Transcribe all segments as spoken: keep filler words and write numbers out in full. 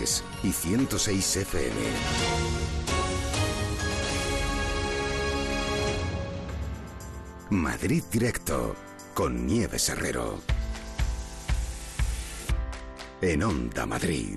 tres y ciento seis F M. Madrid Directo con Nieves Herrero. En Onda Madrid.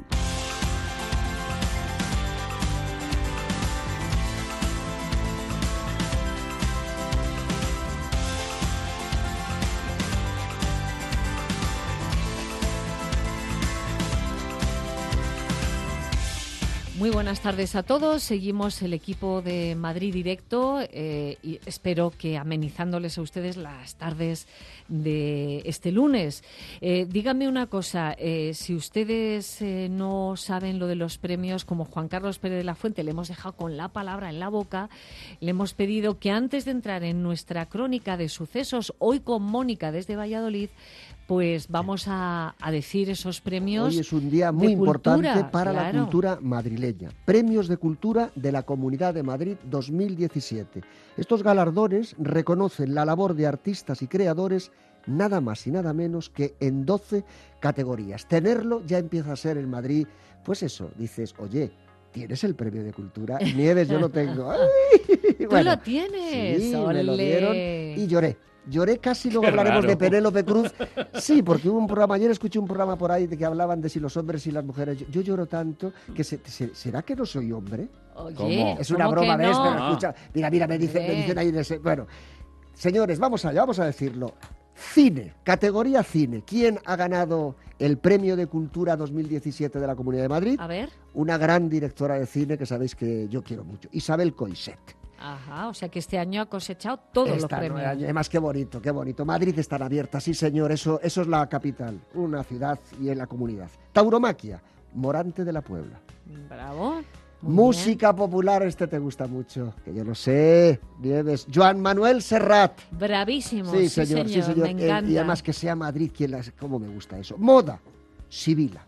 Muy buenas tardes a todos. Seguimos el equipo de Madrid Directo eh, y espero que amenizándoles a ustedes las tardes de este lunes. Eh, díganme una cosa, eh, si ustedes eh, no saben lo de los premios, como Juan Carlos Pérez de la Fuente, le hemos dejado con la palabra en la boca, le hemos pedido que antes de entrar en nuestra crónica de sucesos, hoy con Mónica desde Valladolid, pues vamos a, a decir esos premios. Hoy es un día muy importante cultura, para claro. la cultura madrileña. Premios de Cultura de la Comunidad de Madrid dos mil diecisiete. Estos galardones reconocen la labor de artistas y creadores nada más y nada menos que en doce categorías. Tenerlo ya empieza a ser en Madrid, pues eso, dices, oye, ¿tienes el premio de cultura? Nieves, yo lo tengo. ¡Ay! Tú Bueno, lo tienes. Sí, ¡Olé! me lo dieron y lloré. Lloré casi, luego Qué hablaremos raro. de Penélope Cruz. Sí, porque hubo un programa, ayer escuché un programa por ahí de que hablaban de si los hombres y las mujeres. Yo, yo lloro tanto que se, se- ¿será que no soy hombre? Oye, ¿Cómo? Es una ¿cómo broma, que ¿ves? no? Pero escucha, mira, mira, me dicen, me Hombre. dicen ahí en ese... Bueno, señores, vamos allá, vamos a decirlo. Cine, categoría cine. ¿Quién ha ganado el Premio de Cultura dos mil diecisiete de la Comunidad de Madrid? A ver. Una gran directora de cine que sabéis que yo quiero mucho, Isabel Coixet. Ajá, o sea que este año ha cosechado todos Esta, los ¿no? premios. Además, qué bonito, qué bonito. Madrid está abierta, sí señor, eso, eso es la capital, una ciudad y en la comunidad. Tauromaquia, Morante de la Puebla. Bravo. Muy Música popular, este te gusta mucho, que yo lo sé, Nieves. Joan Manuel Serrat. bien. Bravísimo. Sí, señor, sí, señor. Me Eh, encanta. y además que sea Madrid quien las... ¿Cómo me gusta eso? Moda, Sibila.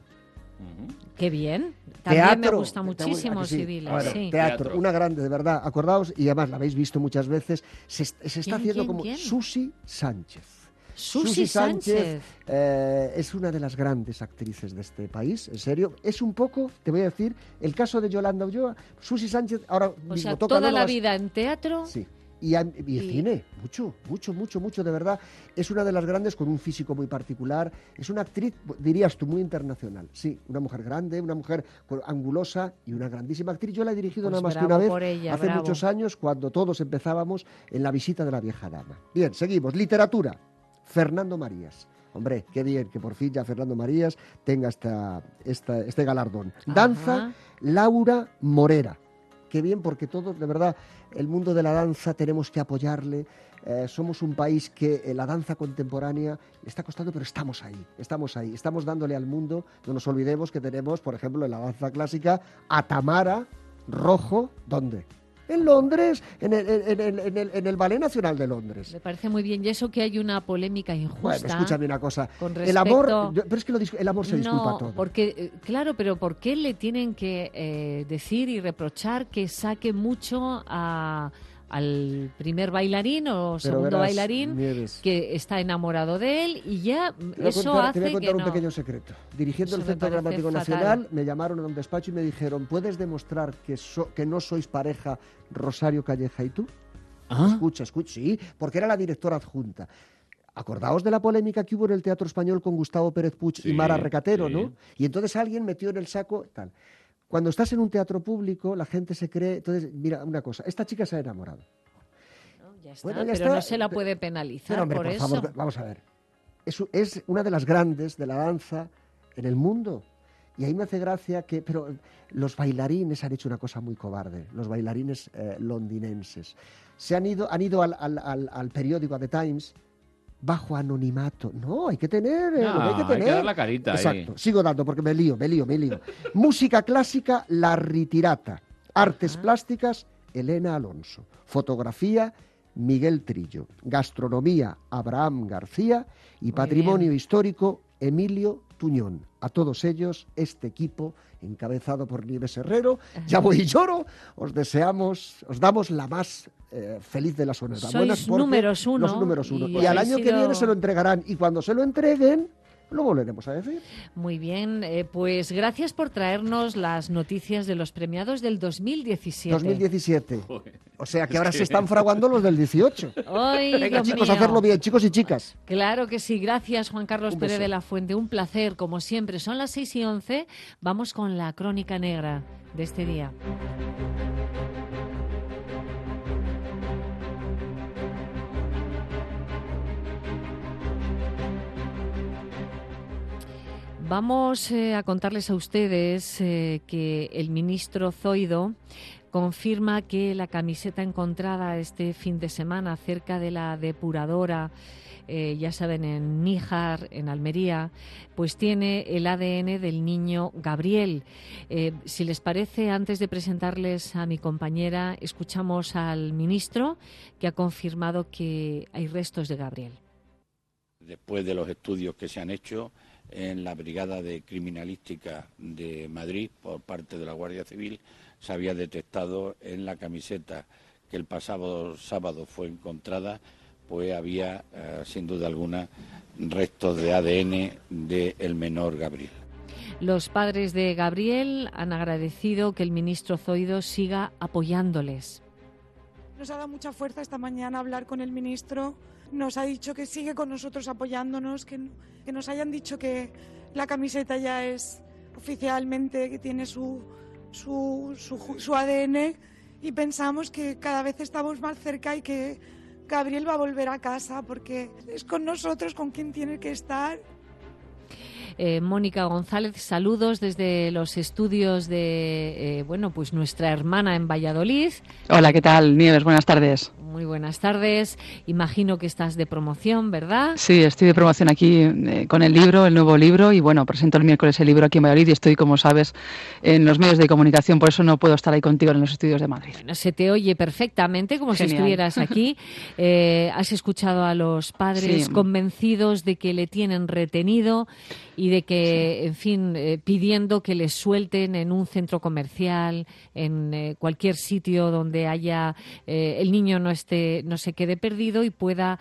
Qué bien. También me Teatro. gusta Te- te- muchísimo ¿a que sí? Sibila. Bueno, Sí. Teatro, Teatro. una grande, de verdad. Acordaos, y además la habéis visto muchas veces, se, se está ¿Quién, haciendo quién, como quién? Susi Sánchez. Susi Sánchez. eh, es una de las grandes actrices de este país, en serio. Es un poco, te voy a decir, el caso de Yolanda Ulloa. Susi Sánchez, ahora O mismo sea, toca toda la nuevas- vida en teatro. Sí. Y, a- y Y- cine, mucho, mucho, mucho, mucho, de verdad. Es una de las grandes con un físico muy particular. Es una actriz, dirías tú, muy internacional. Sí, una mujer grande, una mujer con- angulosa y una grandísima actriz. Yo la he dirigido Pues nada más que bravo una vez, por ella, hace bravo. muchos años, cuando todos empezábamos en La visita de la vieja dama. Bien, seguimos. Literatura. Fernando Marías. Hombre, qué bien que por fin ya Fernando Marías tenga esta, esta- este galardón. Danza, Ajá. Laura Morera. Qué bien, porque todos, de verdad, el mundo de la danza tenemos que apoyarle. Eh, somos un país que eh, la danza contemporánea le está costando, pero estamos ahí, estamos ahí. Estamos dándole al mundo, no nos olvidemos que tenemos, por ejemplo, en la danza clásica, a Tamara Rojo, ¿dónde? En Londres, en el, en el- en el- en el Ballet Nacional de Londres. Me parece muy bien. Y eso que hay una polémica injusta. Bueno, escúchame una cosa. con El amor, respecto- pero es que lo dis- el amor se disculpa No, todo. porque, eh, claro, pero ¿por qué le tienen que eh, decir y reprochar que saque mucho a, al primer bailarín o Pero segundo verás, bailarín Nieves, que está enamorado de él y ya Te voy a eso contar, te hace voy a contar que un no. pequeño secreto. Dirigiendo Eso el me Centro parece Dramático fatal. Nacional, me llamaron a un despacho y me dijeron, ¿puedes demostrar que, so- que no sois pareja Rosario Calleja y tú? ¿Ah? Escucha, escucha, sí, porque era la directora adjunta. Acordaos de la polémica que hubo en el Teatro Español con Gustavo Pérez Puig y Sí, Mara Recatero, sí. ¿no? Y entonces alguien metió en el saco tal. Cuando estás en un teatro público, la gente se cree... Entonces, mira, una cosa, esta chica se ha enamorado. No, ya está, Bueno, ya pero está. no se la puede penalizar Pero, hombre, por, por eso. favor, vamos a ver. Es, u- es una de las grandes de la danza en el mundo. Y ahí me hace gracia que... Pero los bailarines han hecho una cosa muy cobarde, los bailarines eh, londinenses. Se han ido, han ido al, al- al- al periódico, a The Times, bajo anonimato. No, hay que tener... eh, No, lo que hay que hay que tener. dar la carita ahí. Exacto, sigo dando porque me lío, me lío, me lío. Música clásica, La Ritirata. Artes Ajá. plásticas, Elena Alonso. Fotografía, Miguel Trillo. Gastronomía, Abraham García. Y Muy patrimonio bien. histórico, Emilio Tuñón. A todos ellos, este equipo, encabezado por Nieves Herrero, ya voy y lloro, os deseamos, os damos la más eh, feliz de las enhorabuenas. Sois porque números uno Los números uno. y Y, al habéis año que sido- viene se lo entregarán. Y cuando se lo entreguen, lo volveremos a decir. Muy bien, eh, pues gracias por traernos las noticias de los premiados del dos mil diecisiete. dos mil diecisiete. O sea que ahora se están fraguando los del dieciocho. Ay, Venga, Dios chicos, mío. hacerlo bien, chicos y chicas. Claro que sí, gracias Juan Carlos Un Pérez beso. de la Fuente, un placer, como siempre. Son las seis y once, vamos con la crónica negra de este día. Vamos eh, a contarles a ustedes eh, que el ministro Zoido confirma que la camiseta encontrada este fin de semana cerca de la depuradora, eh, ya saben, en Níjar, en Almería, pues tiene el A D N del niño Gabriel. Eh, si les parece, antes de presentarles a mi compañera, escuchamos al ministro que ha confirmado que hay restos de Gabriel. Después de los estudios que se han hecho en la Brigada de Criminalística de Madrid por parte de la Guardia Civil, se había detectado en la camiseta que el pasado sábado fue encontrada, pues había, eh, sin duda alguna, restos de A D N del menor Gabriel. Los padres de Gabriel han agradecido que el ministro Zoido siga apoyándoles. Nos ha dado mucha fuerza esta mañana hablar con el ministro. Nos ha dicho que sigue con nosotros apoyándonos, que, que nos hayan dicho que la camiseta ya es oficialmente, que tiene su, su, su, su A D N, y pensamos que cada vez estamos más cerca y que Gabriel va a volver a casa porque es con nosotros con quien tiene que estar. Eh, Mónica González, saludos desde los estudios de, eh, bueno, pues nuestra hermana en Valladolid. Hola, ¿qué tal, Nieves? Buenas tardes. Muy buenas tardes. Imagino que estás de promoción, ¿verdad? Sí, estoy de promoción aquí eh, con el libro, el nuevo libro, y bueno, presento el miércoles el libro aquí en Valladolid y estoy, como sabes, en los medios de comunicación, por eso no puedo estar ahí contigo en los estudios de Madrid. Bueno, se te oye perfectamente, como Genial. si estuvieras aquí. Eh, has escuchado a los padres Sí. convencidos de que le tienen retenido y de que, en fin, eh, pidiendo que les suelten en un centro comercial, en eh, cualquier sitio donde haya eh, el niño no esté, no se quede perdido y pueda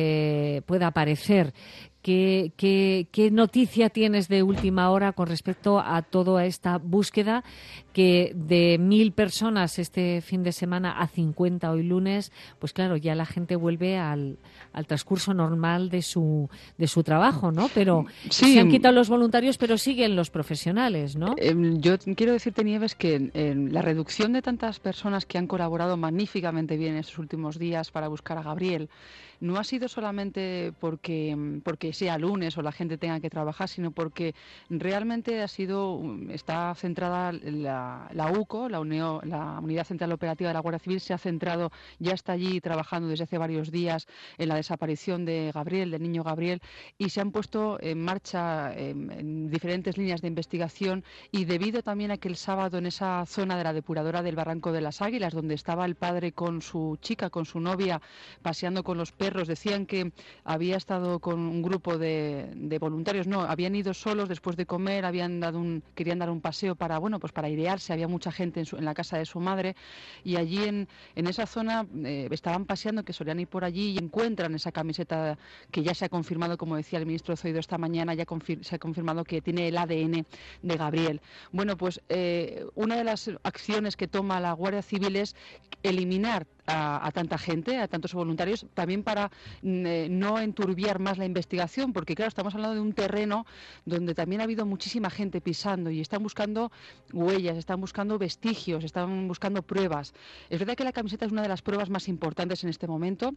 eh, pueda aparecer. ¿Qué, qué, ¿Qué noticia tienes de última hora con respecto a toda esta búsqueda que de mil personas este fin de semana a cincuenta hoy lunes? Pues claro, ya la gente vuelve al, al transcurso normal de su de su trabajo, ¿no? Pero Sí. se han quitado los voluntarios, pero siguen los profesionales, ¿no? Eh, yo quiero decirte, Nieves, que eh, la reducción de tantas personas que han colaborado magníficamente bien en estos últimos días para buscar a Gabriel no ha sido solamente porque, porque sea lunes o la gente tenga que trabajar, sino porque realmente ha sido, está centrada la, la U C O, la, Unio, la Unidad Central Operativa de la Guardia Civil, se ha centrado, ya está allí trabajando desde hace varios días en la desaparición de Gabriel, del niño Gabriel, y se han puesto en marcha eh, en diferentes líneas de investigación, y debido también a que el sábado en esa zona de la depuradora del Barranco de las Águilas, donde estaba el padre con su chica, con su novia, paseando con los perros, decían que había estado con un grupo de, de voluntarios, no, habían ido solos después de comer, habían dado un, querían dar un paseo para, bueno, pues para airearse, había mucha gente en, su, en la casa de su madre, y allí en, en esa zona eh, estaban paseando, que solían ir por allí, y encuentran esa camiseta que ya se ha confirmado, como decía el ministro Zoido esta mañana, ya confir, se ha confirmado que tiene el A D N de Gabriel. Bueno, pues eh, una de las acciones que toma la Guardia Civil es eliminar A, a tanta gente, a tantos voluntarios, también para eh, no enturbiar más la investigación, porque claro, estamos hablando de un terreno donde también ha habido muchísima gente pisando y están buscando huellas, están buscando vestigios, están buscando pruebas. Es verdad que la camiseta es una de las pruebas más importantes en este momento,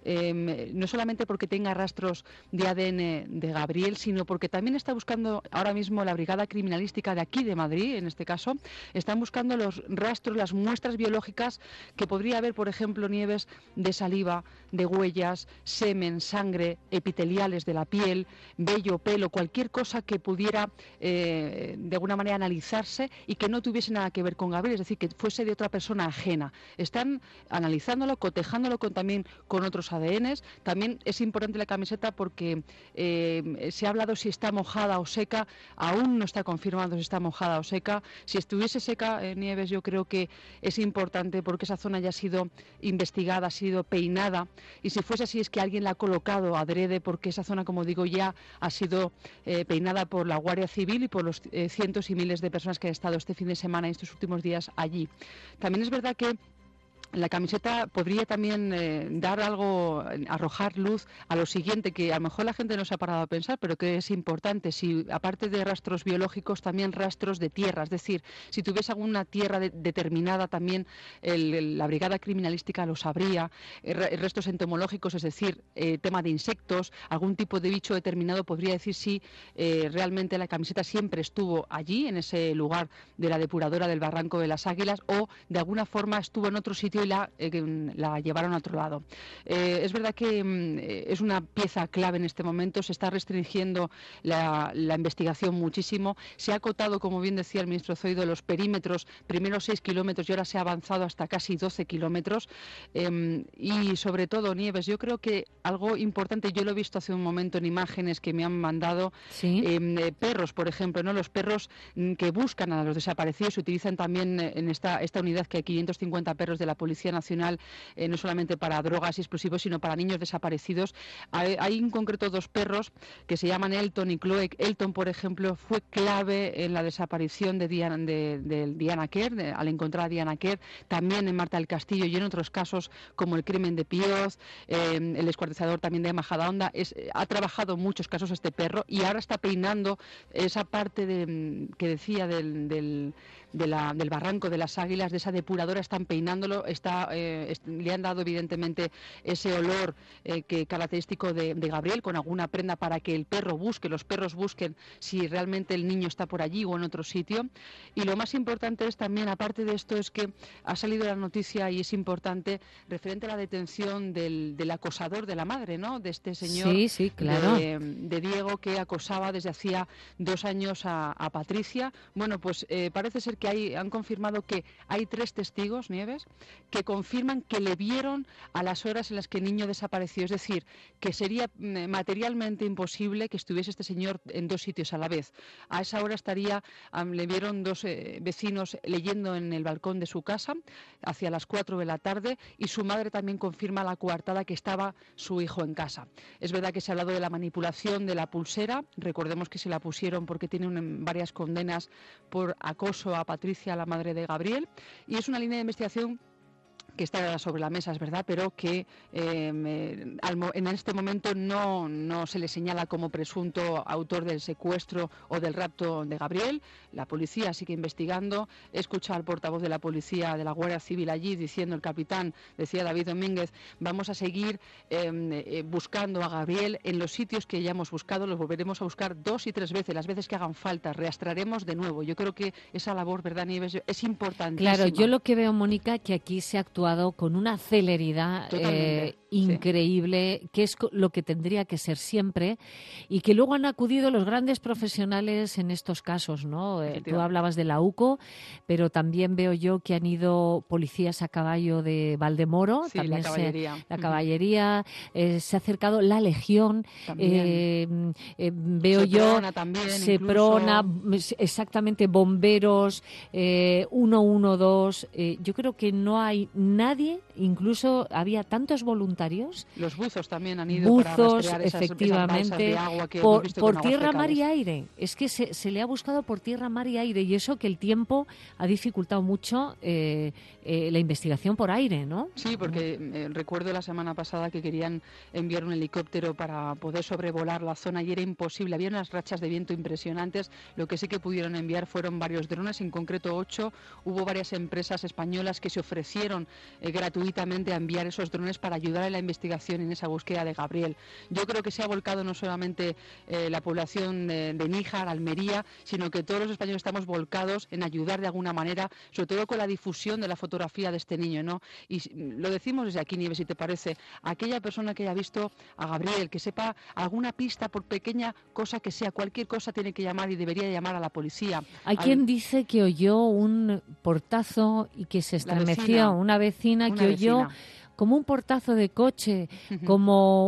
eh, no solamente porque tenga rastros de A D N de Gabriel, sino porque también está buscando ahora mismo la Brigada Criminalística de aquí de Madrid, en este caso, están buscando los rastros, las muestras biológicas que podría haber, por ejemplo, Nieves, de saliva, de huellas, semen, sangre, epiteliales de la piel, vello, pelo, cualquier cosa que pudiera eh, de alguna manera analizarse y que no tuviese nada que ver con Gabriel, es decir, que fuese de otra persona ajena. Están analizándolo, cotejándolo con, también con otros A D Ns. También es importante la camiseta porque eh, se ha hablado si está mojada o seca, aún no está confirmado si está mojada o seca. Si estuviese seca, eh, Nieves, yo creo que es importante porque esa zona ya ha sido investigada, ha sido peinada, y si fuese así es que alguien la ha colocado adrede, porque esa zona, como digo, ya ha sido eh, peinada por la Guardia Civil y por los eh, cientos y miles de personas que han estado este fin de semana y estos últimos días allí. También es verdad que la camiseta podría también eh, dar algo, arrojar luz a lo siguiente, que a lo mejor la gente no se ha parado a pensar, pero que es importante. Si aparte de rastros biológicos, también rastros de tierra, es decir, si tuviese alguna tierra de, determinada, también el, el, la brigada criminalística lo sabría. Eh, restos entomológicos, es decir, eh, tema de insectos, algún tipo de bicho determinado podría decir si eh, realmente la camiseta siempre estuvo allí, en ese lugar de la depuradora del Barranco de las Águilas, o de alguna forma estuvo en otro sitio y la, eh, la llevaron a otro lado. Eh, es verdad que eh, es una pieza clave en este momento, se está restringiendo la, la investigación muchísimo, se ha acotado, como bien decía el ministro Zoido, los perímetros, primero seis kilómetros y ahora se ha avanzado hasta casi doce kilómetros, eh, y sobre todo, Nieves, yo creo que algo importante, yo lo he visto hace un momento en imágenes que me han mandado, ¿sí? eh, perros, por ejemplo, ¿no? Los perros que buscan a los desaparecidos se utilizan también en esta, esta unidad, que hay quinientos cincuenta perros de la Policía Nacional, eh, no solamente para drogas y explosivos, sino para niños desaparecidos. Hay, hay en concreto dos perros que se llaman Elton y Chloe. Elton, por ejemplo, fue clave en la desaparición de Diana, de, de Diana Kerr, de, al encontrar a Diana Kerr, también en Marta del Castillo y en otros casos como el crimen de Pioz, eh, el descuartizador también de Majadahonda. Es, ha trabajado muchos casos este perro y ahora está peinando esa parte de, que decía del, del, de la, del Barranco de las Águilas, de esa depuradora, están peinándolo, está, eh, est le han dado evidentemente ese olor eh, que característico de, de Gabriel, con alguna prenda para que el perro busque, los perros busquen si realmente el niño está por allí o en otro sitio. Y lo más importante es también, aparte de esto, es que ha salido la noticia, y es importante, referente a la detención del, del acosador de la madre, ¿no? De este señor, sí, sí, claro. de, de Diego, que acosaba desde hacía dos años a, a Patricia. Bueno, pues eh, parece ser que hay, han confirmado que hay tres testigos, Nieves, que confirman que le vieron a las horas en las que el niño desapareció. Es decir, que sería materialmente imposible que estuviese este señor en dos sitios a la vez. A esa hora estaría, um, le vieron dos eh, vecinos leyendo en el balcón de su casa hacia las cuatro de la tarde, y su madre también confirma la coartada que estaba su hijo en casa. Es verdad que se ha hablado de la manipulación de la pulsera. Recordemos que se la pusieron porque tiene un, varias condenas por acoso a Patricia, la madre de Gabriel, y es una línea de investigación que está sobre la mesa, es verdad, pero que eh, en este momento no, no se le señala como presunto autor del secuestro o del rapto de Gabriel. La policía sigue investigando. He escuchado al portavoz de la policía, de la Guardia Civil allí, diciendo, el capitán, decía David Domínguez, vamos a seguir eh, eh, buscando a Gabriel en los sitios que ya hemos buscado, los volveremos a buscar dos y tres veces, las veces que hagan falta, rastrearemos de nuevo. Yo creo que esa labor, ¿verdad, Nieves?, es importantísima. Claro, yo lo que veo, Mónica, que aquí se actúa con una celeridad eh, increíble, sí, que es lo que tendría que ser siempre, y que luego han acudido los grandes profesionales en estos casos, ¿no? Eh, tú hablabas de la U C O, pero también veo yo que han ido policías a caballo de Valdemoro, sí, también la caballería, se, la caballería eh, se ha acercado la Legión, eh, eh, veo Seprona yo también, Seprona, incluso, exactamente, bomberos, eh, uno uno dos, eh, yo creo que no hay nadie, incluso había tantos voluntarios. Los buzos también han ido buzos, para rastrear esas, efectivamente, esas balsas de agua que por, hemos visto por con tierra, aguas mar y fecales. aire. Es que se, se le ha buscado por tierra, mar y aire, y eso que el tiempo ha dificultado mucho eh, eh, la investigación por aire, ¿no? Sí, porque eh, recuerdo la semana pasada que querían enviar un helicóptero para poder sobrevolar la zona y era imposible. Había unas rachas de viento impresionantes. Lo que sí que pudieron enviar fueron varios drones, en concreto ocho. Hubo varias empresas españolas que se ofrecieron eh, gratuitamente a enviar esos drones para ayudar a la investigación en esa búsqueda de Gabriel. Yo creo que se ha volcado no solamente eh, la población de, de Níjar, Almería, sino que todos los españoles estamos volcados en ayudar de alguna manera, sobre todo con la difusión de la fotografía de este niño, ¿no? Y lo decimos desde aquí, Nieves, si te parece, aquella persona que haya visto a Gabriel, que sepa alguna pista, por pequeña cosa que sea, cualquier cosa, tiene que llamar y debería llamar a la policía. Hay Al... quien dice que oyó un portazo y que se estremeció, una vecina una que oyó vecina. como un portazo de coche, uh-huh. como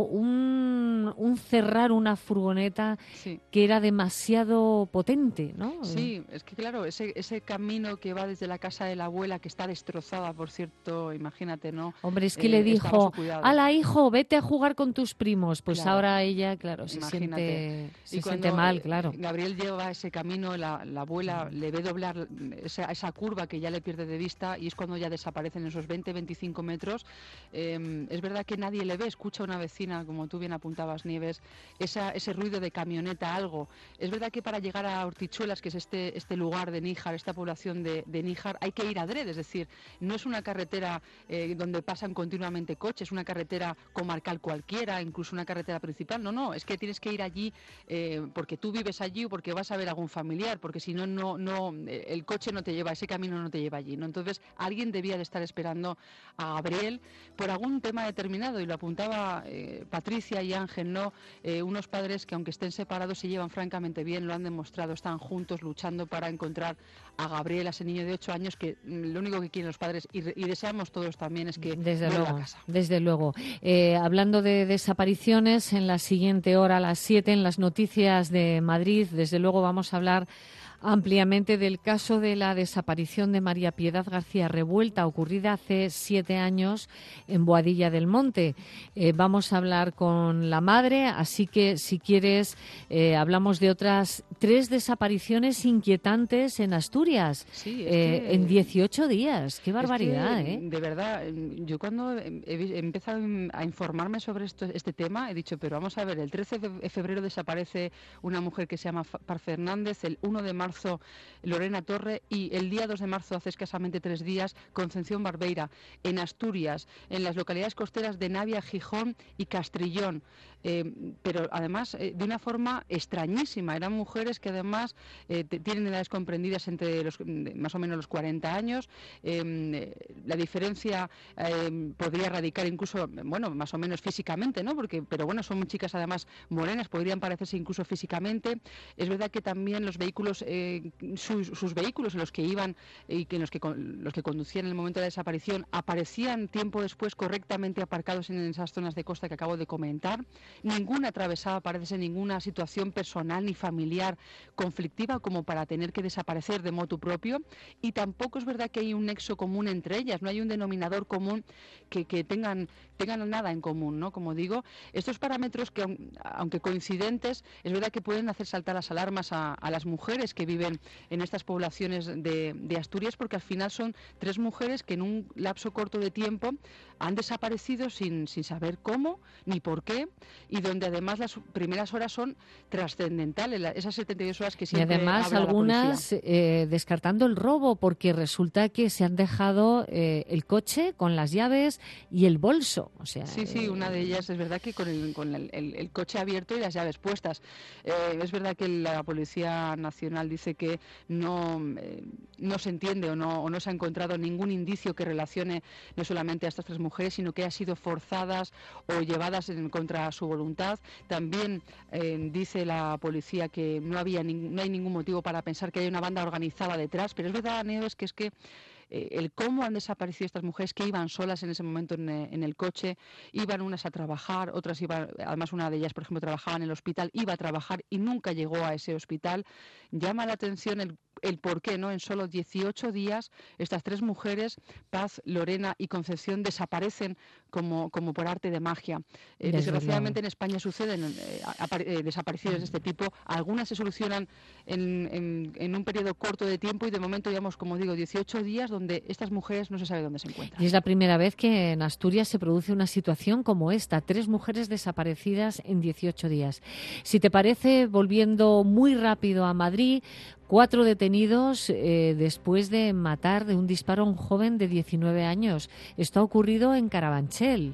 un, un cerrar una furgoneta sí. que era demasiado potente, ¿no? Sí, es que claro, ese, ese camino que va desde la casa de la abuela, que está destrozada, por cierto, imagínate, ¿no? Hombre, es que eh, le dijo, ala hijo, vete a jugar con tus primos. Pues claro. ahora ella, claro, se imagínate. siente, se siente mal, claro. Gabriel lleva ese camino, la, la abuela le ve doblar esa, esa curva que ya le pierde de vista y es cuando ya desaparecen esos veinte, veinticinco metros. Eh, es verdad que nadie le ve, escucha a una vecina, como tú bien apuntabas, Nieves, esa, ese ruido de camioneta, algo. Es verdad que para llegar a Hortichuelas, que es este, este lugar de Níjar, esta población de, de Níjar, hay que ir adrede, es decir, no es una carretera eh, donde pasan continuamente coches, una carretera comarcal cualquiera, incluso una carretera principal, no, no, es que tienes que ir allí eh, porque tú vives allí o porque vas a ver a algún familiar, porque si no, no, no, el coche no te lleva, ese camino no te lleva allí, ¿no? Entonces, alguien debía de estar esperando a Gabriel por algún tema determinado, y lo apuntaba eh, Patricia y Ángel, ¿no? Eh, unos padres que aunque estén separados se llevan francamente bien, lo han demostrado, están juntos luchando para encontrar a Gabriel, a ese niño de ocho años que mm, lo único que quieren los padres y, y deseamos todos también es que desde vuelva luego, a casa. Desde luego. Eh, hablando de desapariciones, en la siguiente hora, a las siete, en las noticias de Madrid, desde luego vamos a hablar ampliamente del caso de la desaparición de María Piedad García Revuelta, ocurrida hace siete años en Boadilla del Monte. Eh, vamos a hablar con la madre, así que si quieres eh, hablamos de otras tres desapariciones inquietantes en Asturias, sí, es eh, que, en dieciocho días. ¡Qué barbaridad! Es que, ¿eh? De verdad, yo cuando he, he empezado a informarme sobre esto, este tema, he dicho, pero vamos a ver, el trece de febrero desaparece una mujer que se llama Par Fernández, el uno de marzo Lorena Torre y el día dos de marzo, hace escasamente tres días, Concepción Barbeira, en Asturias, en las localidades costeras de Navia, Gijón y Castrillón. Eh, pero además eh, de una forma extrañísima. Eran mujeres que además eh, tienen edades comprendidas entre los, más o menos los cuarenta años. Eh, la diferencia eh, podría radicar incluso, bueno, más o menos físicamente, ¿no? Porque, pero bueno, son chicas además morenas, podrían parecerse incluso físicamente. Es verdad que también los vehículos, eh, sus, sus vehículos en los que iban y que en los que los que conducían en el momento de la desaparición aparecían tiempo después correctamente aparcados en esas zonas de costa que acabo de comentar. Ninguna atravesaba, parece, ninguna situación personal ni familiar conflictiva como para tener que desaparecer de motu propio, y tampoco es verdad que hay un nexo común entre ellas, no hay un denominador común que, que tengan, tengan nada en común, ¿no? Como digo, estos parámetros que, aunque coincidentes, es verdad que pueden hacer saltar las alarmas a, a las mujeres que viven en estas poblaciones de, de Asturias, porque al final son tres mujeres que en un lapso corto de tiempo han desaparecido sin, sin saber cómo ni por qué, y donde además las primeras horas son trascendentales, esas setenta y dos horas que siempre y además habla algunas la policía. Eh, descartando el robo, porque resulta que se han dejado eh, el coche con las llaves y el bolso. O sea, sí, sí, eh, una de ellas es verdad que con el, con el, el, el coche abierto y las llaves puestas. Eh, es verdad que la Policía Nacional dice que no, eh, no se entiende o no, o no se ha encontrado ningún indicio que relacione no solamente a estas tres mujeres, sino que han sido forzadas o llevadas en contra su voluntad. También eh, dice la policía que no había ni, no hay ningún motivo para pensar que hay una banda organizada detrás, pero es verdad, Nieves, que es que eh, el cómo han desaparecido estas mujeres que iban solas en ese momento en, en el coche, iban unas a trabajar, otras iban, además una de ellas, por ejemplo, trabajaba en el hospital, iba a trabajar y nunca llegó a ese hospital. Llama la atención el el por qué, ¿no? En solo dieciocho días estas tres mujeres, Paz, Lorena y Concepción, desaparecen como, como por arte de magia. Eh, desgraciadamente en España suceden eh, eh, desapariciones de este tipo. Algunas se solucionan en, en, en un periodo corto de tiempo y de momento llevamos, como digo, dieciocho días donde estas mujeres no se sabe dónde se encuentran. Y es la primera vez que en Asturias se produce una situación como esta, tres mujeres desaparecidas en dieciocho días. Si te parece, volviendo muy rápido a Madrid, cuatro detenidos eh, después de matar de un disparo a un joven de diecinueve años. Esto ha ocurrido en Carabanchel.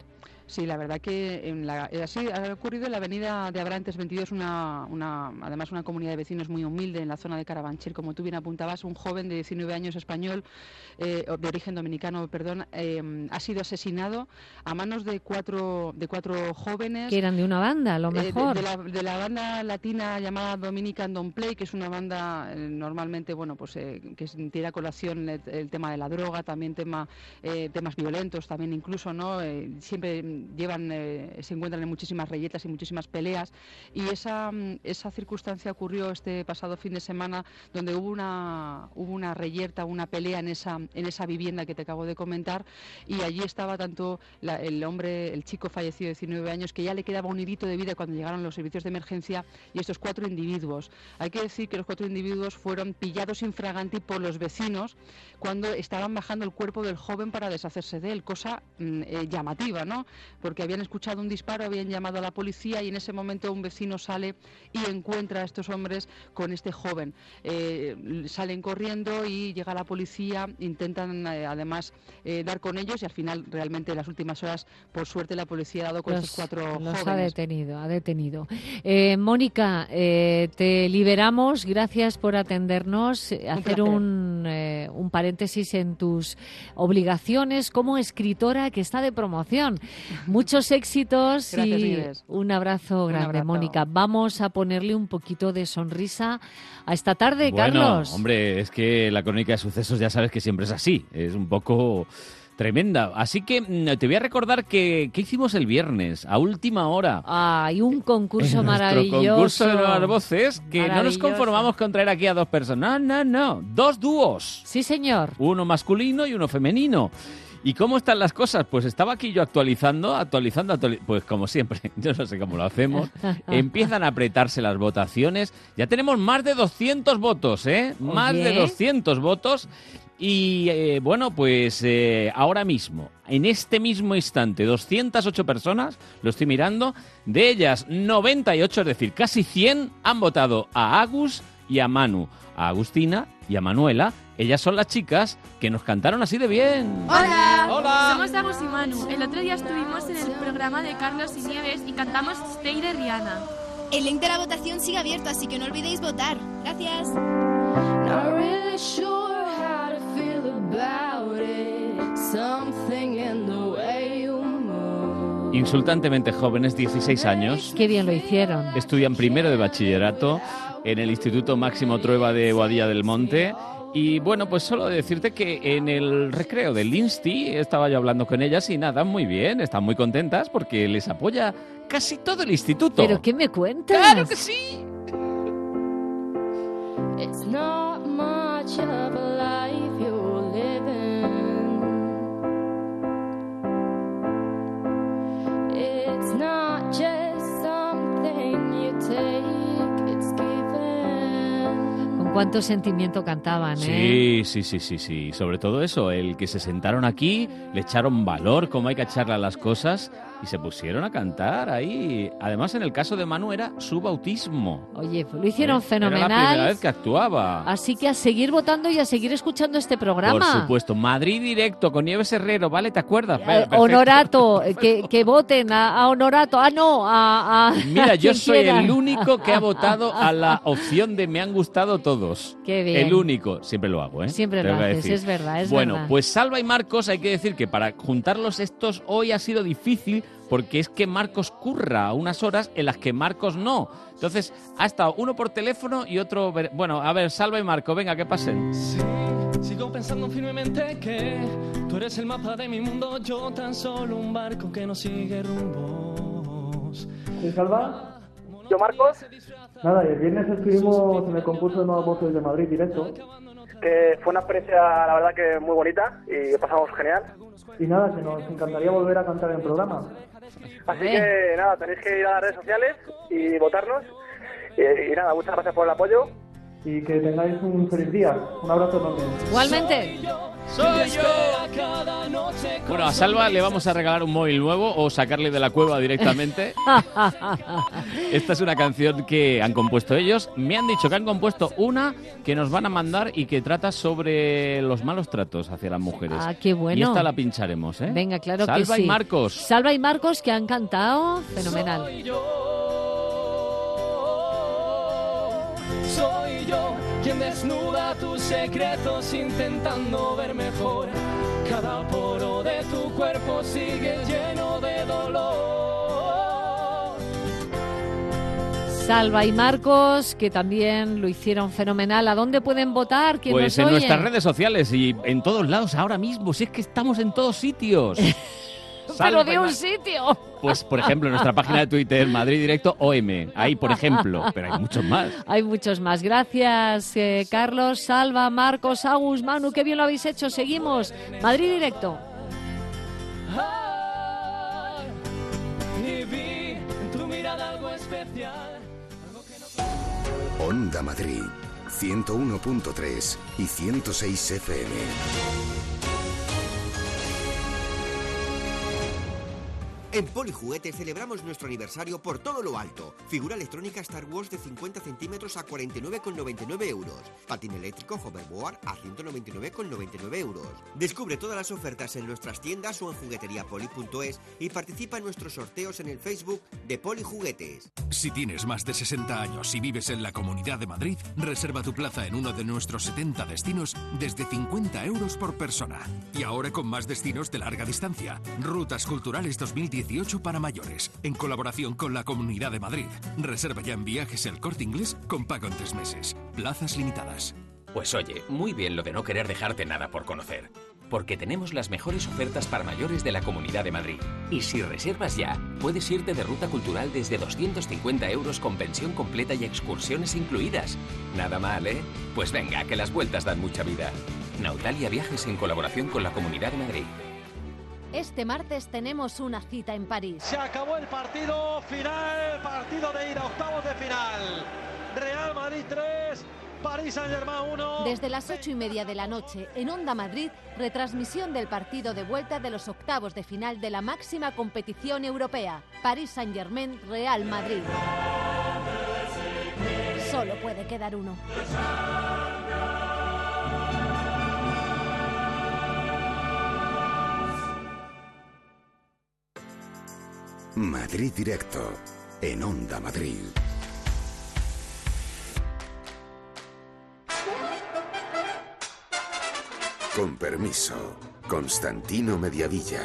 Sí, la verdad que en la, así ha ocurrido en la avenida de Abrantes veintidós, una, una, además una comunidad de vecinos muy humilde en la zona de Carabanchel, como tú bien apuntabas. Un joven de diecinueve años español, eh, de origen dominicano, perdón, eh, ha sido asesinado a manos de cuatro, de cuatro jóvenes. Que eran de una banda, a lo mejor. Eh, de, de, la, de la banda latina llamada Dominican Don't Play, que es una banda eh, normalmente, bueno, pues eh, que tiene a colación el, el tema de la droga, también tema, eh, temas violentos, también incluso, ¿no? Eh, siempre llevan eh, se encuentran en muchísimas reyetas y muchísimas peleas, y esa esa circunstancia ocurrió este pasado fin de semana, donde hubo una hubo una reyerta, una pelea en esa en esa vivienda que te acabo de comentar, y allí estaba tanto la, el hombre, el chico fallecido de diecinueve años, que ya le quedaba un hilito de vida cuando llegaron los servicios de emergencia, y estos cuatro individuos. Hay que decir que los cuatro individuos fueron pillados infraganti por los vecinos cuando estaban bajando el cuerpo del joven para deshacerse de él, cosa eh, llamativa, ¿no? Porque habían escuchado un disparo, habían llamado a la policía, y en ese momento un vecino sale y encuentra a estos hombres con este joven. Eh, salen corriendo y llega la policía, intentan eh, además eh, dar con ellos, y al final realmente en las últimas horas, por suerte, la policía ha dado con los, estos cuatro los jóvenes. ha detenido, ha detenido. Eh, Mónica, eh, te liberamos, gracias por atendernos, un hacer placer. un, eh, un paréntesis en tus obligaciones como escritora que está de promoción. Muchos éxitos. Gracias, y Nieves. un abrazo Un grande, abrazo. Mónica. Vamos a ponerle un poquito de sonrisa a esta tarde, bueno, Carlos. Hombre, es que la crónica de sucesos ya sabes que siempre es así, es un poco tremenda. Así que mm, te voy a recordar que, que hicimos el viernes, a última hora. Hay un concurso En nuestro maravilloso. concurso de nuevas voces, que no nos Maravilloso. conformamos con traer aquí a dos personas. No, no, no. Dos dúos. Sí, señor. Uno masculino y uno femenino. ¿Y cómo están las cosas? Pues estaba aquí yo actualizando, actualizando, actuali- pues como siempre, yo no sé cómo lo hacemos. Empiezan a apretarse las votaciones. Ya tenemos más de doscientos votos, ¿eh? Más Oye. de doscientos votos. Y eh, bueno, pues eh, ahora mismo, en este mismo instante, doscientas ocho personas, lo estoy mirando, de ellas noventa y ocho, es decir, casi cien, han votado a Agus y a Manu, a Agustina y a Manuela. Ellas son las chicas que nos cantaron así de bien. Hola. Hola. Somos Agus y Manu. El otro día estuvimos en el programa de Carlos y Nieves y cantamos Stay de Rihanna. El link de la votación sigue abierto, así que no olvidéis votar. Gracias. Not really sure how to feel about it. Something in the way you move. Insultantemente jóvenes, dieciséis años, Qué bien lo hicieron. estudian primero de bachillerato en el Instituto Máximo Trueba de Boadilla del Monte. Y bueno, pues solo decirte que en el recreo del Insti estaba yo hablando con ellas y nada, muy bien, están muy contentas porque les apoya casi todo el instituto. ¿Pero qué me cuentas? ¡Claro que sí! It's not much of a life you're living. It's not just something you take, it's given. Con cuánto sentimiento cantaban, ¿eh? Sí, sí, sí, sí, sí. Sobre todo eso, el que se sentaron aquí, le echaron valor, cómo hay que echarle a las cosas, y se pusieron a cantar ahí. Además, en el caso de Manu era su bautismo. Oye, pues lo hicieron ¿Eh? fenomenal. Era la primera vez que actuaba. Así que a seguir votando y a seguir escuchando este programa. Por supuesto. Madrid Directo con Nieves Herrero, ¿vale? ¿Te acuerdas? Eh, Perfecto. Honorato, eh, que, que voten a, a Honorato. Ah, no, a... a Mira, a yo quien soy quiera. el único que ha votado a la opción de me han gustado todos. Qué bien. El único. Siempre lo hago, ¿eh? Siempre Te lo voy a haces, decir. es verdad, es Bueno, verdad. pues Salva y Marcos, hay que decir que para juntarlos estos hoy ha sido difícil porque es que Marcos curra unas horas en las que Marcos no. Entonces, ha estado uno por teléfono y otro... ver- Bueno, a ver, Salva y Marcos, venga, que pasen. Sí, sigo pensando firmemente que tú eres el mapa de mi mundo, yo tan solo un barco que no sigue rumbos. ¿Sí, Salva? Yo, Marcos. Nada, y el viernes estuvimos en el concurso de Nuevas Voces de Madrid Directo. Eh, fue una experiencia, la verdad, que muy bonita y pasamos genial. Y nada, que nos encantaría volver a cantar en el programa. Así que nada, tenéis que ir a las redes sociales y votarnos. Y, y nada, muchas gracias por el apoyo. Y que tengáis un feliz día. Un abrazo enorme. Igualmente. Soy yo, ¡Soy yo! Bueno, a Salva le vamos a regalar un móvil nuevo o sacarle de la cueva directamente. Esta es una canción que han compuesto ellos. Me han dicho que han compuesto una que nos van a mandar y que trata sobre los malos tratos hacia las mujeres. Ah, qué bueno. Y esta la pincharemos, ¿eh? Venga, claro Salva que sí. Salva y Marcos. Salva y Marcos, que han cantado fenomenal. Soy yo, soy yo quien desnuda tus secretos intentando ver mejor. Cada poro de tu cuerpo sigue lleno de dolor. Salva y Marcos, que también lo hicieron fenomenal. ¿A dónde pueden votar? ¿Quién Pues nos en oye? nuestras redes sociales y en todos lados ahora mismo. Si es que estamos en todos sitios. Pero de un sitio. Pues, por ejemplo, en nuestra página de Twitter, Madrid Directo O M. Ahí, por ejemplo. Pero hay muchos más. Hay muchos más. Gracias, eh, Carlos, Salva, Marcos, Agus, Manu. Qué bien lo habéis hecho. Seguimos. Madrid Directo. Y vi en tu mirada algo especial. Onda Madrid, ciento uno punto tres y ciento seis F M. En Polijuguetes celebramos nuestro aniversario por todo lo alto. Figura electrónica Star Wars de cincuenta centímetros a cuarenta y nueve con noventa y nueve euros. Patín eléctrico Hoverboard a ciento noventa y nueve con noventa y nueve euros. Descubre todas las ofertas en nuestras tiendas o en jugueteriapoli punto es y participa en nuestros sorteos en el Facebook de Polijuguetes. Si tienes más de sesenta años y vives en la Comunidad de Madrid, reserva tu plaza en uno de nuestros setenta destinos desde cincuenta euros por persona. Y ahora con más destinos de larga distancia. Rutas Culturales dos mil dieciocho para mayores, en colaboración con la Comunidad de Madrid. Reserva ya en Viajes El Corte Inglés con pago en tres meses. Plazas limitadas. Pues oye, muy bien lo de no querer dejarte nada por conocer. Porque tenemos las mejores ofertas para mayores de la Comunidad de Madrid. Y si reservas ya, puedes irte de ruta cultural desde doscientos cincuenta euros con pensión completa y excursiones incluidas. Nada mal, ¿eh? Pues venga, que las vueltas dan mucha vida. Nautalia Viajes en colaboración con la Comunidad de Madrid. Este martes tenemos una cita en París. Se acabó el partido final, partido de ida, octavos de final. Real Madrid tres, París Saint-Germain uno. Desde las ocho y media de la noche, en Onda Madrid, retransmisión del partido de vuelta de los octavos de final de la máxima competición europea. París Saint-Germain, Real Madrid. Solo puede quedar uno. Madrid Directo, en Onda Madrid. Con permiso, Constantino Mediavilla.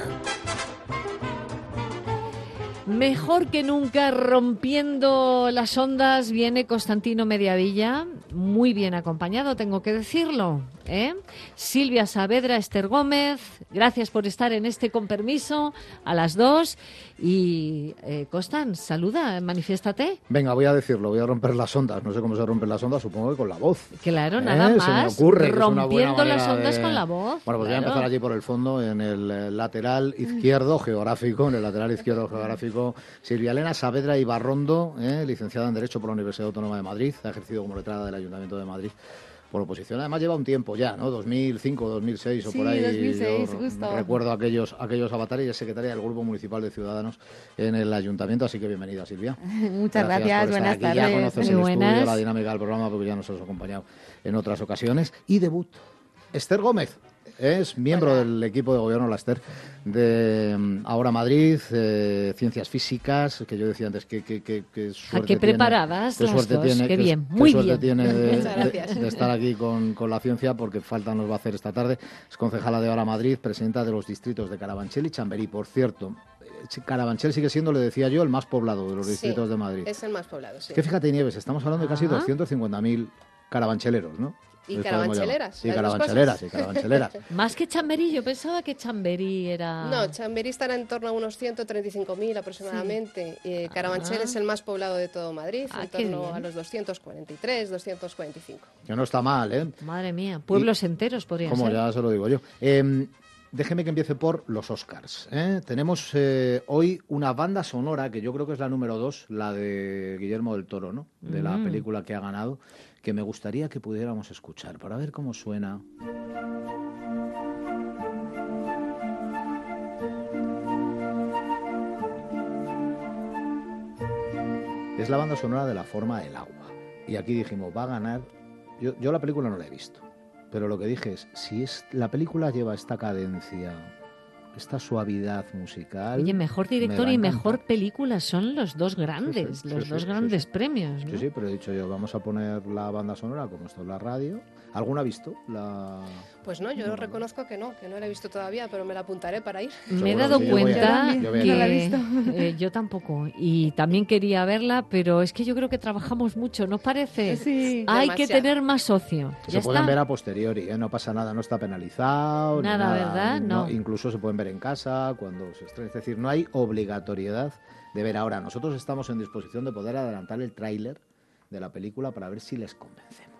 Mejor que nunca, rompiendo las ondas, viene Constantino Mediavilla, muy bien acompañado, tengo que decirlo, ¿eh? Silvia Saavedra, Esther Gómez, gracias por estar en este Con Permiso, a las dos. Y, eh, Constan, saluda, manifiéstate. Venga, voy a decirlo, voy a romper las ondas. No sé cómo se rompen las ondas, supongo que con la voz. Claro, nada ¿Eh? más. Se me ocurre que rompiendo es una las ondas de... con la voz. Bueno, pues claro. Voy a empezar allí por el fondo, en el lateral izquierdo geográfico, en el lateral izquierdo geográfico, Silvia Elena Saavedra Ibarrondo, ¿eh? licenciada en Derecho por la Universidad Autónoma de Madrid, ha ejercido como letrada del Ayuntamiento de Madrid por oposición. Además lleva un tiempo ya, ¿no? dos mil cinco, dos mil seis o sí, por ahí. dos mil seis, Yo justo. recuerdo aquellos, aquellos avatares y es secretaria del Grupo Municipal de Ciudadanos en el Ayuntamiento, así que bienvenida, Silvia. Muchas gracias, por estar buenas aquí. tardes. Ya conoces Muy el buenas. estudio, la dinámica del programa, porque ya nos has acompañado en otras ocasiones. Y debut, Esther Gómez. Es miembro Hola. del equipo de gobierno, la Esther, de mm, Ahora Madrid, eh, Ciencias Físicas, que yo decía antes que, que, que, que suerte qué tiene, preparadas qué las suerte dos, tiene, qué qué- bien, qué muy suerte bien. tiene de, Muchas de- gracias. de estar aquí con, con la ciencia, porque falta nos va a hacer esta tarde. Es concejala de Ahora Madrid, presidenta de los distritos de Carabanchel y Chamberí. Por cierto, eh, Carabanchel sigue siendo, le decía yo, el más poblado de los distritos Sí, de Madrid. es el más poblado, sí. Que fíjate, Nieves, estamos hablando de casi Ah. doscientos cincuenta mil carabancheleros, ¿no? Y Les podemos carabancheleras, llamar. Y las dos carabancheleras, cosas. y carabancheleras. Más que Chamberí, yo pensaba que Chamberí era... No, Chamberí estará en torno a unos ciento treinta y cinco mil aproximadamente. Eh, Carabanchel Ah. es el más poblado de todo Madrid, Ah, en qué torno bien. a los doscientos cuarenta y tres, doscientos cuarenta y cinco. Que no está mal, ¿eh? Madre mía, pueblos enteros podría Como ser. ya se lo digo yo. Eh, déjeme que empiece por los Oscars. ¿eh? Tenemos eh, hoy una banda sonora, que yo creo que es la número dos, la de Guillermo del Toro, ¿no? De la Mm. película que ha ganado, que me gustaría que pudiéramos escuchar, para ver cómo suena. es la banda sonora de La forma del agua. Y aquí dijimos, va a ganar... Yo, yo la película no la he visto, pero lo que dije es, si es, la película lleva esta cadencia, esta suavidad musical... Oye, mejor director me y va a mejor película son los dos grandes, Sí, sí, los sí, dos sí, grandes sí, sí. premios, ¿no? Sí, sí, pero he dicho yo, vamos a poner la banda sonora como esto en la radio. ¿Alguna ha visto la...? Pues no, yo reconozco que no, que no la he visto todavía, pero me la apuntaré para ir. Me he Seguro dado que sí, yo voy a- cuenta yo voy a que ir. eh, yo tampoco y también quería verla, pero es que yo creo que trabajamos mucho, ¿no parece? Sí. Hay que Demasiado. tener más ocio. Que Ya se pueden está. ver a posteriori, ¿eh? No pasa nada, no está penalizado. ni Nada, nada, ¿verdad? No. Incluso se pueden ver en casa cuando se estrena. Es decir, no hay obligatoriedad de ver ahora. Nosotros estamos en disposición de poder adelantar el tráiler de la película para ver si les convencemos.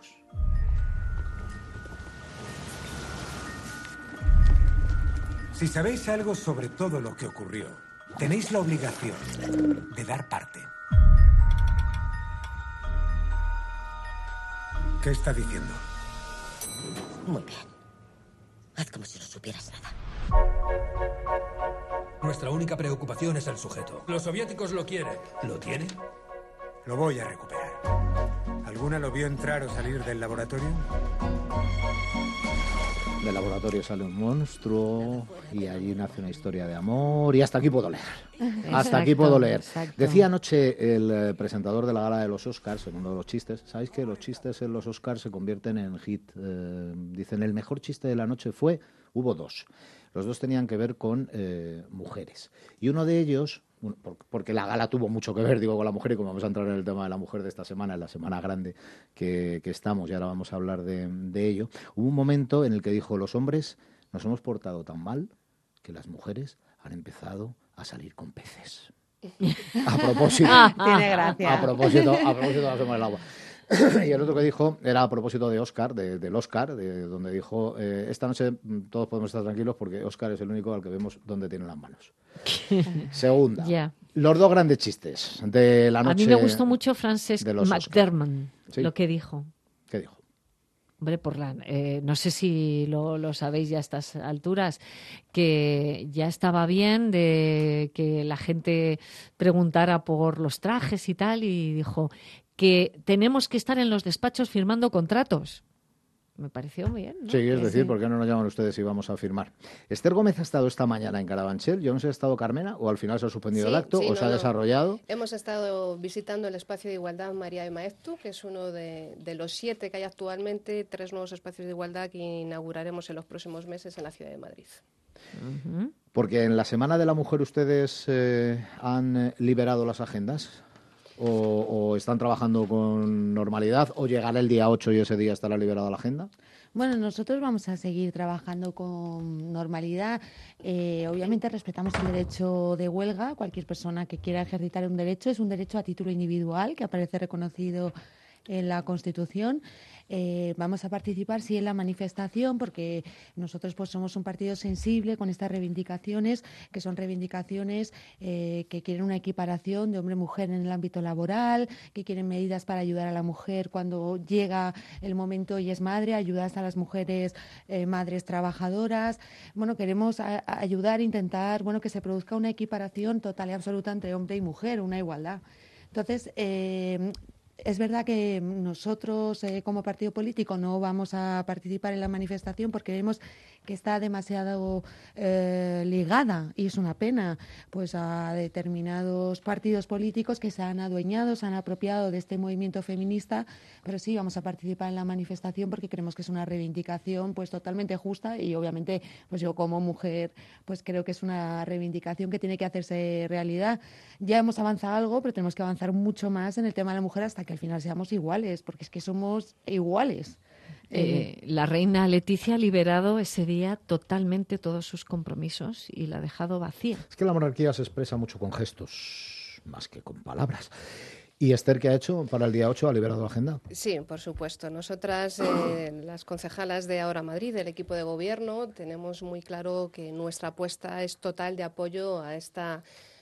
Si sabéis algo sobre todo lo que ocurrió, tenéis la obligación de dar parte. ¿Qué está diciendo? Muy bien. Haz como si no supieras nada. Nuestra única preocupación es el sujeto. Los soviéticos lo quieren. ¿Lo tienen? Lo voy a recuperar. ¿Alguna lo vio entrar o salir del laboratorio? Del laboratorio sale un monstruo y allí nace una historia de amor y hasta aquí puedo leer. Hasta aquí Exacto, puedo leer. exacto. Decía anoche el eh, presentador de la gala de los Oscars, en uno de los chistes, ¿sabéis que los chistes en los Oscars se convierten en hit? Eh, dicen, el mejor chiste de la noche fue, hubo dos. Los dos tenían que ver con eh, mujeres. Y uno de ellos, bueno, por- porque la gala tuvo mucho que ver, digo, con la mujer, y como vamos a entrar en el tema de la mujer de esta semana, en la semana grande que, que estamos, y ahora vamos a hablar de, de ello, hubo un momento en el que dijo, los hombres nos hemos portado tan mal que las mujeres han empezado a salir con peces. A propósito, Tiene gracia. a propósito, a propósito de la Semana del Agua. Y el otro que dijo era a propósito de Oscar, de- del Oscar, de, donde dijo, eh, esta noche mm, todos podemos estar tranquilos porque Oscar es el único al que vemos dónde tiene las manos. Segunda, Ya. los dos grandes chistes de la A noche. mí me gustó mucho Frances de los Oscar. McDermott, Sí. lo que dijo. ¿Qué dijo? Hombre, por la, eh, no sé si lo, lo sabéis ya a estas alturas, que ya estaba bien de que la gente preguntara por los trajes y tal, y dijo que tenemos que estar en los despachos firmando contratos. Me pareció bien, ¿no? Sí, es Que decir, sí. ¿por qué no nos llaman ustedes y vamos a firmar? Esther Gómez ha estado esta mañana en Carabanchel. Yo no sé si ha estado Carmena o al final se ha suspendido Sí, el acto sí, o no, se ha no. desarrollado. Hemos estado visitando el espacio de igualdad María de Maeztu, que es uno de, de los siete que hay actualmente, tres nuevos espacios de igualdad que inauguraremos en los próximos meses en la ciudad de Madrid. Porque en la Semana de la Mujer ustedes eh, han eh, liberado las agendas o, o están trabajando con normalidad o llegará el día ocho y ese día estará liberada la agenda. Bueno, nosotros vamos a seguir trabajando con normalidad. Eh, obviamente respetamos el derecho de huelga. Cualquier persona que quiera ejercitar un derecho es un derecho a título individual que aparece reconocido en la Constitución. Eh, vamos a participar sí en la manifestación porque nosotros pues somos un partido sensible con estas reivindicaciones que son reivindicaciones eh, que quieren una equiparación de hombre-mujer en el ámbito laboral, que quieren medidas para ayudar a la mujer cuando llega el momento y es madre, ayudas a las mujeres eh, madres trabajadoras. Bueno, queremos a- a ayudar, intentar bueno que se produzca una equiparación total y absoluta entre hombre y mujer, una igualdad. Entonces, eh, es verdad que nosotros, eh, como partido político, no vamos a participar en la manifestación porque vemos que está demasiado eh, ligada, y es una pena, pues a determinados partidos políticos que se han adueñado, se han apropiado de este movimiento feminista, pero sí vamos a participar en la manifestación porque creemos que es una reivindicación pues totalmente justa y obviamente pues yo como mujer pues creo que es una reivindicación que tiene que hacerse realidad. Ya hemos avanzado algo, pero tenemos que avanzar mucho más en el tema de la mujer hasta que al final seamos iguales, porque es que somos iguales. Eh, la reina Leticia ha liberado ese día totalmente todos sus compromisos y la ha dejado vacía. Es que la monarquía se expresa mucho con gestos, más que con palabras. ¿Y Esther qué ha hecho para el día ocho? ¿Ha liberado la agenda? Sí, por supuesto. Nosotras, eh, las concejalas de Ahora Madrid, del equipo de gobierno, tenemos muy claro que nuestra apuesta es total de apoyo a esta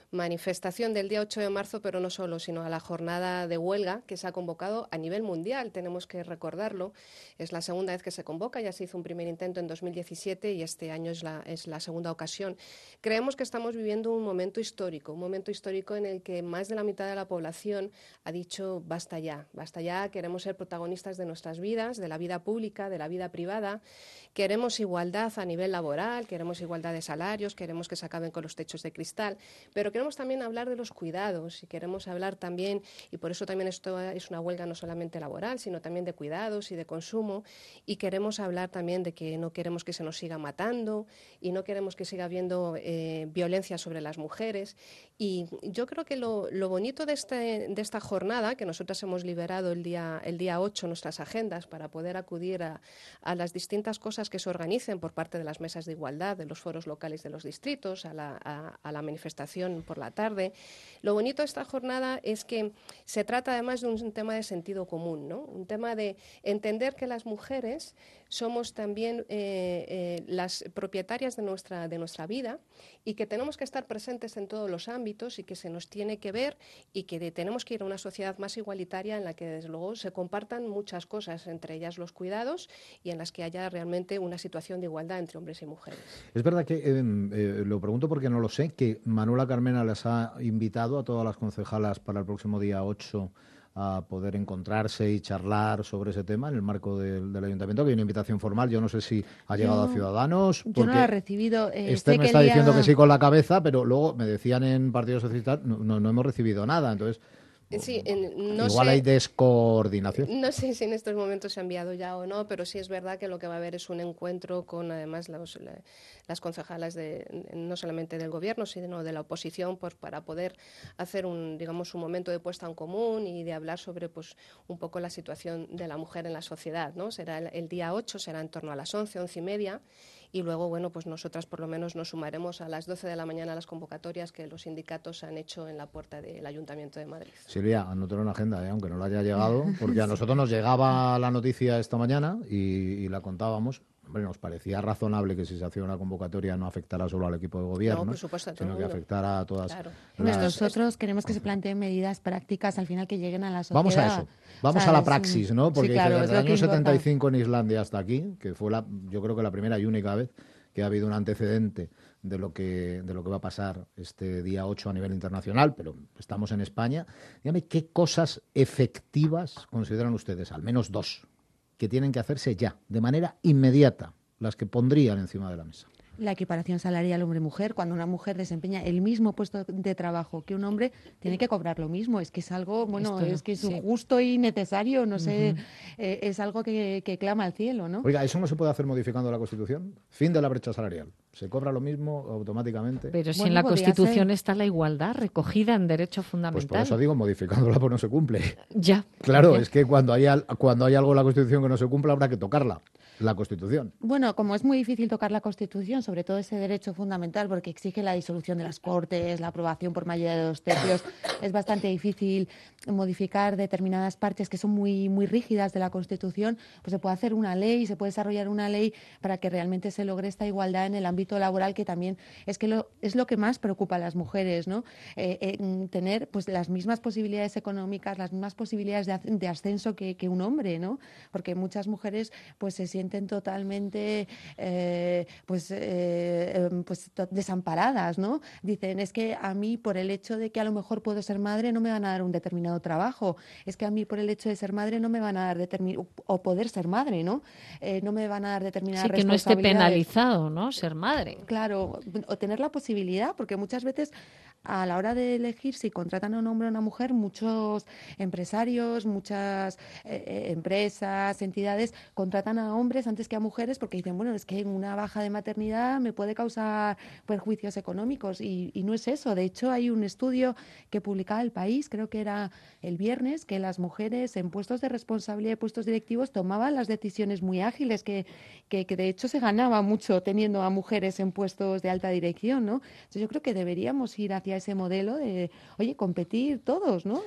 manifestación del día ocho de marzo, pero no solo, sino a la jornada de huelga que se ha convocado a nivel mundial. Tenemos que recordarlo. Es la segunda vez que se convoca, ya se hizo un primer intento en dos mil diecisiete y este año es la, es la segunda ocasión. Creemos que estamos viviendo un momento histórico, un momento histórico en el que más de la mitad de la población ha dicho basta ya, basta ya, queremos ser protagonistas de nuestras vidas, de la vida pública, de la vida privada, queremos igualdad a nivel laboral, queremos igualdad de salarios, queremos que se acaben con los techos de cristal, pero queremos también hablar de los cuidados y queremos hablar también, y por eso también esto es una huelga no solamente laboral, sino también de cuidados y de consumo, y queremos hablar también de que no queremos que se nos siga matando y no queremos que siga habiendo eh, violencia sobre las mujeres. Y yo creo que lo, lo bonito de, este, de esta jornada, que nosotras hemos liberado el día, el día ocho nuestras agendas para poder acudir a, a las distintas cosas que se organicen por parte de las mesas de igualdad, de los foros locales de los distritos, a la, a, a la manifestación por la tarde. Lo bonito de esta jornada es que se trata además de un tema de sentido común, ¿no? Un tema de entender que las mujeres somos también eh, eh, las propietarias de nuestra, de nuestra vida y que tenemos que estar presentes en todos los ámbitos y que se nos tiene que ver y que de, tenemos que ir a una sociedad más igualitaria en la que desde luego se compartan muchas cosas, entre ellas los cuidados y en las que haya realmente una situación de igualdad entre hombres y mujeres. Es verdad que, eh, eh, lo pregunto porque no lo sé, que Manuela Carmena les ha invitado a todas las concejalas para el próximo día ocho a poder encontrarse y charlar sobre ese tema en el marco del, del Ayuntamiento, que hay una invitación formal. Yo no sé si ha llegado yo, a Ciudadanos. Yo no la he recibido. Eh, este me está día... diciendo que sí con la cabeza, pero luego me decían en Partido Socialista, no, no, no hemos recibido nada. Entonces, sí, en, no igual sé, hay descoordinación. No sé si en estos momentos se ha enviado ya o no, pero sí es verdad que lo que va a haber es un encuentro con además los, la, las concejalas de, no solamente del gobierno, sino de la oposición, pues, para poder hacer un, digamos, un momento de puesta en común y de hablar sobre, pues, un poco la situación de la mujer en la sociedad, ¿no? Será el, el día ocho, será en torno a las once, once y media. Y luego, bueno, pues nosotras por lo menos nos sumaremos a las doce de la mañana a las convocatorias que los sindicatos han hecho en la puerta del Ayuntamiento de Madrid. Silvia, anótalo en la agenda, ¿eh? Aunque no lo haya llegado, porque a nosotros nos llegaba la noticia esta mañana y, y la contábamos. Hombre, nos parecía razonable que si se hacía una convocatoria no afectara solo al equipo de gobierno, no, por supuesto, a todo sino el que mundo. afectara a todas Claro. las... Nosotros queremos que se planteen medidas prácticas al final que lleguen a la sociedad. Vamos a eso, vamos o sea, a la es, praxis, ¿no? Porque sí, claro, desde el año setenta y cinco importa. en Islandia hasta aquí, que fue la, yo creo que la primera y única vez que ha habido un antecedente de lo que de lo que va a pasar este día ocho a nivel internacional, pero estamos en España. Dígame, ¿qué cosas efectivas consideran ustedes, al menos dos, que tienen que hacerse ya, de manera inmediata, las que pondrían encima de la mesa? La equiparación salarial hombre-mujer. Cuando una mujer desempeña el mismo puesto de trabajo que un hombre, tiene que cobrar lo mismo. Es que es algo, bueno, Esto, es que es sí. justo y necesario, no sé, Ujú. eh, es algo que, que clama al cielo, ¿no? Oiga, ¿eso no se puede hacer modificando la Constitución? Fin de la brecha salarial. Se cobra lo mismo automáticamente. Pero si Bueno, en la podría Constitución ser. está la igualdad recogida en derecho Pues fundamental. por eso digo, modificándola pues no se cumple. Ya. Claro, ya. es que cuando hay, al- cuando hay algo en la Constitución que no se cumpla habrá que tocarla, la Constitución. Bueno, como es muy difícil tocar la Constitución, sobre todo ese derecho fundamental, porque exige la disolución de las Cortes, la aprobación por mayoría de dos tercios, es bastante difícil modificar determinadas partes que son muy, muy rígidas de la Constitución, pues se puede hacer una ley, se puede desarrollar una ley para que realmente se logre esta igualdad en el ámbito laboral, que también es que lo, es lo que más preocupa a las mujeres, ¿no? Eh, eh, tener pues las mismas posibilidades económicas, las mismas posibilidades de, ac- de ascenso que, que un hombre, ¿no? Porque muchas mujeres pues se sienten totalmente eh, pues, eh, eh, pues to- desamparadas, ¿no? Dicen, es que a mí por el hecho de que a lo mejor puedo ser madre no me van a dar un determinado trabajo, es que a mí por el hecho de ser madre no me van a dar determinado, o poder ser madre, ¿no? Eh, no me van a dar determinadas Sí, que no esté responsabilidades. penalizado, ¿no? Ser madre. Claro, o tener la posibilidad, porque muchas veces a la hora de elegir si contratan a un hombre o a una mujer, muchos empresarios, muchas eh, eh, empresas, entidades contratan a hombres antes que a mujeres porque dicen, bueno, es que una baja de maternidad me puede causar perjuicios económicos y, y no es eso. De hecho, hay un estudio que publicaba El País, creo que era el viernes, que las mujeres en puestos de responsabilidad y puestos directivos tomaban las decisiones muy ágiles, que, que, que de hecho se ganaba mucho teniendo a mujeres en puestos de alta dirección, ¿no? Entonces yo creo que deberíamos ir hacia ese modelo de, oye, competir todos, ¿no? Eh,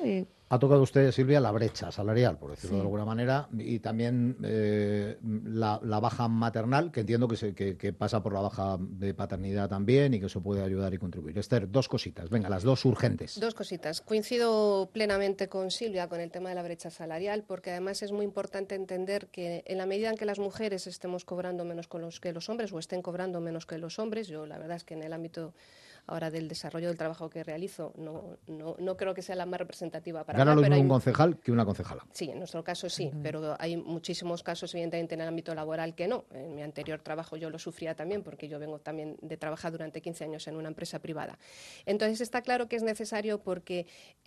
Ha tocado usted, Silvia, la brecha salarial, por decirlo Sí. de alguna manera, y también eh, la, la baja maternal, que entiendo que, se, que, que pasa por la baja de paternidad también y que eso puede ayudar y contribuir. Esther, dos cositas, venga, las dos urgentes. Dos cositas. Coincido plenamente con Silvia con el tema de la brecha salarial, porque además es muy importante entender que en la medida en que las mujeres estemos cobrando menos con los que los hombres o estén cobrando menos que los hombres, yo la verdad es que en el ámbito ahora del desarrollo del trabajo que realizo no, no, no creo que sea la más representativa para Gana mí. lo Pero mismo hay... un concejal que una concejala. Sí, en nuestro caso sí, pero hay muchísimos casos, evidentemente, en el ámbito laboral que no. En mi anterior trabajo yo lo sufría también, porque yo vengo también de trabajar durante quince años en una empresa privada. Entonces, está claro que es necesario porque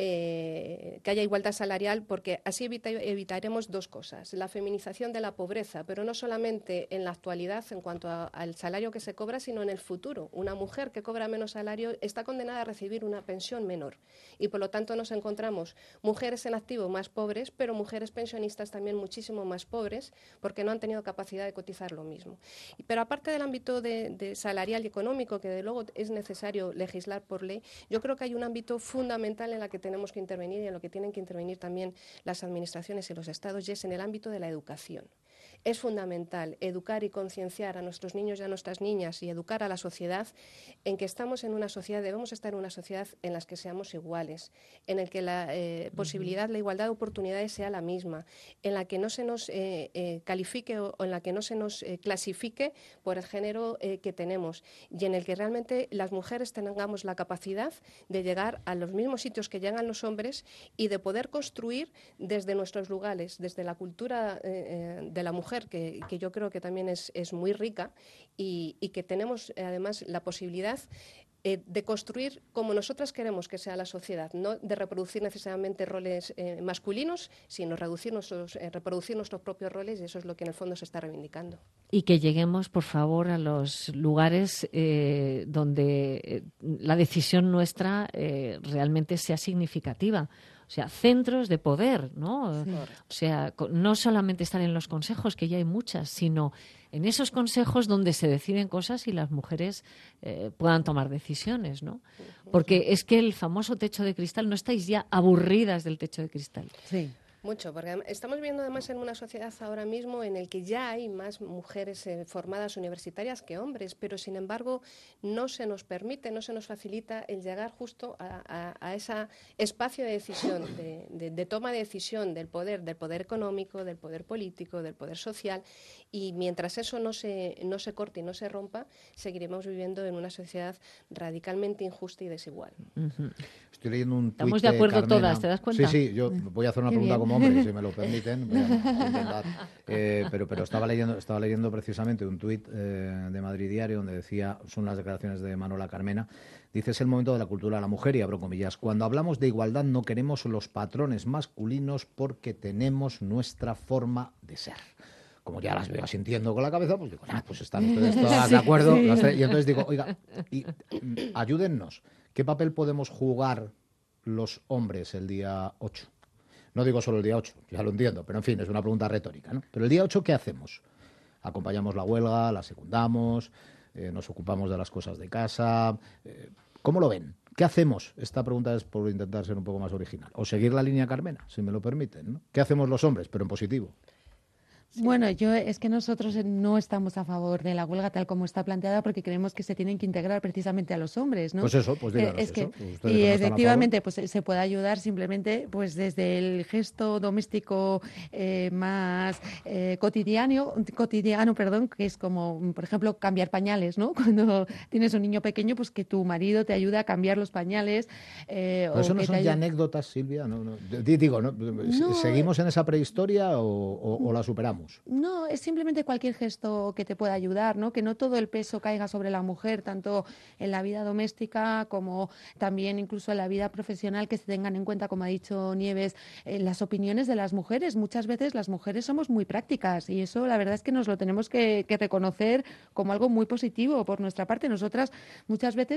eh, que haya igualdad salarial, porque así evita, evitaremos dos cosas. La feminización de la pobreza, pero no solamente en la actualidad en cuanto a, al salario que se cobra, sino en el futuro. Una mujer que cobra menos salario está condenada a recibir una pensión menor y, por lo tanto, nos encontramos mujeres en activo más pobres, pero mujeres pensionistas también muchísimo más pobres porque no han tenido capacidad de cotizar lo mismo. Pero aparte del ámbito de, de salarial y económico, que de luego es necesario legislar por ley, yo creo que hay un ámbito fundamental en el que tenemos que intervenir y en lo que tienen que intervenir también las administraciones y los estados, y es en el ámbito de la educación. Es fundamental educar y concienciar a nuestros niños y a nuestras niñas y educar a la sociedad en que estamos en una sociedad, debemos estar en una sociedad en la que seamos iguales, en el que la eh, posibilidad, la igualdad de oportunidades sea la misma, en la que no se nos eh, eh, califique o, o en la que no se nos eh, clasifique por el género eh, que tenemos, y en el que realmente las mujeres tengamos la capacidad de llegar a los mismos sitios que llegan los hombres y de poder construir desde nuestros lugares, desde la cultura eh, de la mujer, que, que yo creo que también es, es muy rica y, y que tenemos eh, además la posibilidad eh, de construir como nosotras queremos que sea la sociedad, no de reproducir necesariamente roles eh, masculinos, sino reducir nuestros, eh, reproducir nuestros propios roles, y eso es lo que en el fondo se está reivindicando. Y que lleguemos, por favor, a los lugares eh, donde eh, la decisión nuestra eh, realmente sea significativa. O sea, centros de poder, ¿no? Sí. O sea, no solamente estar en los consejos, que ya hay muchas, sino en esos consejos donde se deciden cosas y las mujeres eh, puedan tomar decisiones, ¿no? Porque es que el famoso techo de cristal, ¿no estáis ya aburridas del techo de cristal? Sí. Mucho, porque estamos viviendo además en una sociedad ahora mismo en el que ya hay más mujeres eh, formadas universitarias que hombres, pero sin embargo no se nos permite, no se nos facilita el llegar justo a, a, a ese espacio de decisión, de, de, de toma de decisión del poder, del poder económico, del poder político, del poder social, y mientras eso no se, no se corte y no se rompa, seguiremos viviendo en una sociedad radicalmente injusta y desigual. Uh-huh. Estoy leyendo un tuit. Estamos de acuerdo Carmena. todas, ¿te das cuenta? Sí, sí, yo voy a hacer una Qué pregunta bien. como hombre, si me lo permiten. Voy a intentar. Eh, pero pero estaba leyendo estaba leyendo precisamente un tuit eh, de Madrid Diario donde decía, son las declaraciones de Manuela Carmena, dice: es el momento de la cultura de la mujer, y abro comillas, cuando hablamos de igualdad no queremos los patrones masculinos porque tenemos nuestra forma de ser. Como ya las veo asintiendo con la cabeza, pues digo, ah, pues están ustedes todas de acuerdo. Sí. Las tres, y entonces digo, oiga, y, mm, ayúdennos, ¿qué papel podemos jugar los hombres el día ocho? No digo solo el día ocho, ya lo entiendo, pero en fin, es una pregunta retórica, ¿no? Pero el día ocho, ¿qué hacemos? ¿Acompañamos la huelga, la secundamos, eh, nos ocupamos de las cosas de casa? Eh, ¿Cómo lo ven? ¿Qué hacemos? Esta pregunta es por intentar ser un poco más original. O seguir la línea Carmena, si me lo permiten, ¿no? ¿Qué hacemos los hombres, pero en positivo? Bueno, yo es que nosotros no estamos a favor de la huelga tal como está planteada, porque creemos que se tienen que integrar precisamente a los hombres, ¿no? Pues eso, pues díganos eh, es eso. Que, Ustedes y no efectivamente, pues se puede ayudar simplemente, pues desde el gesto doméstico eh, más eh, cotidiano, cotidiano, perdón, que es como, por ejemplo, cambiar pañales, ¿no? Cuando tienes un niño pequeño, pues que tu marido te ayude a cambiar los pañales. Eh, o eso o no que son te ya ayude... anécdotas, Silvia. No, no. Digo, ¿no? No, ¿seguimos en esa prehistoria o, o, o la superamos? No, es simplemente cualquier gesto que te pueda ayudar, ¿no? Que no todo el peso caiga sobre la mujer, tanto en la vida doméstica como también incluso en la vida profesional, que se tengan en cuenta, como ha dicho Nieves, eh, las opiniones de las mujeres. Muchas veces las mujeres somos muy prácticas y eso la verdad es que nos lo tenemos que, que reconocer como algo muy positivo por nuestra parte. Nosotras muchas veces,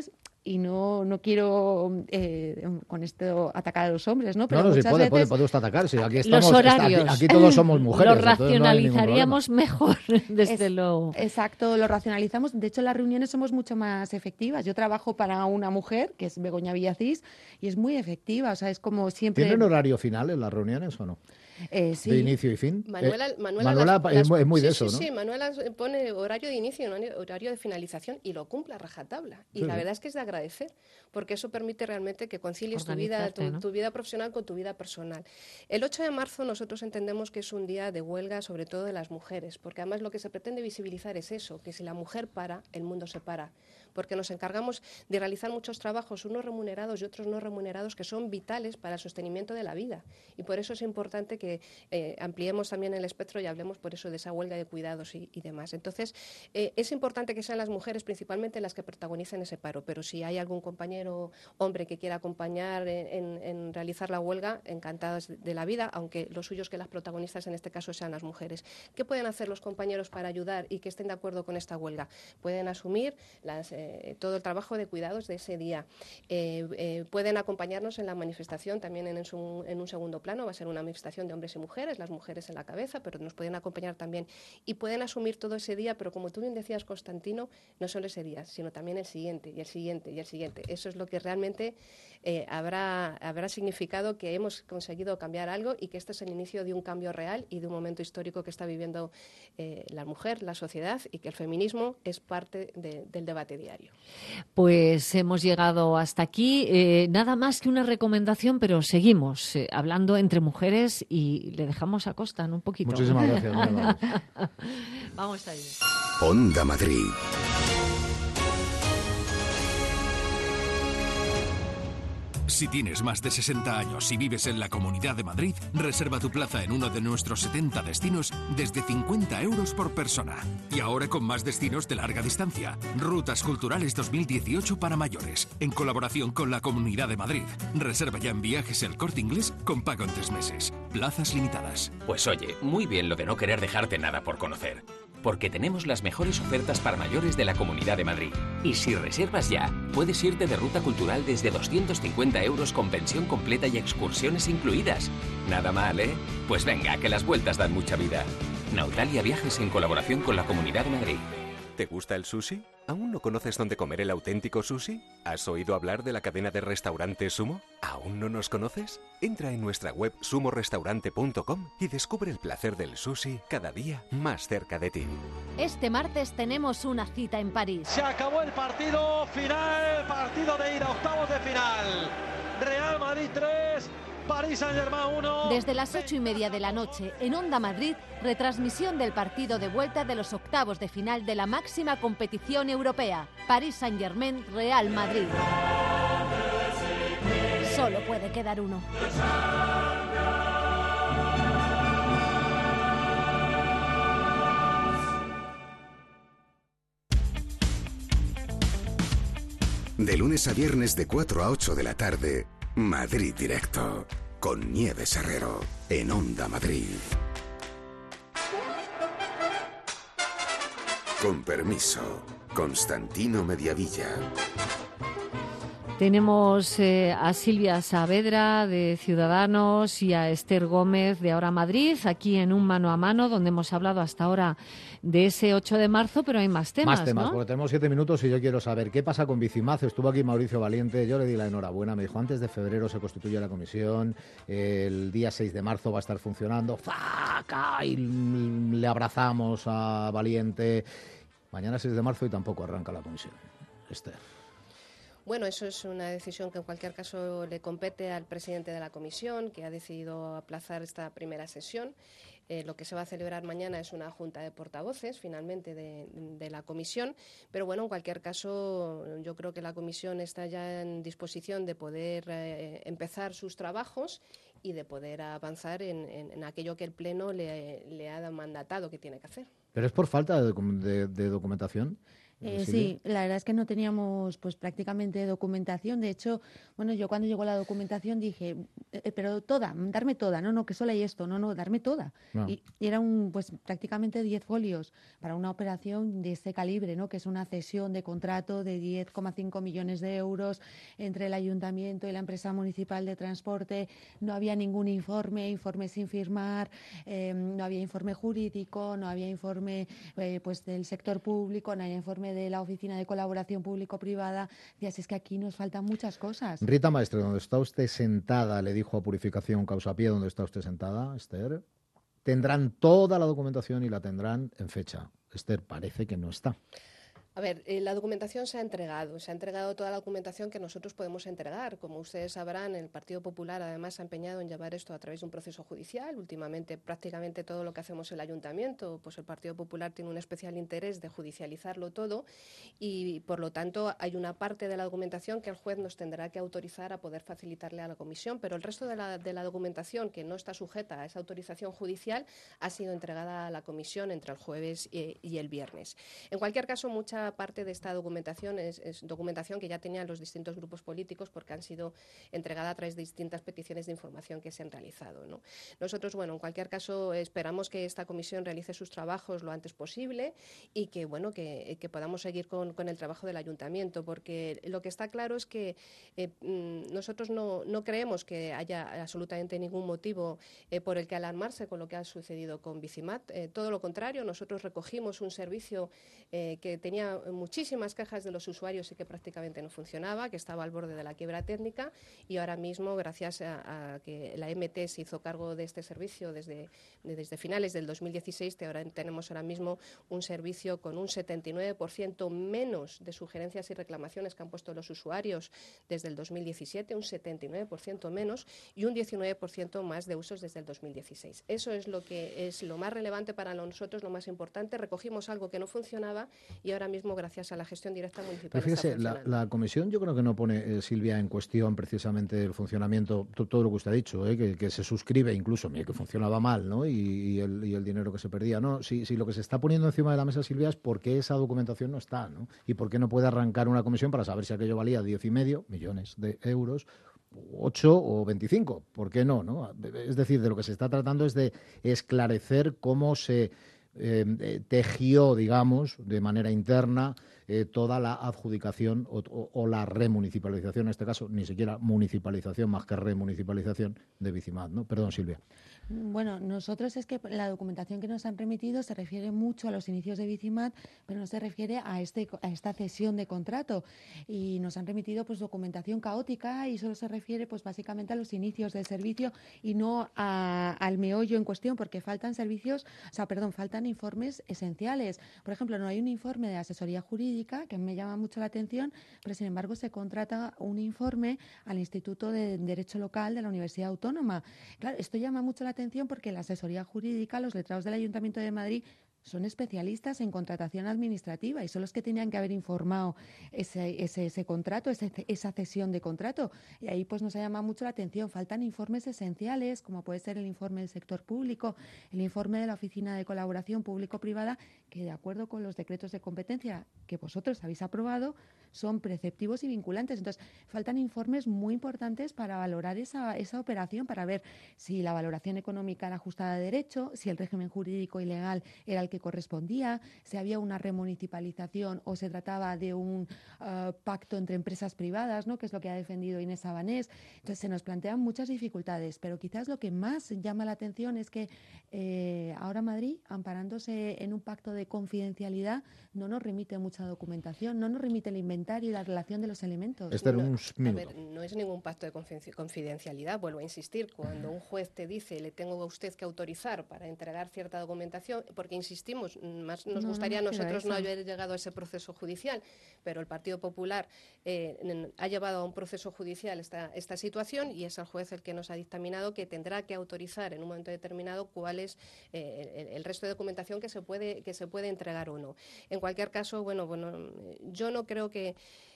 y no, no quiero eh, con esto atacar a los hombres, ¿no? Pero no, no, si muchas puede, veces... puede, puede usted atacar. Si aquí estamos, los horarios. Está, aquí, aquí todos somos mujeres. Los racionalizaríamos no mejor, desde es, luego. Exacto, lo racionalizamos. De hecho, en las reuniones somos mucho más efectivas. Yo trabajo para una mujer, que es Begoña Villacís, y es muy efectiva. O sea, es como siempre... ¿Tienen horario final en las reuniones o no? Eh, sí. ¿De inicio y fin? Manuela, eh, Manuela, Manuela las, es, las, es muy sí, de eso, sí, ¿no? Sí, Manuela pone horario de inicio y horario de finalización y lo cumple a rajatabla. Y sí, la sí. verdad es que es de agradecer, porque eso permite realmente que concilies tu vida, tu, ¿no? tu vida profesional con tu vida personal. El ocho de marzo nosotros entendemos que es un día de huelga, sobre todo de las mujeres, porque además lo que se pretende visibilizar es eso, que si la mujer para, el mundo se para. Porque nos encargamos de realizar muchos trabajos, unos remunerados y otros no remunerados, que son vitales para el sostenimiento de la vida. Y por eso es importante que eh, ampliemos también el espectro y hablemos por eso de esa huelga de cuidados y, y demás. Entonces, eh, es importante que sean las mujeres principalmente las que protagonicen ese paro, pero si hay algún compañero hombre que quiera acompañar en, en, en realizar la huelga, encantadas de la vida, aunque lo suyo es que las protagonistas en este caso sean las mujeres. ¿Qué pueden hacer los compañeros para ayudar y que estén de acuerdo con esta huelga? Pueden asumir las... Eh, todo el trabajo de cuidados de ese día. Eh, eh, pueden acompañarnos en la manifestación también en, en, su, en un segundo plano, va a ser una manifestación de hombres y mujeres, las mujeres en la cabeza, pero nos pueden acompañar también y pueden asumir todo ese día, pero como tú bien decías, Constantino, no solo ese día, sino también el siguiente y el siguiente y el siguiente. Eso es lo que realmente eh, habrá, habrá significado que hemos conseguido cambiar algo y que este es el inicio de un cambio real y de un momento histórico que está viviendo eh, la mujer, la sociedad, y que el feminismo es parte de, del debate diario. Pues hemos llegado hasta aquí. Eh, nada más que una recomendación, pero seguimos eh, hablando entre mujeres y le dejamos a Costa, ¿no? Un poquito. Muchísimas gracias. Vamos. Vamos ahí. Onda Madrid. Si tienes más de sesenta años y vives en la Comunidad de Madrid, reserva tu plaza en uno de nuestros setenta destinos desde cincuenta euros por persona. Y ahora con más destinos de larga distancia. Rutas Culturales dos mil dieciocho para mayores, en colaboración con la Comunidad de Madrid. Reserva ya en Viajes El Corte Inglés con pago en tres meses. Plazas limitadas. Pues oye, muy bien lo de no querer dejarte nada por conocer. Porque tenemos las mejores ofertas para mayores de la Comunidad de Madrid. Y si reservas ya, puedes irte de ruta cultural desde doscientos cincuenta euros con pensión completa y excursiones incluidas. Nada mal, ¿eh? Pues venga, que las vueltas dan mucha vida. Nautalia Viajes en colaboración con la Comunidad de Madrid. ¿Te gusta el sushi? ¿Aún no conoces dónde comer el auténtico sushi? ¿Has oído hablar de la cadena de restaurantes Sumo? ¿Aún no nos conoces? Entra en nuestra web sumo restaurante punto com y descubre el placer del sushi cada día más cerca de ti. Este martes tenemos una cita en París. Se acabó el partido final, partido de ida, octavos de final. Real Madrid tres, París Saint-Germain uno. Desde las ocho y media de la noche, en Onda Madrid, retransmisión del partido de vuelta de los octavos de final de la máxima competición europea. París Saint-Germain, Real Madrid. Solo puede quedar uno. De lunes a viernes de cuatro a ocho de la tarde, Madrid Directo, con Nieves Herrero, en Onda Madrid. Con permiso, Constantino Mediavilla. Tenemos eh, a Silvia Saavedra de Ciudadanos y a Esther Gómez de Ahora Madrid, aquí en un mano a mano, donde hemos hablado hasta ahora de ese ocho de marzo, pero hay más temas, Más temas, ¿no? porque tenemos siete minutos y yo quiero saber qué pasa con Bicimaz. Estuvo aquí Mauricio Valiente, yo le di la enhorabuena, me dijo antes de febrero se constituye la comisión, el día seis de marzo va a estar funcionando, ¡faca! Y le abrazamos a Valiente. Mañana seis de marzo y tampoco arranca la comisión. Esther. Bueno, eso es una decisión que en cualquier caso le compete al presidente de la comisión, que ha decidido aplazar esta primera sesión. Eh, lo que se va a celebrar mañana es una junta de portavoces, finalmente, de, de la comisión. Pero bueno, en cualquier caso, yo creo que la comisión está ya en disposición de poder eh, empezar sus trabajos y de poder avanzar en, en, en aquello que el Pleno le, le ha mandatado que tiene que hacer. ¿Pero es por falta de, de, de documentación? Eh, sí, la verdad es que no teníamos pues prácticamente documentación. De hecho, bueno, yo cuando llegó la documentación dije, eh, pero toda, darme toda, no, no, que solo hay esto, no, no, darme toda. No. Y, y era un pues prácticamente diez folios para una operación de este calibre, ¿no? Que es una cesión de contrato de diez coma cinco millones de euros entre el ayuntamiento y la empresa municipal de transporte. No había ningún informe, informe sin firmar, eh, no había informe jurídico, no había informe eh, pues del sector público, no había informe de la Oficina de Colaboración Público-Privada. Y así es que aquí nos faltan muchas cosas. Rita Maestre, donde está usted sentada, le dijo a Purificación Causapié, donde está usted sentada, Esther, tendrán toda la documentación y la tendrán en fecha. Esther, parece que no está. A ver, eh, la documentación se ha entregado, se ha entregado toda la documentación que nosotros podemos entregar. Como ustedes sabrán, el Partido Popular además se ha empeñado en llevar esto a través de un proceso judicial. Últimamente, prácticamente todo lo que hacemos en el Ayuntamiento, pues el Partido Popular tiene un especial interés de judicializarlo todo y, por lo tanto, hay una parte de la documentación que el juez nos tendrá que autorizar a poder facilitarle a la comisión, pero el resto de la, de la documentación que no está sujeta a esa autorización judicial ha sido entregada a la comisión entre el jueves y, y el viernes. En cualquier caso, mucha parte de esta documentación es, es documentación que ya tenían los distintos grupos políticos porque han sido entregada a través de distintas peticiones de información que se han realizado, ¿no? Nosotros, bueno, en cualquier caso esperamos que esta comisión realice sus trabajos lo antes posible y que, bueno, que, que podamos seguir con, con el trabajo del ayuntamiento, porque lo que está claro es que eh, nosotros no, no creemos que haya absolutamente ningún motivo eh, por el que alarmarse con lo que ha sucedido con Bicimat. Eh, todo lo contrario, nosotros recogimos un servicio eh, que tenía muchísimas quejas de los usuarios y que prácticamente no funcionaba, que estaba al borde de la quiebra técnica y ahora mismo, gracias a, a que la M T se hizo cargo de este servicio desde, de, desde finales del dos mil dieciséis, te ahora, tenemos ahora mismo un servicio con un setenta y nueve por ciento menos de sugerencias y reclamaciones que han puesto los usuarios desde el dos mil diecisiete, un setenta y nueve por ciento menos y un diecinueve por ciento más de usos desde el dos mil dieciséis. Eso es lo que es lo más relevante para nosotros, lo más importante. Recogimos algo que no funcionaba y ahora mismo, gracias a la gestión directa municipal. Pero fíjese, la, la comisión yo creo que no pone, eh, Silvia, en cuestión precisamente el funcionamiento, to, todo lo que usted ha dicho, eh, que, que se suscribe incluso, mire, que funcionaba mal, ¿no? Y, y, el, y el dinero que se perdía. No, si, si lo que se está poniendo encima de la mesa, Silvia, es por qué esa documentación no está, ¿no? Y por qué no puede arrancar una comisión para saber si aquello valía diez y medio millones de euros, ocho o veinticinco. ¿Por qué no, no? Es decir, de lo que se está tratando es de esclarecer cómo se Eh, tejió, digamos, de manera interna eh, toda la adjudicación o, o, o la remunicipalización, en este caso, ni siquiera municipalización más que remunicipalización de Bicimat, ¿no? Perdón, Silvia. Bueno, nosotros es que la documentación que nos han remitido se refiere mucho a los inicios de Bicimat, pero no se refiere a, este, a esta cesión de contrato. Y nos han remitido pues documentación caótica y solo se refiere pues básicamente a los inicios del servicio y no a, al meollo en cuestión, porque faltan servicios, o sea, perdón, faltan informes esenciales. Por ejemplo, no hay un informe de asesoría jurídica, que me llama mucho la atención, pero sin embargo se contrata un informe al Instituto de Derecho Local de la Universidad Autónoma. Claro, esto llama mucho la atención porque la asesoría jurídica, los letrados del Ayuntamiento de Madrid son especialistas en contratación administrativa y son los que tenían que haber informado ese, ese, ese contrato, ese, esa cesión de contrato. Y ahí pues nos ha llamado mucho la atención. Faltan informes esenciales, como puede ser el informe del sector público, el informe de la Oficina de Colaboración Público-Privada, que de acuerdo con los decretos de competencia que vosotros habéis aprobado, son preceptivos y vinculantes. Entonces, faltan informes muy importantes para valorar esa, esa operación, para ver si la valoración económica era ajustada a derecho, si el régimen jurídico y legal era el que correspondía, si había una remunicipalización o se trataba de un uh, pacto entre empresas privadas, ¿no? Que es lo que ha defendido Inés Sabanés. Entonces, se nos plantean muchas dificultades, pero quizás lo que más llama la atención es que eh, ahora Madrid, amparándose en un pacto de confidencialidad, no nos remite mucha documentación, no nos remite el inventario y la relación de los elementos. Esther, no, un minuto. A ver, no es ningún pacto de confidencialidad, vuelvo a insistir, cuando un juez te dice le tengo a usted que autorizar para entregar cierta documentación, porque insistimos, más nos no, gustaría a no nosotros eso. no haber llegado a ese proceso judicial, pero el Partido Popular eh, ha llevado a un proceso judicial esta, esta situación y es el juez el que nos ha dictaminado que tendrá que autorizar en un momento determinado cuál es eh, el, el resto de documentación que se puede que se puede entregar o no. En cualquier caso, bueno, bueno, yo no creo que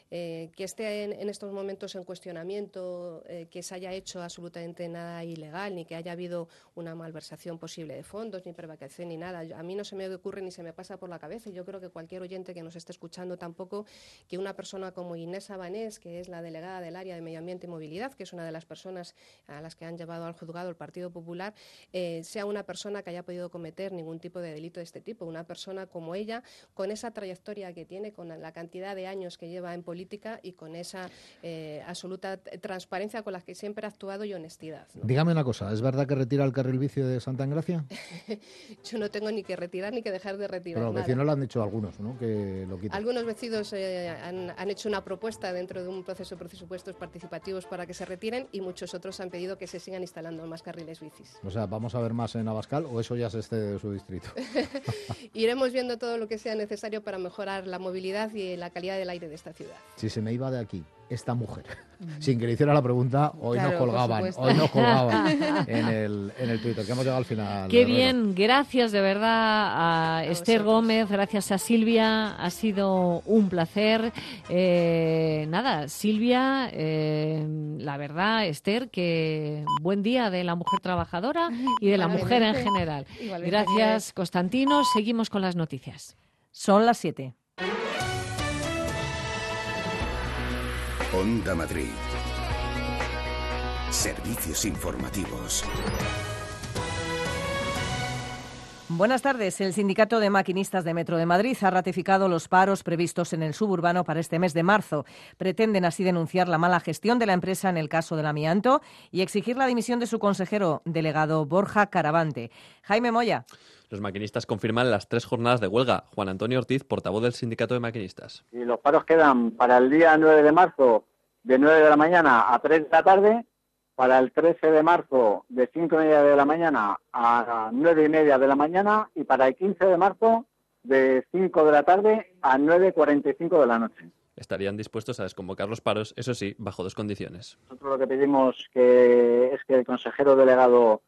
eh, que esté en, en estos momentos en cuestionamiento, eh, que se haya hecho absolutamente nada ilegal, ni que haya habido una malversación posible de fondos, ni prevaricación, ni nada. A mí no se me ocurre ni se me pasa por la cabeza. Yo creo que cualquier oyente que nos esté escuchando tampoco, que una persona como Inés Sabanés, que es la delegada del área de Medio Ambiente y Movilidad, que es una de las personas a las que han llevado al juzgado el Partido Popular, eh, sea una persona que haya podido cometer ningún tipo de delito de este tipo. Una persona como ella, con esa trayectoria que tiene, con la cantidad de años que lleva en política y con esa eh, absoluta transparencia con la que siempre ha actuado y honestidad, ¿no? Dígame una cosa, ¿es verdad que retira el carril bici de Santa Engracia? Yo no tengo ni que retirar ni que dejar de retirar Pero los nada. vecinos lo han dicho algunos, ¿no?, que lo quiten. Algunos vecinos eh, han, han hecho una propuesta dentro de un proceso de presupuestos participativos para que se retiren y muchos otros han pedido que se sigan instalando más carriles bicis. O sea, ¿vamos a ver más en Abascal o eso ya se excede de su distrito? Iremos viendo todo lo que sea necesario para mejorar la movilidad y la calidad del aire de esta ciudad. Si se me iba de aquí esta mujer, mm. sin que le hiciera la pregunta, hoy claro, nos colgaban, hoy nos colgaban en el, en el Twitter, que hemos llegado al final. Qué Herrero. bien, gracias de verdad a, a Esther Gómez, gracias a Silvia, ha sido un placer. Eh, nada, Silvia, eh, la verdad, Esther, que buen día de la mujer trabajadora y de la mujer en general. Gracias, Constantino. Seguimos con las noticias. Son las siete. Onda Madrid. Servicios informativos. Buenas tardes. El Sindicato de Maquinistas de Metro de Madrid ha ratificado los paros previstos en el suburbano para este mes de marzo. Pretenden así denunciar la mala gestión de la empresa en el caso del amianto y exigir la dimisión de su consejero delegado Borja Caravante. Jaime Moya. Los maquinistas confirman las tres jornadas de huelga. Juan Antonio Ortiz, portavoz del Sindicato de Maquinistas. Y los paros quedan para el día nueve de marzo de nueve de la mañana a tres de la tarde, para el trece de marzo de cinco y media de la mañana a nueve y media de la mañana y para el quince de marzo de cinco de la tarde a nueve cuarenta y cinco de la noche. Estarían dispuestos a desconvocar los paros, eso sí, bajo dos condiciones. Nosotros lo que pedimos que es que el consejero delegado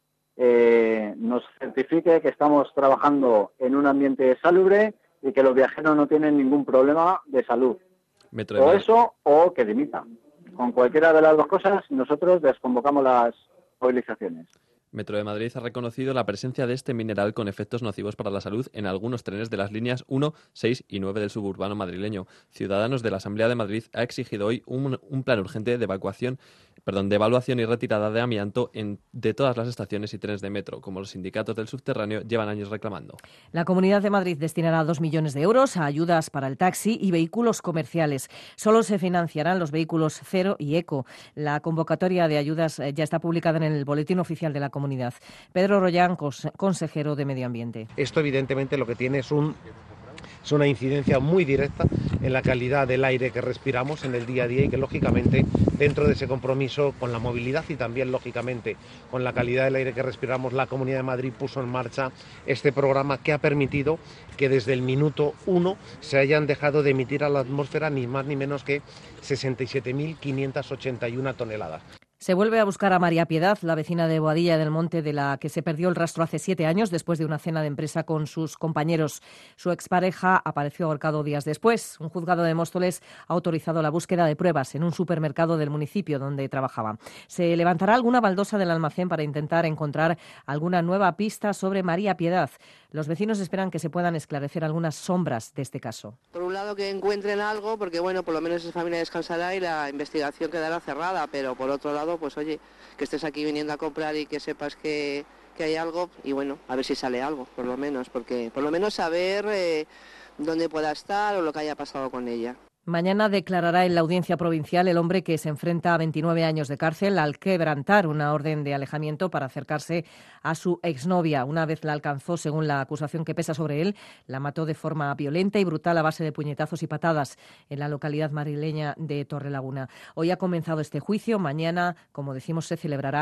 eh, nos certifique que estamos trabajando en un ambiente salubre y que los viajeros no tienen ningún problema de salud. Metro de O Madrid. eso o que dimita. Con cualquiera de las dos cosas nosotros desconvocamos las movilizaciones. Metro de Madrid ha reconocido la presencia de este mineral con efectos nocivos para la salud en algunos trenes de las líneas uno, seis y nueve del suburbano madrileño. Ciudadanos de la Asamblea de Madrid ha exigido hoy un, un plan urgente de evacuación, perdón, de evaluación y retirada de amianto en, de todas las estaciones y trenes de metro, como los sindicatos del subterráneo llevan años reclamando. La Comunidad de Madrid destinará dos millones de euros a ayudas para el taxi y vehículos comerciales. Solo se financiarán los vehículos cero y eco. La convocatoria de ayudas ya está publicada en el Boletín Oficial de la Comunidad. Pedro Rollán, consejero de Medio Ambiente. Esto evidentemente lo que tiene es un es una incidencia muy directa en la calidad del aire que respiramos en el día a día y que lógicamente dentro de ese compromiso con la movilidad y también lógicamente con la calidad del aire que respiramos, la Comunidad de Madrid puso en marcha este programa que ha permitido que desde el minuto uno se hayan dejado de emitir a la atmósfera ni más ni menos que sesenta y siete mil quinientas ochenta y una toneladas. Se vuelve a buscar a María Piedad, la vecina de Boadilla del Monte, de la que se perdió el rastro hace siete años después de una cena de empresa con sus compañeros. Su expareja apareció ahorcado días después. Un juzgado de Móstoles ha autorizado la búsqueda de pruebas en un supermercado del municipio donde trabajaba. Se levantará alguna baldosa del almacén para intentar encontrar alguna nueva pista sobre María Piedad. Los vecinos esperan que se puedan esclarecer algunas sombras de este caso. Por un lado que encuentren algo, porque bueno, por lo menos esa familia descansará y la investigación quedará cerrada, pero por otro lado, pues oye, que estés aquí viniendo a comprar y que sepas que, que hay algo, y bueno, a ver si sale algo, por lo menos, porque por lo menos saber eh, dónde pueda estar o lo que haya pasado con ella. Mañana declarará en la audiencia provincial el hombre que se enfrenta a veintinueve años de cárcel al quebrantar una orden de alejamiento para acercarse a su exnovia. Una vez la alcanzó, según la acusación que pesa sobre él, la mató de forma violenta y brutal a base de puñetazos y patadas en la localidad madrileña de Torrelaguna. Hoy ha comenzado este juicio. Mañana, como decimos, se celebrará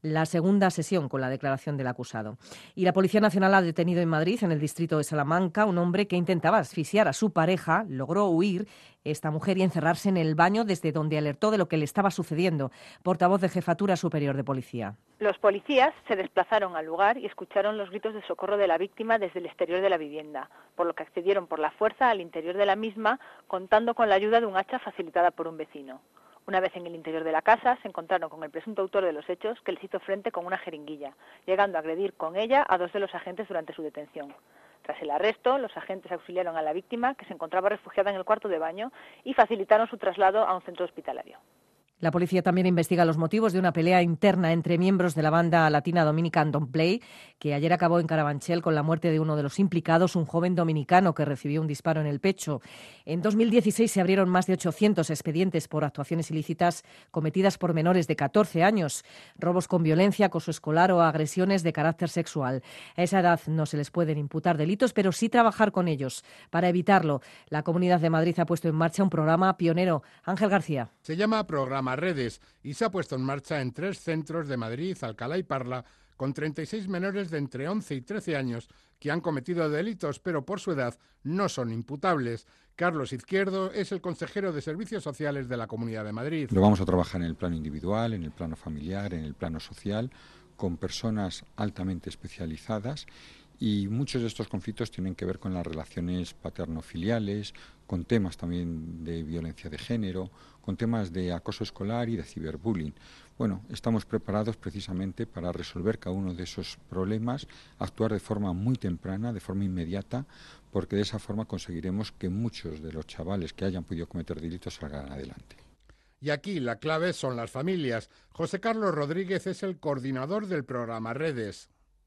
la segunda sesión con la declaración del acusado. Y la Policía Nacional ha detenido en Madrid, en el distrito de Salamanca, un hombre que intentaba asfixiar a su pareja, logró huir esta mujer y encerrarse en el baño desde donde alertó de lo que le estaba sucediendo. Portavoz de Jefatura Superior de Policía. Los policías se desplazaron al lugar y escucharon los gritos de socorro de la víctima desde el exterior de la vivienda, por lo que accedieron por la fuerza al interior de la misma, contando con la ayuda de un hacha facilitada por un vecino. Una vez en el interior de la casa, se encontraron con el presunto autor de los hechos, que les hizo frente con una jeringuilla, llegando a agredir con ella a dos de los agentes durante su detención. Tras el arresto, los agentes auxiliaron a la víctima, que se encontraba refugiada en el cuarto de baño, y facilitaron su traslado a un centro hospitalario. La policía también investiga los motivos de una pelea interna entre miembros de la banda latina Dominican Don't Play, que ayer acabó en Carabanchel con la muerte de uno de los implicados, un joven dominicano que recibió un disparo en el pecho. En dos mil dieciséis se abrieron más de ochocientos expedientes por actuaciones ilícitas cometidas por menores de catorce años, robos con violencia, acoso escolar o agresiones de carácter sexual. A esa edad no se les pueden imputar delitos, pero sí trabajar con ellos. Para evitarlo, la Comunidad de Madrid ha puesto en marcha un programa pionero. Ángel García. Se llama Programa Redes y se ha puesto en marcha en tres centros de Madrid, Alcalá y Parla, con treinta y seis menores de entre once y trece años que han cometido delitos, pero por su edad no son imputables. Carlos Izquierdo es el consejero de Servicios Sociales de la Comunidad de Madrid. Lo vamos a trabajar en el plano individual, en el plano familiar, en el plano social, con personas altamente especializadas. Y muchos de estos conflictos tienen que ver con las relaciones paterno-filiales, con temas también de violencia de género, con temas de acoso escolar y de ciberbullying. Bueno, estamos preparados precisamente para resolver cada uno de esos problemas, actuar de forma muy temprana, de forma inmediata, porque de esa forma conseguiremos que muchos de los chavales que hayan podido cometer delitos salgan adelante. Y aquí la clave son las familias. José Carlos Rodríguez es el coordinador del programa Redes.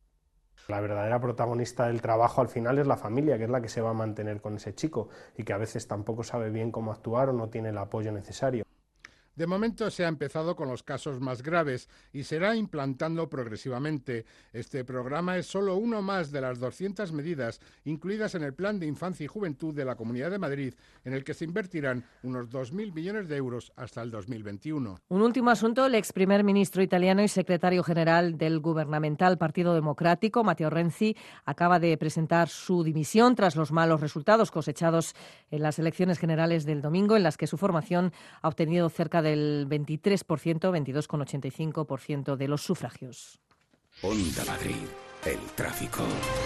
La verdadera protagonista del trabajo al final es la familia, que es la que se va a mantener con ese chico y que a veces tampoco sabe bien cómo actuar o no tiene el apoyo necesario. De momento se ha empezado con los casos más graves y será implantando progresivamente. Este programa es solo uno más de las doscientas medidas incluidas en el Plan de Infancia y Juventud de la Comunidad de Madrid, en el que se invertirán unos dos mil millones de euros hasta el dos mil veintiuno. Un último asunto. El ex primer ministro italiano y secretario general del gubernamental Partido Democrático, Matteo Renzi, acaba de presentar su dimisión tras los malos resultados cosechados en las elecciones generales del domingo, en las que su formación ha obtenido cerca de del veintitrés por ciento, veintidós coma ochenta y cinco por ciento de los sufragios. Onda Madrid, el tráfico.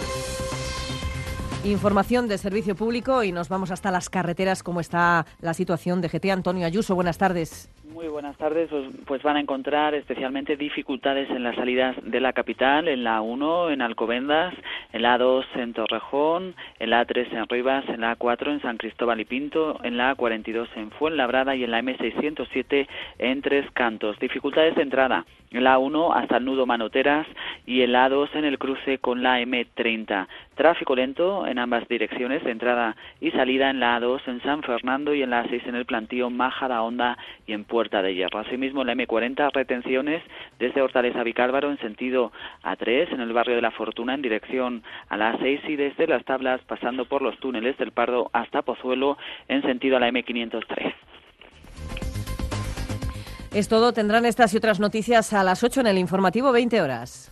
Información de servicio público y nos vamos hasta las carreteras. ¿Cómo está la situación de G T? Antonio Ayuso, buenas tardes. Muy buenas tardes. Pues, pues van a encontrar especialmente dificultades en las salidas de la capital, en la A uno en Alcobendas, en la A dos en Torrejón, en la A tres en Rivas, en la A cuatro en San Cristóbal y Pinto, en la A cuarenta y dos en Fuenlabrada y en la M seiscientos siete en Tres Cantos. Dificultades de entrada en la A uno hasta el nudo Manoteras y en la A dos en el cruce con la M treinta. Tráfico lento en ambas direcciones de entrada y salida en la A dos en San Fernando y en la A seis en el plantío Majadahonda y en Puerta de Hierro. Asimismo, en la M cuarenta, retenciones desde Hortaleza a Vicálvaro en sentido A tres, en el barrio de La Fortuna en dirección a la A seis y desde Las Tablas pasando por los túneles del Pardo hasta Pozuelo en sentido a la M quinientos tres. Es todo. Tendrán estas y otras noticias a las ocho en el informativo veinte horas.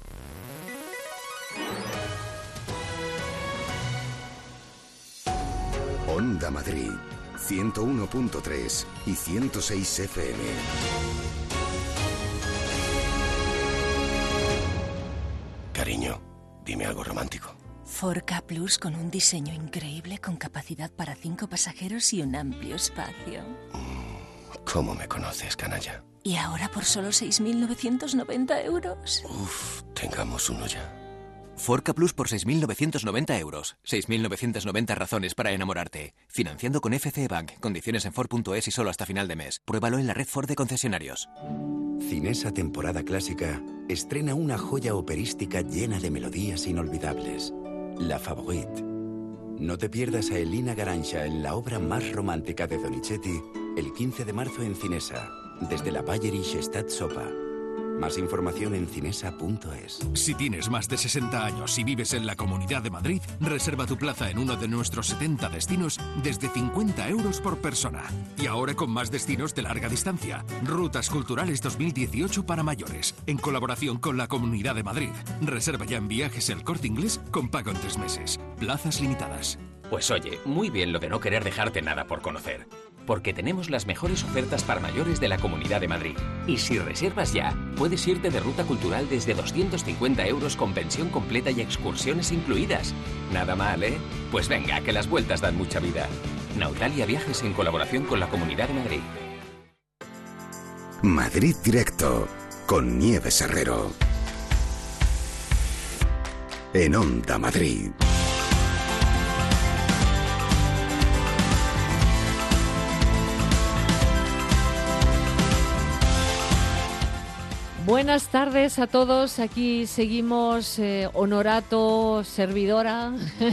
Onda Madrid, ciento uno punto tres y ciento seis F M. Cariño, dime algo romántico. Ford Ka Plus con un diseño increíble con capacidad para cinco pasajeros y un amplio espacio. ¿Cómo me conoces, canalla? Y ahora por solo seis mil novecientos noventa euros. Uf, tengamos uno ya. Ford Ka Plus por seis mil novecientos noventa euros. seis mil novecientos noventa razones para enamorarte. Financiando con F C Bank. Condiciones en Ford punto es y solo hasta final de mes. Pruébalo en la red Ford de concesionarios. Cinesa Temporada Clásica estrena una joya operística llena de melodías inolvidables. La Favorite. No te pierdas a Elina Garancha en la obra más romántica de Donizetti el quince de marzo en Cinesa, desde la Bayerische Stadt Sopa. Más información en cinesa punto es. Si tienes más de sesenta años y vives en la Comunidad de Madrid, reserva tu plaza en uno de nuestros setenta destinos desde cincuenta euros por persona. Y ahora con más destinos de larga distancia. Rutas Culturales dos mil dieciocho para mayores, en colaboración con la Comunidad de Madrid. Reserva ya en Viajes El Corte Inglés con pago en tres meses. Plazas limitadas. Pues oye, muy bien lo de no querer dejarte nada por conocer. Porque tenemos las mejores ofertas para mayores de la Comunidad de Madrid. Y si reservas ya, puedes irte de ruta cultural desde doscientos cincuenta euros con pensión completa y excursiones incluidas. Nada mal, ¿eh? Pues venga, que las vueltas dan mucha vida. Nautalia Viajes en colaboración con la Comunidad de Madrid. Madrid Directo, con Nieves Herrero. En Onda Madrid. Buenas tardes a todos. Aquí seguimos eh, Honorato, servidora.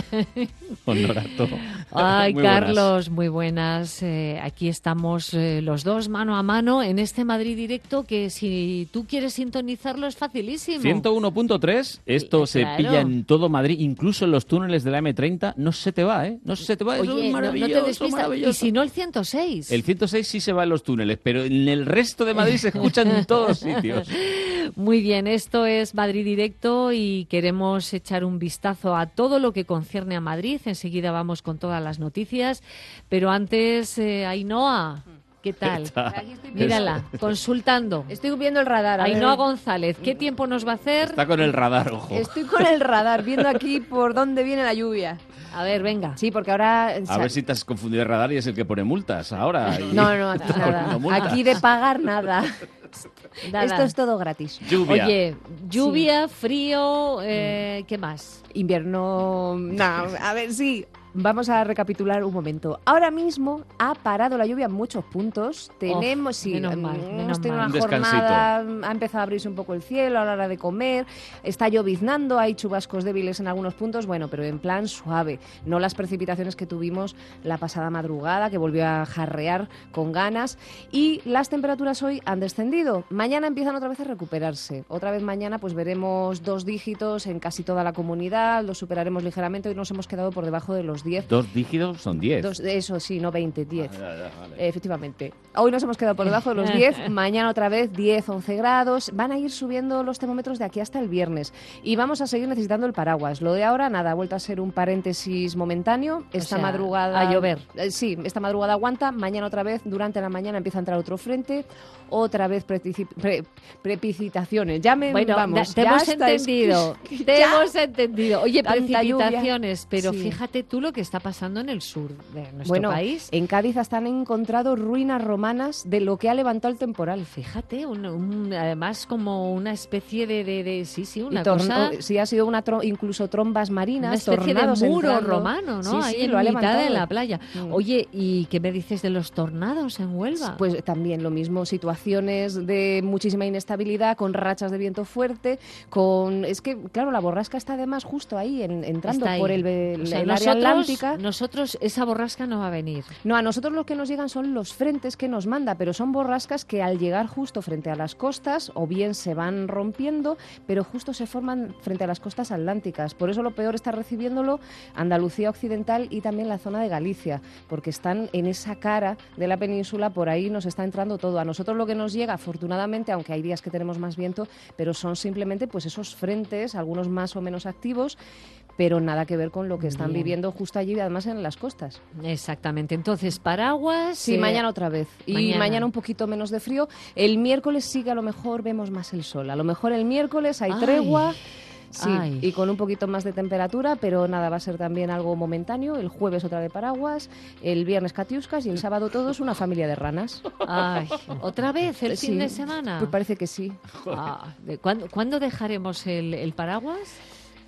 Honorato. Ay, muy Carlos, buenas. muy buenas. Eh, aquí estamos eh, los dos mano a mano en este Madrid Directo que si tú quieres sintonizarlo es facilísimo. ciento uno punto tres, esto Sí, se claro. pilla en todo Madrid, incluso en los túneles de la eme treinta. No se te va, ¿eh? No se te va, eso Oye, es no, no maravilloso, te despistas. maravilloso. Y si no el ciento seis. El ciento seis sí se va en los túneles, pero en el resto de Madrid se escucha en todos sitios. Muy bien, esto es Madrid Directo y queremos echar un vistazo a todo lo que concierne a Madrid. Enseguida vamos con todas las noticias, pero antes, eh, Ainhoa, ¿qué tal? Aquí estoy viendo- Mírala, consultando. Estoy viendo el radar. a ver. Ainhoa González, ¿qué tiempo nos va a hacer? Está con el radar, ojo. Estoy con el radar, viendo aquí por dónde viene la lluvia. A ver, venga. Sí, porque ahora... A ver si te has confundido el radar y es el que pone multas ahora. y- No, no, aquí Está nada. poniendo multas. Aquí de pagar nada. Nada. Esto es todo gratis. Lluvia. Oye, lluvia, frío, eh, ¿qué más? Invierno... No, a ver, sí. Vamos a recapitular un momento. Ahora mismo ha parado la lluvia en muchos puntos. Tenemos, sí, menos mal, mm, menos hemos tenido mal. una Un descansito. jornada, ha empezado a abrirse un poco el cielo a la hora de comer, está lloviznando, hay chubascos débiles en algunos puntos, bueno, pero en plan suave, no las precipitaciones que tuvimos la pasada madrugada, que volvió a jarrear con ganas, y las temperaturas hoy han descendido. Mañana empiezan otra vez a recuperarse. Otra vez mañana pues veremos dos dígitos en casi toda la comunidad, los superaremos ligeramente, hoy nos hemos quedado por debajo de los diez. Dos dígitos son diez. Dos, eso sí, no veinte, diez. Ah, ya, ya, vale. Efectivamente. Hoy nos hemos quedado por debajo de los diez, mañana otra vez diez, once grados. Van a ir subiendo los termómetros de aquí hasta el viernes. Y vamos a seguir necesitando el paraguas. Lo de ahora, nada, ha vuelto a ser un paréntesis momentáneo. Esta sea, madrugada... a llover. Eh, Sí, esta madrugada aguanta. Mañana otra vez, durante la mañana empieza a entrar otro frente. Otra vez precipi- pre- precipitaciones. Ya me... Bueno, vamos, da- te ya hemos está, es que- entendido, que te ya. hemos entendido. Oye, Tanta lluvia. precipitaciones, pero Sí. fíjate tú lo que está pasando en el sur de nuestro Bueno, país. en Cádiz hasta han encontrado ruinas romanas de lo que ha levantado el temporal. Fíjate, un- un- además como una especie de, de, de- sí, sí, una Y torno- cosa, sí, ha sido una tro- incluso trombas marinas, una especie de tornados muro entrando. romano, ¿no? Sí, Ahí sí, en lo ha mitad levantado. de la playa. Mm. Oye, ¿y qué me dices de los tornados en Huelva? Pues también lo mismo, situaciones de muchísima inestabilidad, con rachas de viento fuerte, con... Es que, claro, la borrasca está además justo ahí, en- entrando Está ahí. por el, el O sea, el área nosotros- atlántica. Nosotros, esa borrasca no va a venir. No, a nosotros lo que nos llegan son los frentes que nos manda, pero son borrascas que al llegar justo frente a las costas, o bien se van rompiendo, pero justo se forman frente a las costas atlánticas. Por eso lo peor está recibiéndolo Andalucía Occidental y también la zona de Galicia, porque están en esa cara de la península, por ahí nos está entrando todo. A nosotros lo que nos llega, afortunadamente, aunque hay días que tenemos más viento, pero son simplemente pues esos frentes, algunos más o menos activos, pero nada que ver con lo que están Bien. viviendo justo allí, además en las costas. Exactamente. Entonces, paraguas... Sí, eh, mañana otra vez. Y mañana. mañana. un poquito menos de frío. El miércoles sí que a lo mejor vemos más el sol. A lo mejor el miércoles hay Ay, tregua. Sí, ay. y con un poquito más de temperatura, pero nada, va a ser también algo momentáneo. El jueves otra de paraguas, el viernes catiuscas y el sábado todos una familia de ranas. Ay, ¿otra vez el Sí, fin de semana? Pues parece que sí. Ah, ¿de ¿cuándo, ¿Cuándo dejaremos el, el paraguas?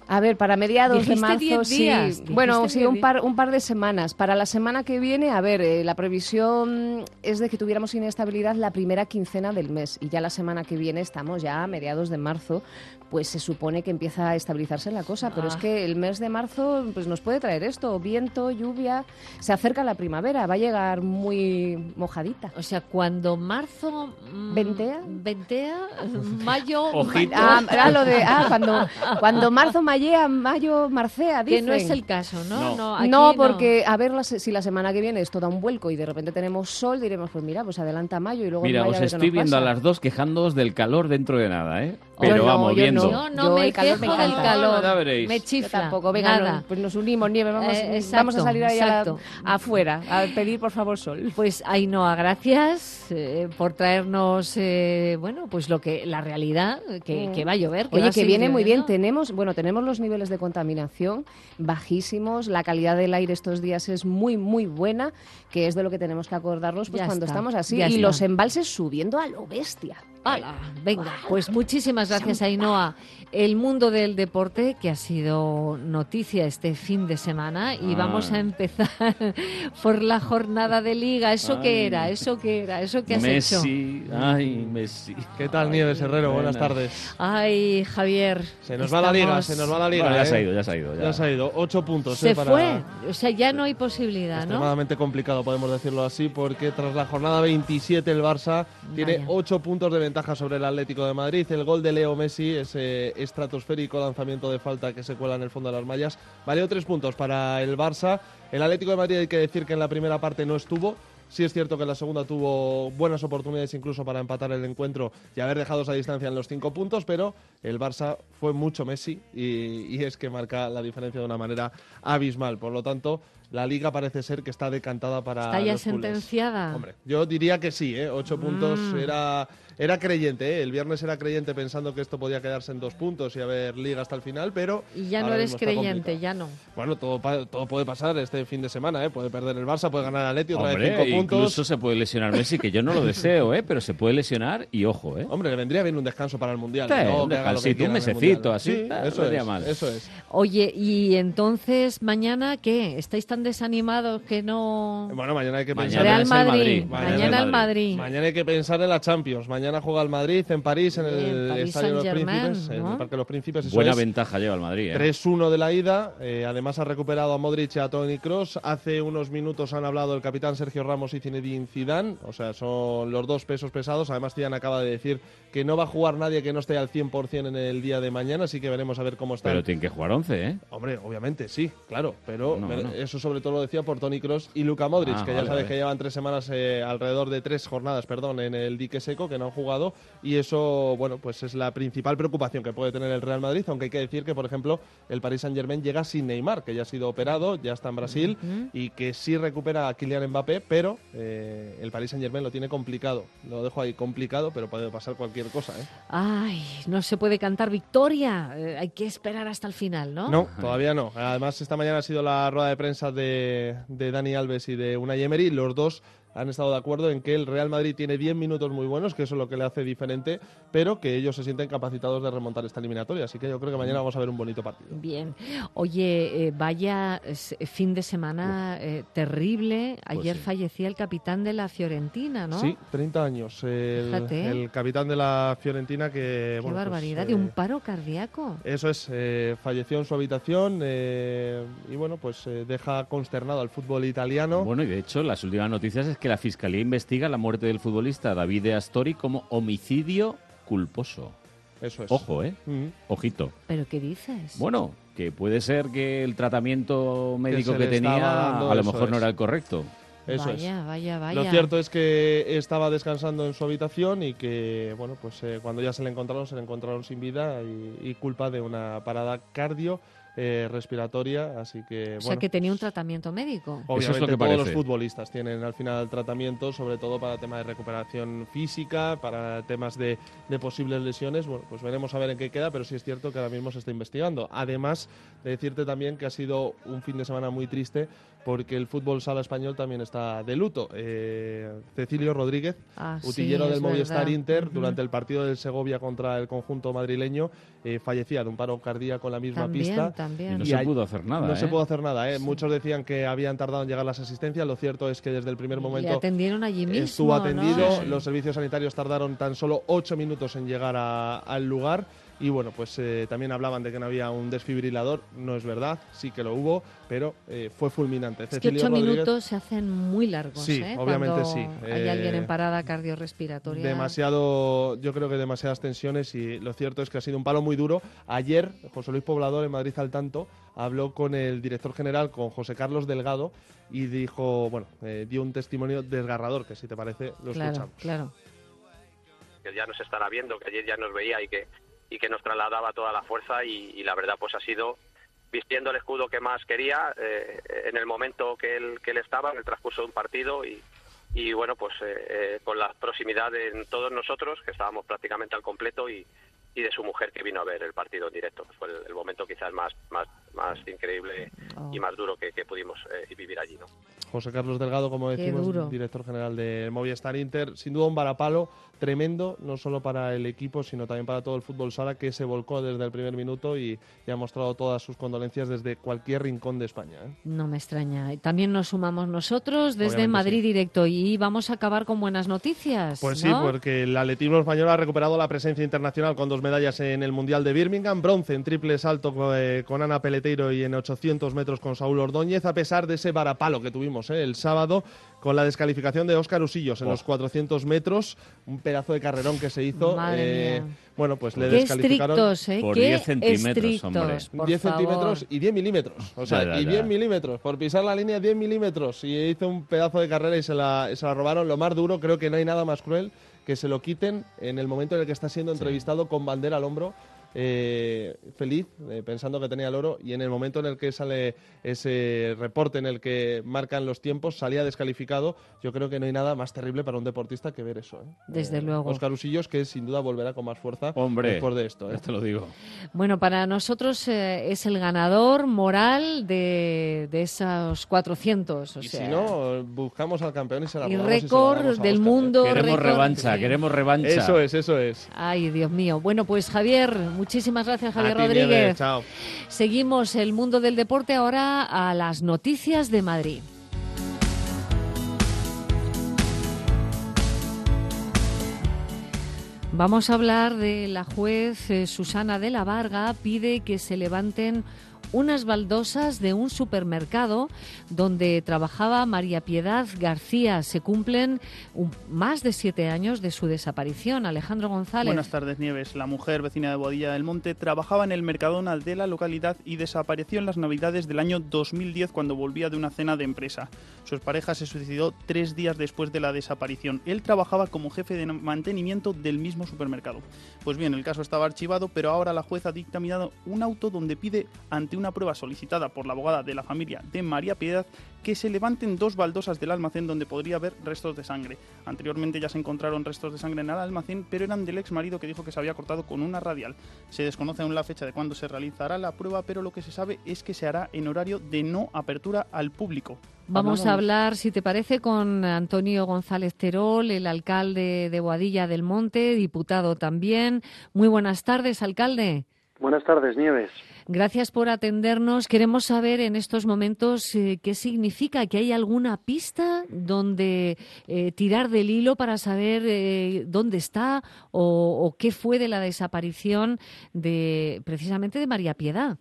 A ver, para mediados Dijiste de marzo, diez sí. días, Bueno, dijiste sí, un diez par, un par de semanas. Para la semana que viene, a ver, eh, la previsión es de que tuviéramos inestabilidad la primera quincena del mes. Y ya la semana que viene, estamos ya a mediados de marzo, pues se supone que empieza a estabilizarse la cosa. Pero Ah. es que el mes de marzo pues nos puede traer esto, viento, lluvia. Se acerca la primavera, va a llegar muy mojadita. O sea, cuando marzo... mm, ¿Ventea? Ventea, mayo... Ojito. ma- Ah, era lo de, ah, cuando, cuando marzo mallea, mayo marcea, Que dicen. no es el caso, ¿no? No, aquí no porque, a ver, la se- si la semana que viene esto da un vuelco y de repente tenemos sol, diremos, pues mira, pues adelanta mayo y luego en Mira, mayo os a ver qué estoy nos viendo a pasa. las dos quejándoos del calor dentro de nada, ¿eh? Yo Pero no, vamos, yo viendo. no. No, no Yo me el calor me quejo del encanta. calor. Ya veréis. Me Yo chifla. tampoco, venga, nada. no, pues nos unimos, Nieve, vamos, Eh, vamos a exacto, salir ahí a la- exacto. afuera a pedir por favor sol. Pues Ainhoa, gracias eh, por traernos, eh, bueno, pues lo que la realidad que, Mm. que va a llover. Que va Oye, a que seguir viene muy bien. lloviendo. Tenemos, bueno, tenemos los niveles de contaminación bajísimos. La calidad del aire estos días es muy, muy buena, que es de lo que tenemos que acordarnos pues Ya cuando está, estamos así. ya Y está. los embalses subiendo a lo bestia. ¡Hala! Venga, pues muchísimas gracias, Ainhoa. El mundo del deporte, que ha sido noticia este fin de semana, y Ah. vamos a empezar por la jornada de Liga. ¿Eso qué Ay. era? ¿Eso qué era? ¿Eso qué has Messi, hecho? ay, Messi. ¿Qué tal, Nieves Herrero? Buenas Buenas. tardes. Ay, Javier. Se nos va la liga, estamos- se nos va la liga. Bueno, ya ¿eh? se ha ido, ya se ha ido. Ya, Ya se ha ido. Ocho puntos. Se ¿eh? para- fue. O sea, ya no hay posibilidad, ¿no? Extremadamente complicado, podemos decirlo así, porque tras la jornada veintisiete el Barça tiene Vaya. ocho puntos de ventaja sobre el Atlético de Madrid. El gol de Leo Messi, ese estratosférico lanzamiento de falta que se cuela en el fondo de las mallas, valió tres puntos para el Barça. El Atlético de Madrid hay que decir que en la primera parte no estuvo. Sí es cierto que en la segunda tuvo buenas oportunidades incluso para empatar el encuentro y haber dejado esa distancia en los cinco puntos, pero el Barça fue mucho Messi y, y es que marca la diferencia de una manera abismal. Por lo tanto, la Liga parece ser que está decantada para Está ya los culés. sentenciada. Hombre, yo diría que sí, ¿eh? Ocho puntos Mm. era, era creyente, ¿eh? El viernes era creyente pensando que esto podía quedarse en dos puntos y haber Liga hasta el final, pero... Y ya no ahora eres mismo está creyente, complicado. ya no. Bueno, todo, pa- todo puede pasar este fin de semana, ¿eh? Puede perder el Barça, puede ganar el Atleti, otra Hombre, vez cinco puntos. incluso se puede lesionar Messi, que yo no lo deseo, ¿eh? Pero se puede lesionar y ojo, ¿eh? Hombre, le vendría bien un descanso para el Mundial. Sí, ¿no? un Que haga lo que descansito, un quiera en el mesecito, Mundial. así, Sí, ah, eso no iría es, mal. eso es. Oye, y entonces mañana, ¿qué? ¿Estáis tan desanimados que no...? Bueno, mañana hay que Mañana pensar... Real es el Madrid, Madrid. mañana, Mañana el Madrid. Mañana hay que pensar en la Champions. Mañana juega el Madrid en París, en Bien, el París Estadio de los Saint-Germain, Príncipes, en ¿no? el Parque de los Príncipes. Eso Buena es. ventaja lleva el Madrid, ¿eh? tres uno de la ida, eh, además ha recuperado a Modric y a Toni Kroos. Hace unos minutos han hablado el capitán Sergio Ramos y Zinedine Zidane, o sea, son los dos pesos pesados. Además Zidane acaba de decir que no va a jugar nadie que no esté al cien por cien en el día de mañana, así que veremos a ver cómo está. Pero tiene que jugar once, ¿eh? Hombre, obviamente sí, claro, pero No, me- no. eso sobre todo lo decía por Toni Kroos y Luka Modric, Ah, que ya vale, sabes vale. que llevan tres semanas, eh, alrededor de tres jornadas, perdón, en el dique seco, que no han jugado, y eso, bueno, pues es la principal preocupación que puede tener el Real Madrid, aunque hay que decir que, por ejemplo, el Paris Saint-Germain llega sin Neymar, que ya ha sido operado, ya está en Brasil, Ujú. y que sí recupera a Kylian Mbappé, pero eh, el Paris Saint-Germain lo tiene complicado. Lo dejo ahí complicado, pero puede pasar cualquier cosa, ¿eh? Ay, no se puede cantar victoria. Eh, hay que esperar hasta el final, ¿no? No, todavía no. Además, esta mañana ha sido la rueda de prensa de, de Dani Alves y de Unai Emery. Los dos han estado de acuerdo en que el Real Madrid tiene diez minutos muy buenos, que eso es lo que le hace diferente, pero que ellos se sienten capacitados de remontar esta eliminatoria. Así que yo creo que mañana vamos a ver un bonito partido. Bien. Oye, eh, vaya es- fin de semana eh, terrible. Ayer sí. fallecía el capitán de la Fiorentina, ¿no? Sí, treinta años. El, Fíjate. el capitán de la Fiorentina que... Qué bueno, pues, barbaridad. eh, De un paro cardíaco. Eso es, eh, falleció en su habitación eh, y bueno, pues eh, deja consternado al fútbol italiano. Bueno, y de hecho, las últimas noticias es que la Fiscalía investiga la muerte del futbolista Davide Astori como homicidio culposo. Eso es. Ojo, ¿eh? Mm. Ojito. ¿Pero qué dices? Bueno, que puede ser que el tratamiento médico se que, le tenía estaba dando, a lo eso mejor no es. era el correcto. Eso es. vaya, vaya, vaya. Lo cierto es que estaba descansando en su habitación y que, bueno, pues eh, cuando ya se le encontraron, se le encontraron sin vida y, y culpa de una parada cardio eh, respiratoria, así que, O sea, bueno, que tenía un tratamiento médico. obviamente Eso es lo que todos los parece. futbolistas tienen al final tratamiento, sobre todo para temas de recuperación física, para temas de, de posibles lesiones. Bueno, pues veremos a ver en qué queda, pero sí es cierto que ahora mismo se está investigando. Además de decirte también que ha sido un fin de semana muy triste porque el fútbol sala español también está de luto. Eh, Cecilio Rodríguez, ah, utillero sí, del Movistar verdad. Inter, uh-huh. durante el partido del Segovia contra el conjunto madrileño, eh, fallecía de un paro cardíaco en la misma también, pista. También. Y no y se hay, pudo hacer nada. No ¿eh? se pudo hacer nada. ¿eh? Sí. Muchos decían que habían tardado en llegar las asistencias. Lo cierto es que desde el primer momento Le atendieron allí mismo, estuvo atendido. ¿no? Los servicios sanitarios tardaron tan solo ocho minutos en llegar a, al lugar. Y bueno, pues eh, también hablaban de que no había un desfibrilador. No es verdad, sí que lo hubo, pero eh, fue fulminante. Es Cecilio que ocho Rodríguez, minutos se hacen muy largos, sí, ¿eh? obviamente Cuando sí. hay Eh, alguien en parada cardiorrespiratoria. Demasiado, yo creo que demasiadas tensiones, y lo cierto es que ha sido un palo muy duro. Ayer, José Luis Poblador, en Madrid al Tanto, habló con el director general, con José Carlos Delgado, y dijo, bueno, eh, dio un testimonio desgarrador, que si te parece lo claro, escuchamos. Claro. Que ya nos estará viendo, que ayer ya nos veía y que y que nos trasladaba toda la fuerza, y, y la verdad pues ha sido vistiendo el escudo que más quería eh, en el momento que él, que él estaba, en el transcurso de un partido, y, y bueno, pues eh, eh, con la proximidad de todos nosotros, que estábamos prácticamente al completo, y, y de su mujer, que vino a ver el partido en directo. Pues fue el, el momento quizás más más más increíble oh. y más duro que, que pudimos eh, vivir allí, ¿no? José Carlos Delgado, como decimos, director general de Movistar Inter, sin duda un varapalo tremendo, no solo para el equipo, sino también para todo el fútbol sala, que se volcó desde el primer minuto y, y ha mostrado todas sus condolencias desde cualquier rincón de España, ¿eh? No me extraña. Y también nos sumamos nosotros desde Obviamente Madrid sí. Directo, y vamos a acabar con buenas noticias. Pues ¿no? sí, porque el atletismo español ha recuperado la presencia internacional con dos medallas en el Mundial de Birmingham, bronce en triple salto eh, con Ana Peleteiro y en ochocientos metros con Saúl Ordóñez, a pesar de ese varapalo que tuvimos eh, el sábado con la descalificación de Óscar Usillos en oh. los cuatrocientos metros, un pedazo de carrerón que se hizo. Madre eh, mía. Bueno, pues le Qué descalificaron estrictos, ¿eh? por Qué diez centímetros, estrictos, hombre. por diez favor. centímetros y diez milímetros. O sea, ya, ya, y ya. diez milímetros. Por pisar la línea diez milímetros. Y hizo un pedazo de carrera y se la, se la robaron. Lo más duro, creo que no hay nada más cruel que se lo quiten en el momento en el que está siendo entrevistado sí. con bandera al hombro. Eh, feliz, eh, pensando que tenía el oro, y en el momento en el que sale ese reporte en el que marcan los tiempos, salía descalificado. Yo creo que no hay nada más terrible para un deportista que ver eso, ¿eh? Desde eh, luego. Óscar Usillos, que sin duda volverá con más fuerza Hombre, después de esto, ¿eh? te lo digo. Bueno, para nosotros eh, es el ganador moral de, de esos cuatrocientos. O y sea, si no, buscamos al campeón y se la y robamos récord y se la damos a del Óscar, mundo. ¿eh? Queremos récord, revancha, sí. queremos revancha. Eso es, eso es. Ay, Dios mío. Bueno, pues Javier, muchísimas gracias, Javier A ti, Rodríguez. Nieves, chao. Seguimos el mundo del deporte ahora a las noticias de Madrid. Vamos a hablar de la juez eh, Susana de la Varga. Pide que se levanten unas baldosas de un supermercado donde trabajaba María Piedad García. Se cumplen un, más de siete años de su desaparición. Alejandro González. Buenas tardes, Nieves. La mujer, vecina de Boadilla del Monte, trabajaba en el Mercadona de la localidad y desapareció en las Navidades del año dos mil diez cuando volvía de una cena de empresa. Su pareja se suicidó tres días después de la desaparición. Él trabajaba como jefe de mantenimiento del mismo supermercado. Pues bien, el caso estaba archivado, pero ahora la jueza ha dictaminado un auto donde pide, ante una prueba solicitada por la abogada de la familia de María Piedad, que se levanten dos baldosas del almacén donde podría haber restos de sangre. Anteriormente ya se encontraron restos de sangre en el almacén, pero eran del ex marido, que dijo que se había cortado con una radial. Se desconoce aún la fecha de cuándo se realizará la prueba, pero lo que se sabe es que se hará en horario de no apertura al público. Vamos Hablamos... a hablar, si te parece, con Antonio González Terol, el alcalde de Boadilla del Monte, diputado también. Muy buenas tardes, alcalde. Buenas tardes, Nieves. Gracias por atendernos. Queremos saber en estos momentos eh, qué significa, que hay alguna pista donde eh, tirar del hilo para saber eh, dónde está o, o qué fue de la desaparición de precisamente de María Piedad.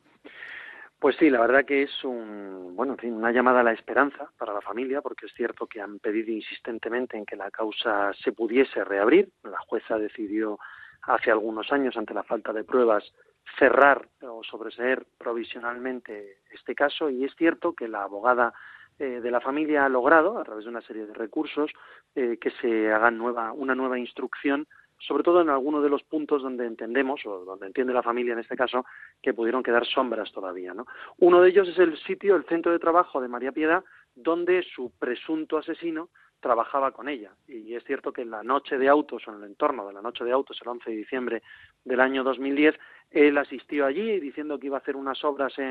Pues sí, la verdad que es un, bueno, en fin, una llamada a la esperanza para la familia, porque es cierto que han pedido insistentemente en que la causa se pudiese reabrir. La jueza decidió hace algunos años, ante la falta de pruebas, cerrar o sobreseer provisionalmente este caso, y es cierto que la abogada eh, de la familia ha logrado, a través de una serie de recursos, eh, que se haga nueva, una nueva instrucción, sobre todo en algunos de los puntos donde entendemos, o donde entiende la familia en este caso, que pudieron quedar sombras todavía, ¿no? Uno de ellos es el sitio, el centro de trabajo de María Piedad, donde su presunto asesino trabajaba con ella. Y es cierto que en la noche de autos, o en el entorno de la noche de autos, el once de diciembre del año dos mil diez, él asistió allí diciendo que iba a hacer unas obras en,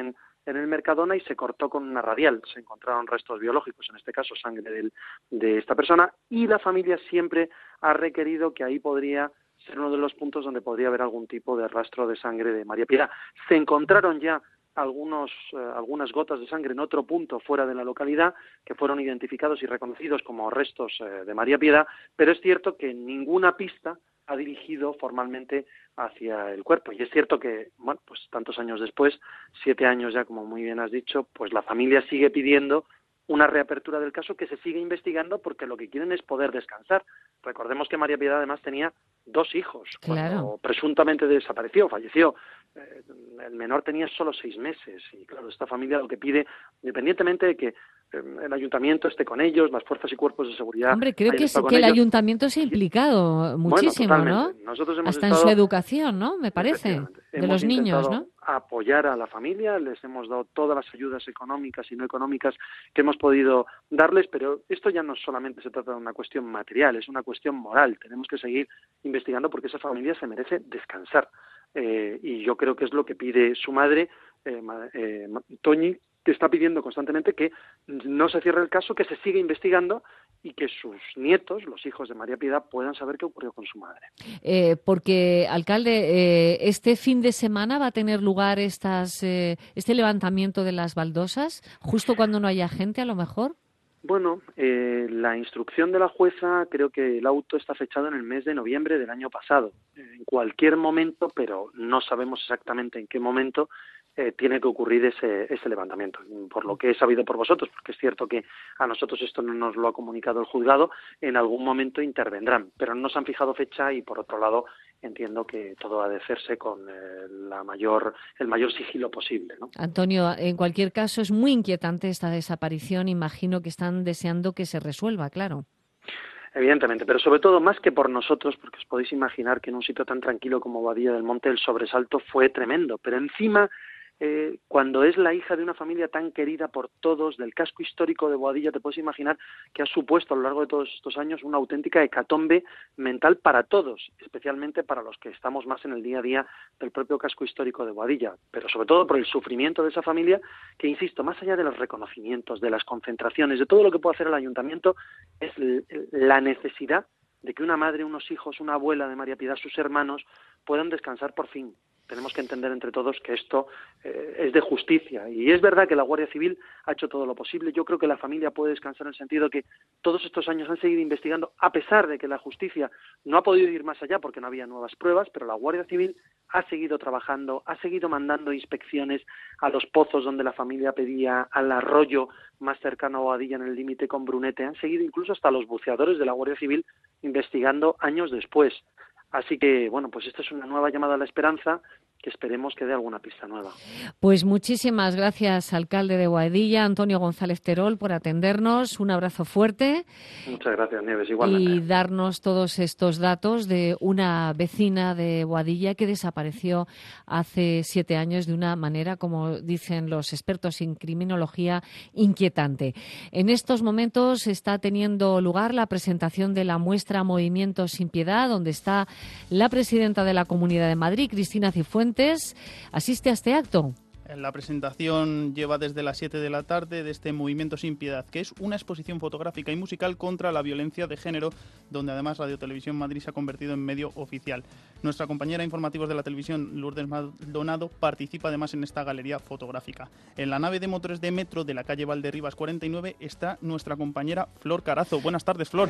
en el Mercadona y se cortó con una radial. Se encontraron restos biológicos, en este caso sangre del, de esta persona, y la familia siempre ha requerido que ahí podría ser uno de los puntos donde podría haber algún tipo de rastro de sangre de María Piedad. Se encontraron ya algunos eh, algunas gotas de sangre en otro punto fuera de la localidad que fueron identificados y reconocidos como restos eh, de María Piedad, pero es cierto que ninguna pista ha dirigido formalmente hacia el cuerpo. Y es cierto que, bueno, pues tantos años después, siete años ya, como muy bien has dicho, pues la familia sigue pidiendo una reapertura del caso, que se sigue investigando, porque lo que quieren es poder descansar. Recordemos que María Piedad además tenía dos hijos, claro, cuando presuntamente desapareció, falleció. Eh, el menor tenía solo seis meses y claro, esta familia lo que pide, independientemente de que eh, el ayuntamiento esté con ellos, las fuerzas y cuerpos de seguridad. Hombre, creo que, que el ayuntamiento se ha implicado muchísimo, bueno, ¿no? Nosotros hemos Hasta estado, en su educación, ¿no? Me parece, de los niños, ¿no? Apoyar a la familia, les hemos dado todas las ayudas económicas y no económicas que hemos podido darles, pero esto ya no solamente se trata de una cuestión material, es una cuestión moral. Tenemos que seguir investigando porque esa familia se merece descansar. Eh, y yo creo que es lo que pide su madre, eh, eh, Toñi, que está pidiendo constantemente que no se cierre el caso, que se siga investigando y que sus nietos, los hijos de María Piedad, puedan saber qué ocurrió con su madre. Eh, porque, alcalde, eh, este fin de semana va a tener lugar estas, eh, este levantamiento de las baldosas, justo cuando no haya gente, a lo mejor. Bueno, eh, la instrucción de la jueza, creo que el auto está fechado en el mes de noviembre del año pasado. En cualquier momento, pero no sabemos exactamente en qué momento, Eh, tiene que ocurrir ese, ese levantamiento, por lo que he sabido por vosotros, porque es cierto que a nosotros esto no nos lo ha comunicado el juzgado, en algún momento intervendrán, pero no nos han fijado fecha y por otro lado entiendo que todo ha de hacerse con eh, la mayor, el mayor sigilo posible, ¿no? Antonio, en cualquier caso es muy inquietante esta desaparición, imagino que están deseando que se resuelva, claro. Evidentemente, pero sobre todo más que por nosotros, porque os podéis imaginar que en un sitio tan tranquilo como Boadilla del Monte el sobresalto fue tremendo, pero encima Eh, cuando es la hija de una familia tan querida por todos, del casco histórico de Boadilla, te puedes imaginar que ha supuesto a lo largo de todos estos años una auténtica hecatombe mental para todos, especialmente para los que estamos más en el día a día del propio casco histórico de Boadilla, pero sobre todo por el sufrimiento de esa familia, que insisto, más allá de los reconocimientos, de las concentraciones, de todo lo que puede hacer el ayuntamiento, es la necesidad de que una madre, unos hijos, una abuela de María Piedad, sus hermanos, puedan descansar por fin. Tenemos que entender entre todos que esto eh, es de justicia. Y es verdad que la Guardia Civil ha hecho todo lo posible. Yo creo que la familia puede descansar en el sentido que todos estos años han seguido investigando, a pesar de que la justicia no ha podido ir más allá porque no había nuevas pruebas, pero la Guardia Civil ha seguido trabajando, ha seguido mandando inspecciones a los pozos donde la familia pedía, al arroyo más cercano a Boadilla en el límite con Brunete. Han seguido incluso hasta los buceadores de la Guardia Civil investigando años después. Así que, bueno, pues esta es una nueva llamada a la esperanza que esperemos que dé alguna pista nueva. Pues muchísimas gracias, alcalde de Boadilla, Antonio González Terol, por atendernos. Un abrazo fuerte. Muchas gracias, Nieves, igualmente. Y darnos todos estos datos de una vecina de Boadilla que desapareció hace siete años de una manera, como dicen los expertos en criminología, inquietante. En estos momentos está teniendo lugar la presentación de la muestra Movimientos sin Piedad, donde está la presidenta de la Comunidad de Madrid, Cristina Cifuentes. ¿Asiste a este acto? La presentación lleva desde las siete de la tarde de este Movimiento sin Piedad, que es una exposición fotográfica y musical contra la violencia de género, donde además Radio Televisión Madrid se ha convertido en medio oficial. Nuestra compañera informativos de la televisión, Lourdes Maldonado, participa además en esta galería fotográfica. En la nave de motores de metro de la calle Valderribas cuarenta y nueve está nuestra compañera Flor Carazo. Buenas tardes, Flor.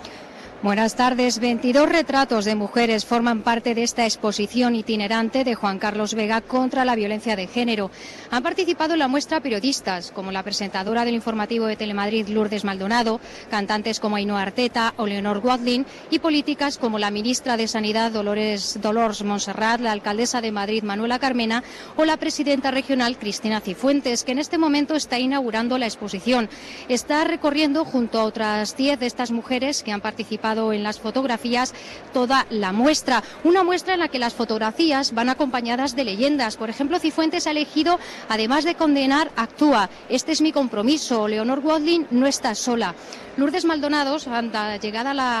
Buenas tardes. veintidós retratos de mujeres forman parte de esta exposición itinerante de Juan Carlos Vega contra la violencia de género. Han participado en la muestra periodistas, como la presentadora del informativo de Telemadrid, Lourdes Maldonado, cantantes como Ainhoa Arteta o Leonor Watling, y políticas como la ministra de Sanidad, Dolores, Dolors Montserrat, la alcaldesa de Madrid, Manuela Carmena, o la presidenta regional, Cristina Cifuentes, que en este momento está inaugurando la exposición. Está recorriendo junto a otras diez de estas mujeres que han participado en las fotografías toda la muestra. Una muestra en la que las fotografías van acompañadas de leyendas. Por ejemplo, Cifuentes ha elegido, además de condenar, actúa. Este es mi compromiso. Leonor Watling, no estás sola. Lourdes Maldonado, llegada la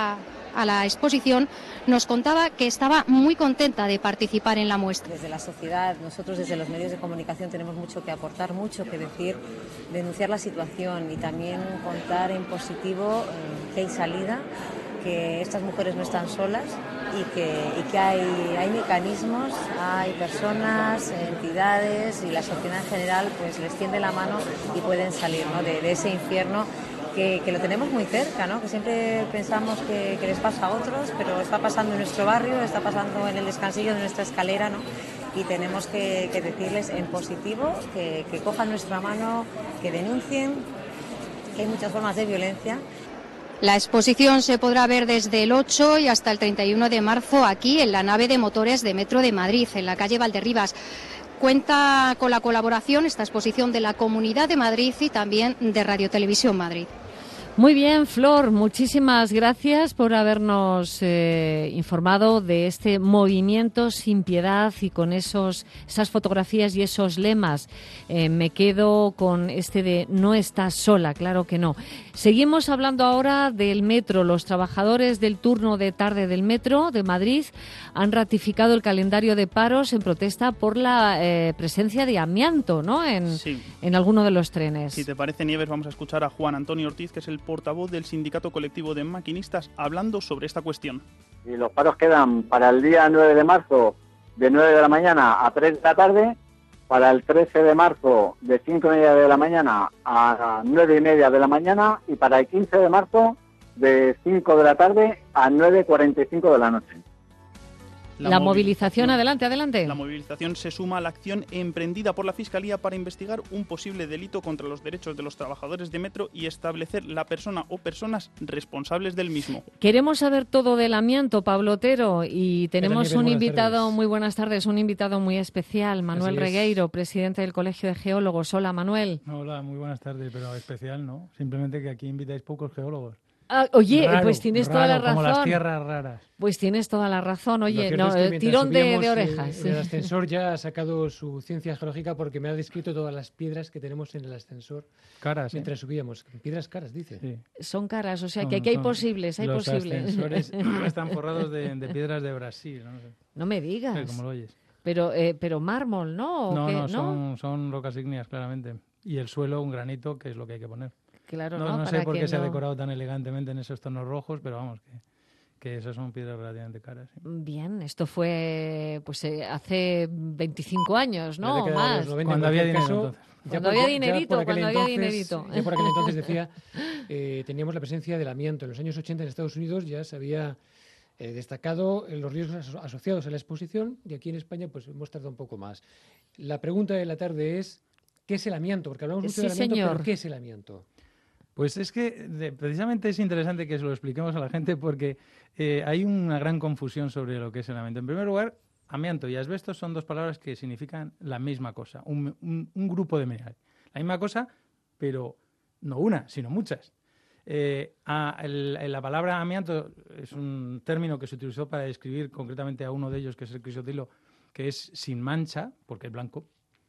a la exposición, nos contaba que estaba muy contenta de participar en la muestra. Desde la sociedad, nosotros desde los medios de comunicación tenemos mucho que aportar, mucho que decir, denunciar la situación y también contar en positivo eh, que hay salida, que estas mujeres no están solas y que, y que hay, hay mecanismos, hay personas, entidades y la sociedad en general pues les tiende la mano y pueden salir, ¿no?, de, de ese infierno que, que lo tenemos muy cerca, ¿no?, que siempre pensamos que, que les pasa a otros, pero está pasando en nuestro barrio, está pasando en el descansillo de nuestra escalera, ¿no?, y tenemos que, que decirles en positivo que, que cojan nuestra mano, que denuncien, que hay muchas formas de violencia. La exposición se podrá ver desde el ocho y hasta el treinta y uno de marzo aquí en la nave de motores de Metro de Madrid, en la calle Valderrivas. Cuenta con la colaboración esta exposición de la Comunidad de Madrid y también de Radio Televisión Madrid. Muy bien, Flor, muchísimas gracias por habernos eh, informado de este movimiento sin piedad y con esos esas fotografías y esos lemas. Eh, me quedo con este de no estás sola, claro que no. Seguimos hablando ahora del metro. Los trabajadores del turno de tarde del metro de Madrid han ratificado el calendario de paros en protesta por la eh, presencia de amianto, ¿no?, en, sí. en alguno de los trenes. Si te parece, Nieves, vamos a escuchar a Juan Antonio Ortiz, que es el portavoz del Sindicato Colectivo de Maquinistas, hablando sobre esta cuestión. Y los paros quedan para el día nueve de marzo de nueve de la mañana a tres de la tarde, para el trece de marzo de cinco y media de la mañana a nueve y media de la mañana y para el quince de marzo de cinco de la tarde a nueve cuarenta y cinco de la noche. La, la movilización, no, adelante, adelante. La movilización se suma a la acción emprendida por la Fiscalía para investigar un posible delito contra los derechos de los trabajadores de metro y establecer la persona o personas responsables del mismo. Queremos saber todo del amianto, Pablo Otero, y tenemos Nieves, un invitado, tardes. muy buenas tardes, un invitado muy especial, Manuel Regueiro, presidente del Colegio de Geólogos. Hola, Manuel. Hola, muy buenas tardes, pero especial no, simplemente que aquí invitáis pocos geólogos. Ah, oye, raro, pues tienes raro, toda la razón. Como las tierras raras. Pues tienes toda la razón. Oye, no, es que tirón de, de eh, orejas. El ascensor ya ha sacado su ciencia geológica porque me ha descrito todas las piedras que tenemos en el ascensor. Caras. Mientras ¿eh? subíamos. Piedras caras, dice. Sí. Son caras, o sea, que son, aquí hay posibles, hay los posibles. Los ascensores están forrados de, de piedras de Brasil. No, sé. No me digas. Sí, como lo oyes. Pero, eh, pero mármol, ¿no? ¿O no, qué? no, ¿no? Son, son rocas ígneas, claramente. Y el suelo, un granito, que es lo que hay que poner. Claro, no, no, no para sé por qué que se no... ha decorado tan elegantemente en esos tonos rojos, pero vamos, que, que esas son piedras relativamente caras. ¿sí? Bien, esto fue pues eh, hace veinticinco años, ¿no? O más. noventa, cuando había dinero, caso, entonces. Cuando había dinerito, cuando entonces, había dinerito. Ya por aquel entonces decía, eh, teníamos la presencia del amianto. En los años ochenta en Estados Unidos ya se había eh, destacado los riesgos asociados a la exposición y aquí en España pues hemos tardado un poco más. La pregunta de la tarde es, ¿qué es el amianto? Porque hablamos mucho sí, del amianto, señor. pero ¿qué es el amianto? Pues es que de, precisamente es interesante que se lo expliquemos a la gente porque eh, hay una gran confusión sobre lo que es el amianto. En primer lugar, amianto y asbesto son dos palabras que significan la misma cosa, un, un, un grupo de minerales. La misma cosa, pero no una, sino muchas. Eh, a, el, la palabra amianto es un término que se utilizó para describir concretamente a uno de ellos, que es el crisotilo, que es sin mancha, porque es blanco.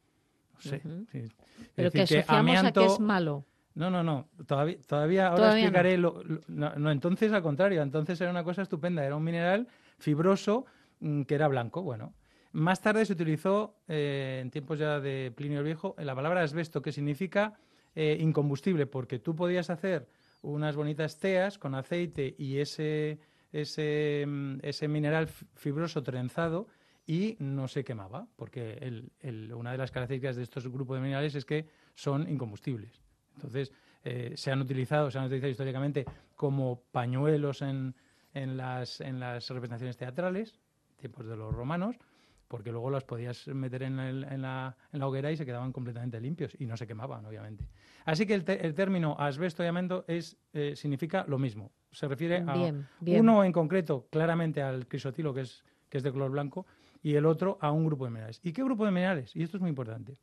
No sé. Uh-huh. Sí. Pero que decir, asociamos que amianto, a que es malo. No, no, no. Todavía, todavía ahora Todavía explicaré. no. Lo, lo, no, no, entonces, al contrario, entonces era una cosa estupenda. Era un mineral fibroso mmm, que era blanco. Bueno, más tarde se utilizó, eh, en tiempos ya de Plinio el Viejo, la palabra asbesto, que significa eh, incombustible, porque tú podías hacer unas bonitas teas con aceite y ese, ese, ese mineral fibroso trenzado y no se quemaba, porque el, el, una de las características de estos grupos de minerales es que son incombustibles. Entonces, eh, se han utilizado, se han utilizado históricamente como pañuelos en, en, las, en las representaciones teatrales, tiempos de los romanos, porque luego los podías meter en, el, en, la, en la hoguera y se quedaban completamente limpios y no se quemaban, obviamente. Así que el, te, el término asbesto y amianto es, eh, significa lo mismo. Se refiere a bien, bien. uno en concreto, claramente al crisotilo, que es, que es de color blanco, y el otro a un grupo de minerales. ¿Y qué grupo de minerales? Y esto es muy importante.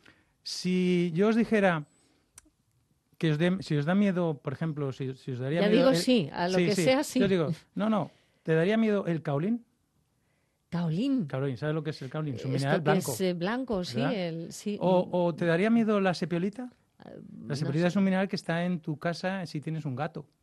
Si yo os dijera que os de, si os da miedo, por ejemplo, si, si os daría ya miedo... digo el, sí, a lo sí, que sí, sea sí. Yo digo, no, no, ¿te daría miedo el caolín? ¿Caolín? Caolín, ¿sabes lo que es el caolín? Es un Esto mineral blanco. Es eh, blanco, sí. El, sí. O, ¿O te daría miedo la sepiolita? La no sepiolita sé. es un mineral que está en tu casa si tienes un gato,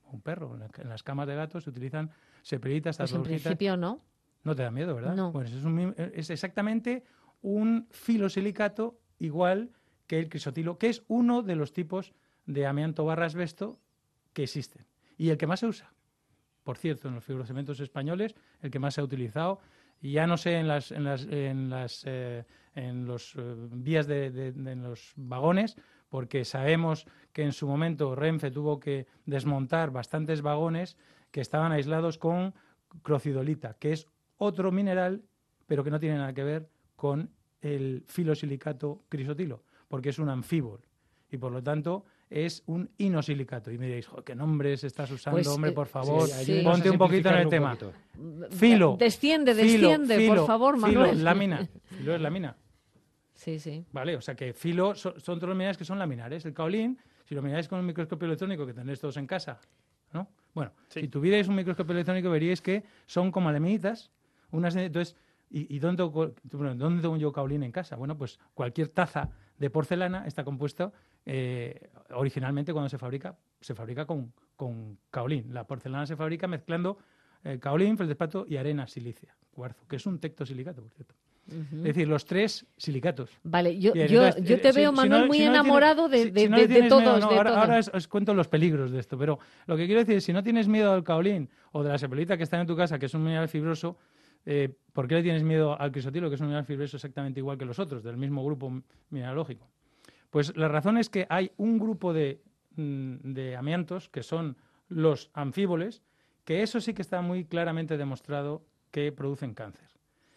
un perro. En, la, en las camas de gatos se utilizan sepelitas, Pues en burbujitas. principio no. No te da miedo, ¿verdad? No. Pues es, un, es exactamente un filosilicato igual que el crisotilo, que es uno de los tipos de amianto barra asbesto que existen. Y el que más se usa. Por cierto, en los fibrocementos españoles, el que más se ha utilizado, y ya no sé en las en las en las eh, en los eh, vías de, de, de en los vagones, porque sabemos que en su momento Renfe tuvo que desmontar bastantes vagones que estaban aislados con crocidolita, que es otro mineral, pero que no tiene nada que ver con el filosilicato crisotilo, porque es un anfíbol y por lo tanto es un inosilicato. Y me diréis, ¿qué nombres estás usando, Pues, hombre, eh, por favor? sí, sí. Ponte un poquito en el tema. poquito. Filo. Desciende, filo, desciende, filo, por favor, filo, Manuel. lámina. Filo es lámina. Sí, sí. Vale, o sea que filo son, son todos los minerales que son laminares. El caolín, si lo miráis con un microscopio electrónico que tenéis todos en casa, ¿no? Bueno, Sí. si tuvierais un microscopio electrónico veríais que son como laminitas. Unas, entonces, ¿y, y dónde, bueno, dónde tengo yo caolín en casa? Bueno, pues cualquier taza de porcelana está compuesta eh, originalmente cuando se fabrica, se fabrica con, con caolín. La porcelana se fabrica mezclando eh, caolín, feldespato y arena silicia, cuarzo, que es un tectosilicato, por cierto. Uh-huh. Es decir, los tres silicatos. Vale, yo, Bien, yo, entonces, yo te eh, si- veo, si Manuel, no- muy si no le enamorado tienes- de, si- de, si no de- le de tienes todos. miedo, no, de ahora, todos. ahora os, os cuento los peligros de esto, pero lo que quiero decir es, si no tienes miedo al caolín o de la sepelita que está en tu casa, que es un mineral fibroso, eh, ¿por qué le tienes miedo al crisotilo, que es un mineral fibroso exactamente igual que los otros, del mismo grupo mineralógico? Pues la razón es que hay un grupo de, mm, de amiantos, que son los anfíboles, que eso sí que está muy claramente demostrado que producen cáncer.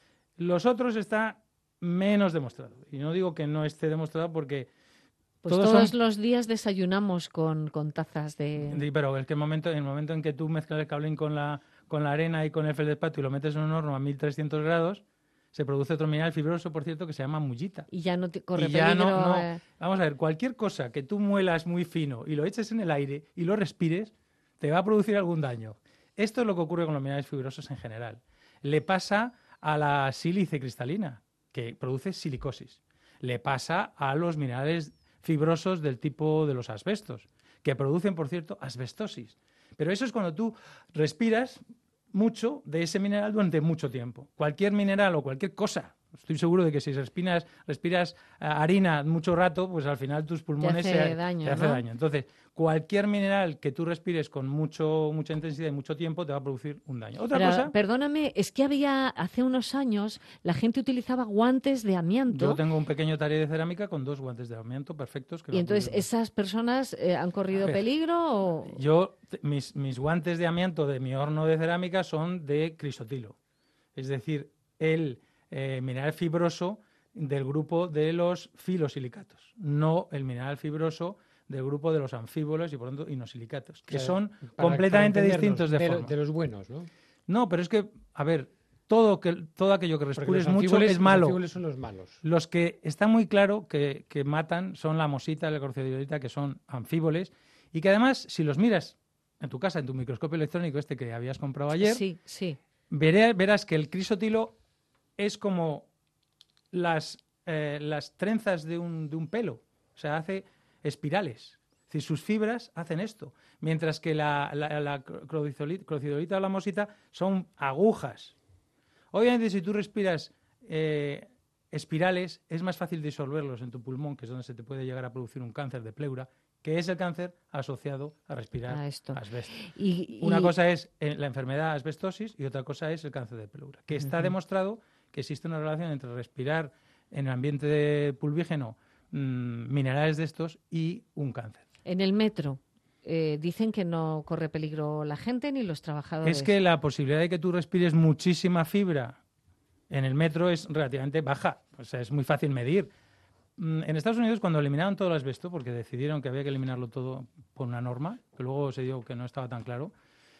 Los otros está menos demostrado. Y no digo que no esté demostrado porque Pues todos todos son... los días desayunamos con, con tazas de... Sí, pero es que el momento, en el momento en que tú mezclas el caolín con la, con la arena y con el feldespato y lo metes en un horno a mil trescientos grados, se produce otro mineral fibroso, por cierto, que se llama mullita. Y ya no te corre Y ya no- peligro. no. eh. Vamos a ver, cualquier cosa que tú muelas muy fino y lo eches en el aire y lo respires, te va a producir algún daño. Esto es lo que ocurre con los minerales fibrosos en general. Le pasa a la sílice cristalina, que produce silicosis. Le pasa a los minerales fibrosos del tipo de los asbestos, que producen, por cierto, asbestosis. Pero eso es cuando tú respiras mucho de ese mineral durante mucho tiempo. Cualquier mineral o cualquier cosa, estoy seguro de que si respiras, respiras eh, harina mucho rato, pues al final tus pulmones hace se, daño, te hace ¿no? daño. Entonces, cualquier mineral que tú respires con mucho mucha intensidad y mucho tiempo te va a producir un daño. Otra Pero, cosa, perdóname, es que había, hace unos años, la gente utilizaba guantes de amianto. yo tengo un pequeño tarea de cerámica con dos guantes de amianto perfectos. Que Y no entonces, puedo- ¿esas personas eh, han corrido A ver. peligro o...? Yo, te- mis, mis guantes de amianto de mi horno de cerámica son de crisotilo. Es decir, el eh, mineral fibroso del grupo de los filosilicatos, no el mineral fibroso del grupo de los anfíbolos y por lo tanto inosilicatos, que O sea, son para- completamente para entendernos, distintos de, de, lo- forma. de los buenos, ¿no? No, pero es que, a ver, todo, que, todo aquello que Porque respires los mucho anfíboles- es malo. Los anfíboles son los malos. Los que está muy claro que, que matan son la mosita y la crocidolita, que son anfíboles, y que además, si los miras en tu casa, en tu microscopio electrónico este que habías comprado ayer, Sí, sí. veré- verás que el crisotilo es como las, eh, las trenzas de un, de un pelo, o sea, hace espirales. Es decir, sus fibras hacen esto, mientras que la, la, la crocidolita, crocidolita o la mosita son agujas. Obviamente, si tú respiras eh, espirales, es más fácil disolverlos en tu pulmón, que es donde se te puede llegar a producir un cáncer de pleura, que es el cáncer asociado a respirar A esto. asbesto. Y- Una y- cosa es eh, la enfermedad asbestosis y otra cosa es el cáncer de pleura, que está Ujú. demostrado que existe una relación entre respirar en el ambiente de pulvígeno mm, minerales de estos y un cáncer. En el metro eh, dicen que no corre peligro la gente ni los trabajadores. Es que la posibilidad de que tú respires muchísima fibra en el metro es relativamente baja, o sea, es muy fácil medir. Mm, En Estados Unidos, cuando eliminaron todo el asbesto, porque decidieron que había que eliminarlo todo por una norma, que luego se dio que no estaba tan claro,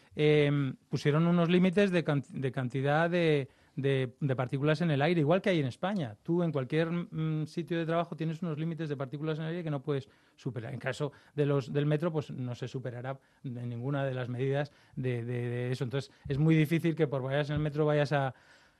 eh, pusieron unos límites de, can- de cantidad de, de- de partículas en el aire, igual que hay en España. Tú en cualquier mm, sitio de trabajo tienes unos límites de partículas en el aire que no puedes superar. En caso de los del metro, pues no se superará en ninguna de las medidas de, de- de eso. Entonces es muy difícil que por vayas en el metro vayas a,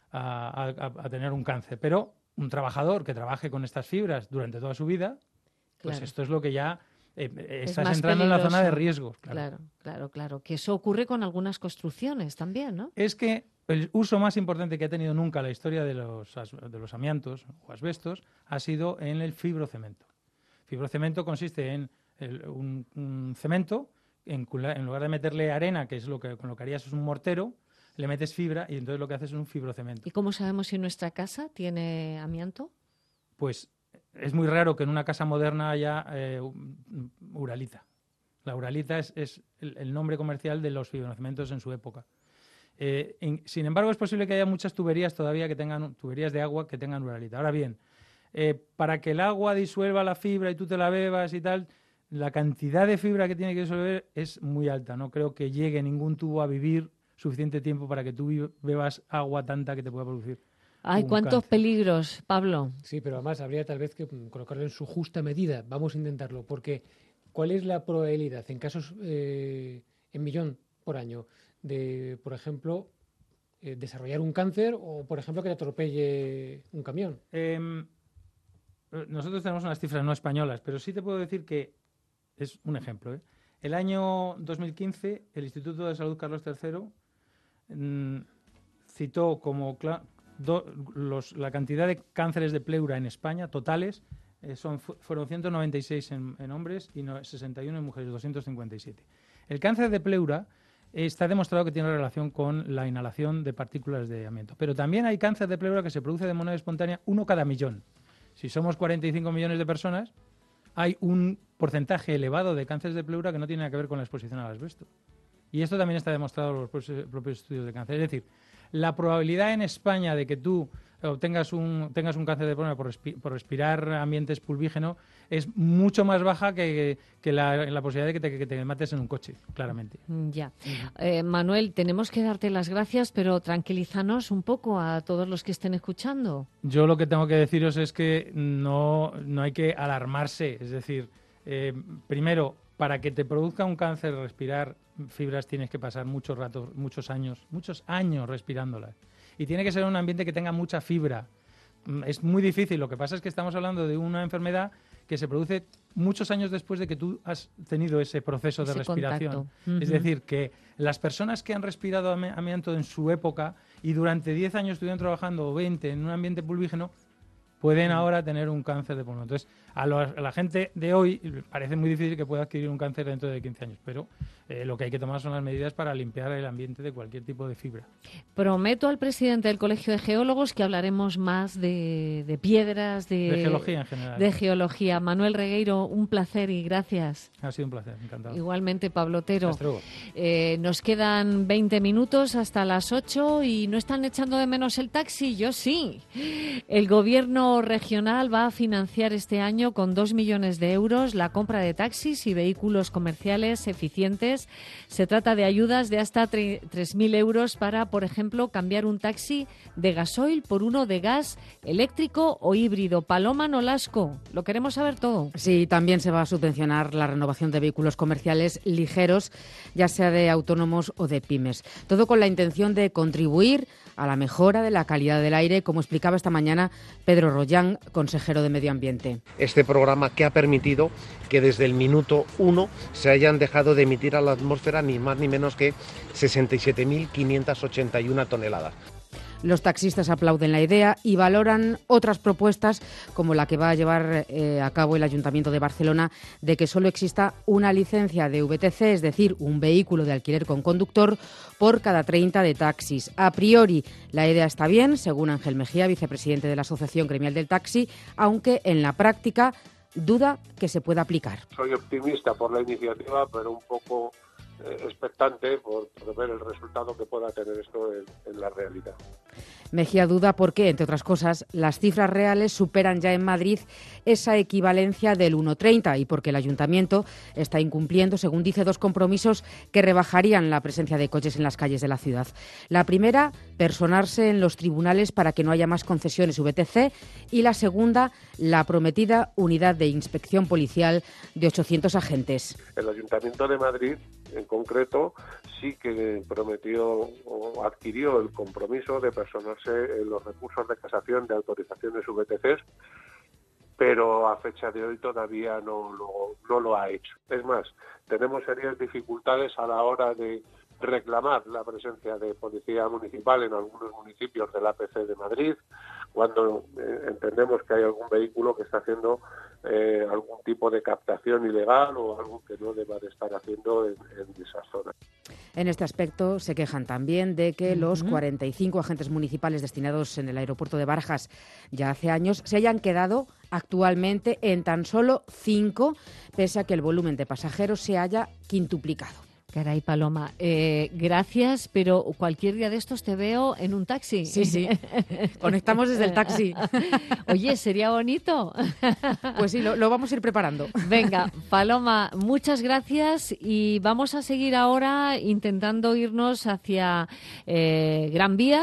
a- a- a tener un cáncer. Pero un trabajador que trabaje con estas fibras durante toda su vida, pues Claro. esto es lo que ya eh, estás entrando en la zona de riesgo. Claro. claro, claro, claro. Que eso ocurre con algunas construcciones también, ¿no? Es que el uso más importante que ha tenido nunca la historia de los, de los amiantos o asbestos ha sido en el fibrocemento. Fibrocemento consiste en el, un, un cemento, en, en lugar de meterle arena, que es lo que con lo que harías es un mortero, le metes fibra y entonces lo que haces es un fibrocemento. ¿Y cómo sabemos si nuestra casa tiene amianto? Pues es muy raro que en una casa moderna haya eh, uralita. La uralita es, es el, el nombre comercial de los fibrocementos en su época. Eh, en, sin embargo, es posible que haya muchas tuberías todavía que tengan tuberías de agua que tengan uralita. Ahora bien, eh, para que el agua disuelva la fibra y tú te la bebas y tal, la cantidad de fibra que tiene que disolver es muy alta. No creo que llegue ningún tubo a vivir suficiente tiempo para que tú bebas agua tanta que te pueda producir. Ay, cuántos cáncer. Peligros, Pablo. Sí, pero además habría tal vez que colocarlo en su justa medida. Vamos a intentarlo, porque ¿cuál es la probabilidad en casos eh, en millón por año de, por ejemplo, eh, desarrollar un cáncer o, por ejemplo, que te atropelle un camión? Eh, nosotros tenemos unas cifras no españolas, pero sí te puedo decir que es un ejemplo. ¿eh? El año dos mil quince, el Instituto de Salud Carlos tercero mmm, citó como cla- do, los, la cantidad de cánceres de pleura en España totales eh, son, fueron ciento noventa y seis en, en hombres y no, sesenta y uno en mujeres, doscientos cincuenta y siete. El cáncer de pleura eh, está demostrado que tiene relación con la inhalación de partículas de amianto, pero también hay cáncer de pleura que se produce de manera espontánea, uno cada millón. Si somos cuarenta y cinco millones de personas, hay un porcentaje elevado de cánceres de pleura que no tiene nada que ver con la exposición al asbesto. Y esto también está demostrado en los propios estudios de cáncer. Es decir, la probabilidad en España de que tú obtengas un, tengas un cáncer de pleura por, respi- por respirar ambientes pulvígenos es mucho más baja que, que la, la posibilidad de que te, que te mates en un coche, claramente. Ya. Eh, Manuel, tenemos que darte las gracias, pero tranquilízanos un poco a todos los que estén escuchando. Yo lo que tengo que deciros es que no, no hay que alarmarse. Es decir, eh, primero, para que te produzca un cáncer respirar fibras tienes que pasar muchos ratos, muchos años, muchos años respirándolas. Y tiene que ser un ambiente que tenga mucha fibra. Es muy difícil. Lo que pasa es que estamos hablando de una enfermedad que se produce muchos años después de que tú has tenido ese proceso de ese respiración. Uh-huh. Es decir, que las personas que han respirado ami- amianto en su época y durante diez años estuvieron trabajando o veinte en un ambiente pulvígeno, pueden ahora tener un cáncer de pulmón. Entonces, a, lo, a la gente de hoy parece muy difícil que pueda adquirir un cáncer dentro de quince años, pero eh, lo que hay que tomar son las medidas para limpiar el ambiente de cualquier tipo de fibra. Prometo al presidente del Colegio de Geólogos que hablaremos más de, de piedras, de, de geología en general. De geología. Manuel Regueiro, un placer y gracias. Ha sido un placer, encantado. Igualmente, Pablo Otero. Eh, nos quedan veinte minutos hasta las ocho y ¿no están echando de menos el taxi? Yo sí. El gobierno regional va a financiar este año con dos millones de euros la compra de taxis y vehículos comerciales eficientes. Se trata de ayudas de hasta tres mil euros para, por ejemplo, cambiar un taxi de gasoil por uno de gas eléctrico o híbrido. Paloma Nolasco, lo queremos saber todo. Sí, también se va a subvencionar la renovación de vehículos comerciales ligeros, ya sea de autónomos o de pymes. Todo con la intención de contribuir a la mejora de la calidad del aire, como explicaba esta mañana Pedro Rollán, consejero de Medio Ambiente. Este programa que ha permitido que desde el minuto uno se hayan dejado de emitir a la atmósfera ni más ni menos que sesenta y siete mil quinientas ochenta y una toneladas. Los taxistas aplauden la idea y valoran otras propuestas como la que va a llevar eh, a cabo el Ayuntamiento de Barcelona de que solo exista una licencia de V T C, es decir, un vehículo de alquiler con conductor, por cada treinta de taxis. A priori, la idea está bien, según Ángel Mejía, vicepresidente de la Asociación Gremial del Taxi, aunque en la práctica duda que se pueda aplicar. Soy optimista por la iniciativa, pero un poco eh, expectante por, por ver el resultado que pueda tener esto en, en la realidad. Mejía duda porque, entre otras cosas, las cifras reales superan ya en Madrid esa equivalencia del uno coma treinta y porque el Ayuntamiento está incumpliendo, según dice, dos compromisos que rebajarían la presencia de coches en las calles de la ciudad. La primera, personarse en los tribunales para que no haya más concesiones V T C, y la segunda, la prometida unidad de inspección policial de ochocientos agentes. El Ayuntamiento de Madrid, en concreto, sí que prometió o adquirió el compromiso de personarse en los recursos de casación de autorizaciones V T Cs pero a fecha de hoy todavía no lo, no lo ha hecho. Es más, tenemos serias dificultades a la hora de reclamar la presencia de policía municipal en algunos municipios del A P C de Madrid, cuando eh, entendemos que hay algún vehículo que está haciendo eh, algún tipo de captación ilegal o algo que no deba de estar haciendo en, en esa zona. En este aspecto se quejan también de que uh-huh. los cuarenta y cinco agentes municipales destinados en el aeropuerto de Barajas ya hace años se hayan quedado actualmente en tan solo cinco, pese a que el volumen de pasajeros se haya quintuplicado. Caray, Paloma, eh, gracias, pero cualquier día de estos te veo en un taxi. Sí, sí, conectamos desde el taxi. Oye, sería bonito. Pues sí, lo, lo vamos a ir preparando. Venga, Paloma, muchas gracias y vamos a seguir ahora intentando irnos hacia eh, Gran Vía.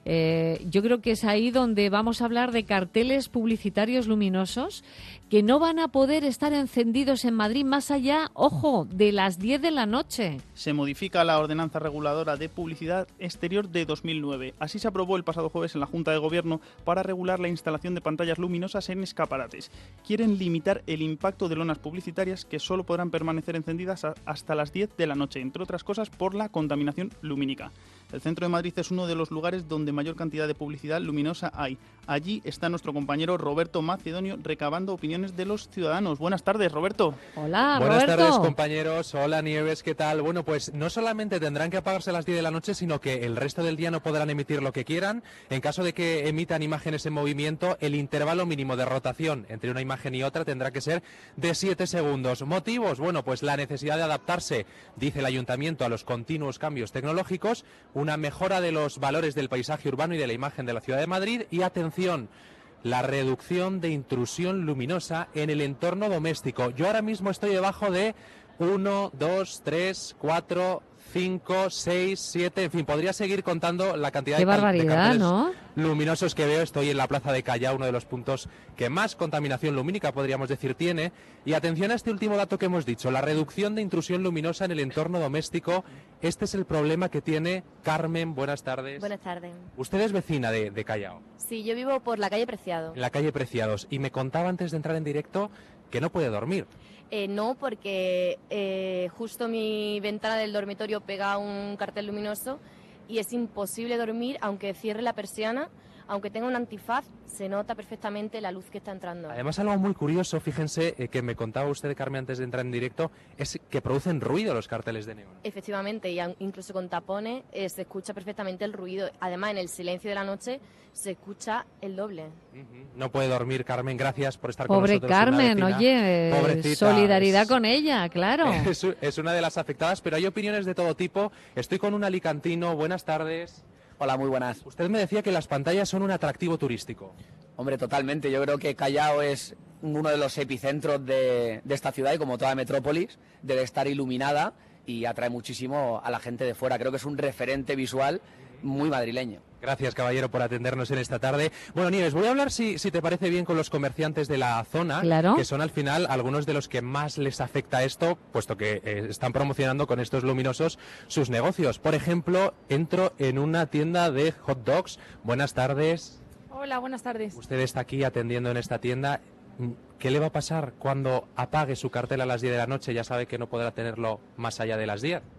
Eh, yo creo que es ahí donde vamos a hablar de carteles publicitarios luminosos que no van a poder estar encendidos en Madrid más allá, ojo, de las diez de la noche. Se modifica la ordenanza reguladora de publicidad exterior de dos mil nueve. Así se aprobó el pasado jueves en la Junta de Gobierno para regular la instalación de pantallas luminosas en escaparates. Quieren limitar el impacto de lonas publicitarias que solo podrán permanecer encendidas hasta las diez de la noche, entre otras cosas por la contaminación lumínica. El centro de Madrid es uno de los lugares donde mayor cantidad de publicidad luminosa hay. Allí está nuestro compañero Roberto Macedonio recabando opiniones de los ciudadanos. Buenas tardes, Roberto. Hola, Buenas Roberto. tardes, compañeros. Hola, Nieves, ¿qué tal? Bueno, pues no solamente tendrán que apagarse a las diez de la noche, sino que el resto del día no podrán emitir lo que quieran. En caso de que emitan imágenes en movimiento, el intervalo mínimo de rotación entre una imagen y otra tendrá que ser de siete segundos. ¿Motivos? Bueno, pues la necesidad de adaptarse, dice el Ayuntamiento, a los continuos cambios tecnológicos, una mejora de los valores del paisaje urbano y de la imagen de la ciudad de Madrid y, atención, la reducción de intrusión luminosa en el entorno doméstico. Yo ahora mismo estoy debajo de uno, dos, tres, cuatro, cinco, seis, siete, en fin, podría seguir contando la cantidad Qué de, cal- barbaridad, de carteles ¿no? luminosos que veo. Estoy en la plaza de Callao, uno de los puntos que más contaminación lumínica, podríamos decir, tiene. Y atención a este último dato que hemos dicho, la reducción de intrusión luminosa en el entorno doméstico. Este es el problema que tiene Carmen. Buenas tardes. Buenas tardes. Usted es vecina de, de Callao, Sí, yo vivo por la calle Preciado. en la calle Preciados, y me contaba antes de entrar en directo que no puede dormir. Eh, no, porque eh, justo mi ventana del dormitorio pega un cartel luminoso y es imposible dormir aunque cierre la persiana, aunque tenga un antifaz, se nota perfectamente la luz que está entrando. Además, algo muy curioso, fíjense, eh, que me contaba usted, Carmen, antes de entrar en directo, es que producen ruido los carteles de neón. Efectivamente, y aun- incluso con tapones eh, se escucha perfectamente el ruido. Además, en el silencio de la noche se escucha el doble. No puede dormir, Carmen, gracias por estar Pobre con nosotros. una Carmen, vecina. oye, eh, Pobrecita, solidaridad es- con ella, claro. Es, es una de las afectadas, pero hay opiniones de todo tipo. Estoy con un alicantino. Buenas tardes. Hola, muy buenas. Usted me decía que las pantallas son un atractivo turístico. Hombre, totalmente. Yo creo que Callao es uno de los epicentros de, de esta ciudad y, como toda metrópolis, debe estar iluminada y atrae muchísimo a la gente de fuera. Creo que es un referente visual muy madrileño. Gracias, caballero, por atendernos en esta tarde. Bueno, Nieves, voy a hablar, si, si te parece bien, con los comerciantes de la zona, Claro. que son al final algunos de los que más les afecta esto, puesto que eh, están promocionando con estos luminosos sus negocios. Por ejemplo, entro en una tienda de hot dogs. Buenas tardes. Hola, buenas tardes. Usted está aquí atendiendo en esta tienda. ¿Qué le va a pasar cuando apague su cartel a las diez de la noche? Ya sabe que no podrá tenerlo más allá de las diez.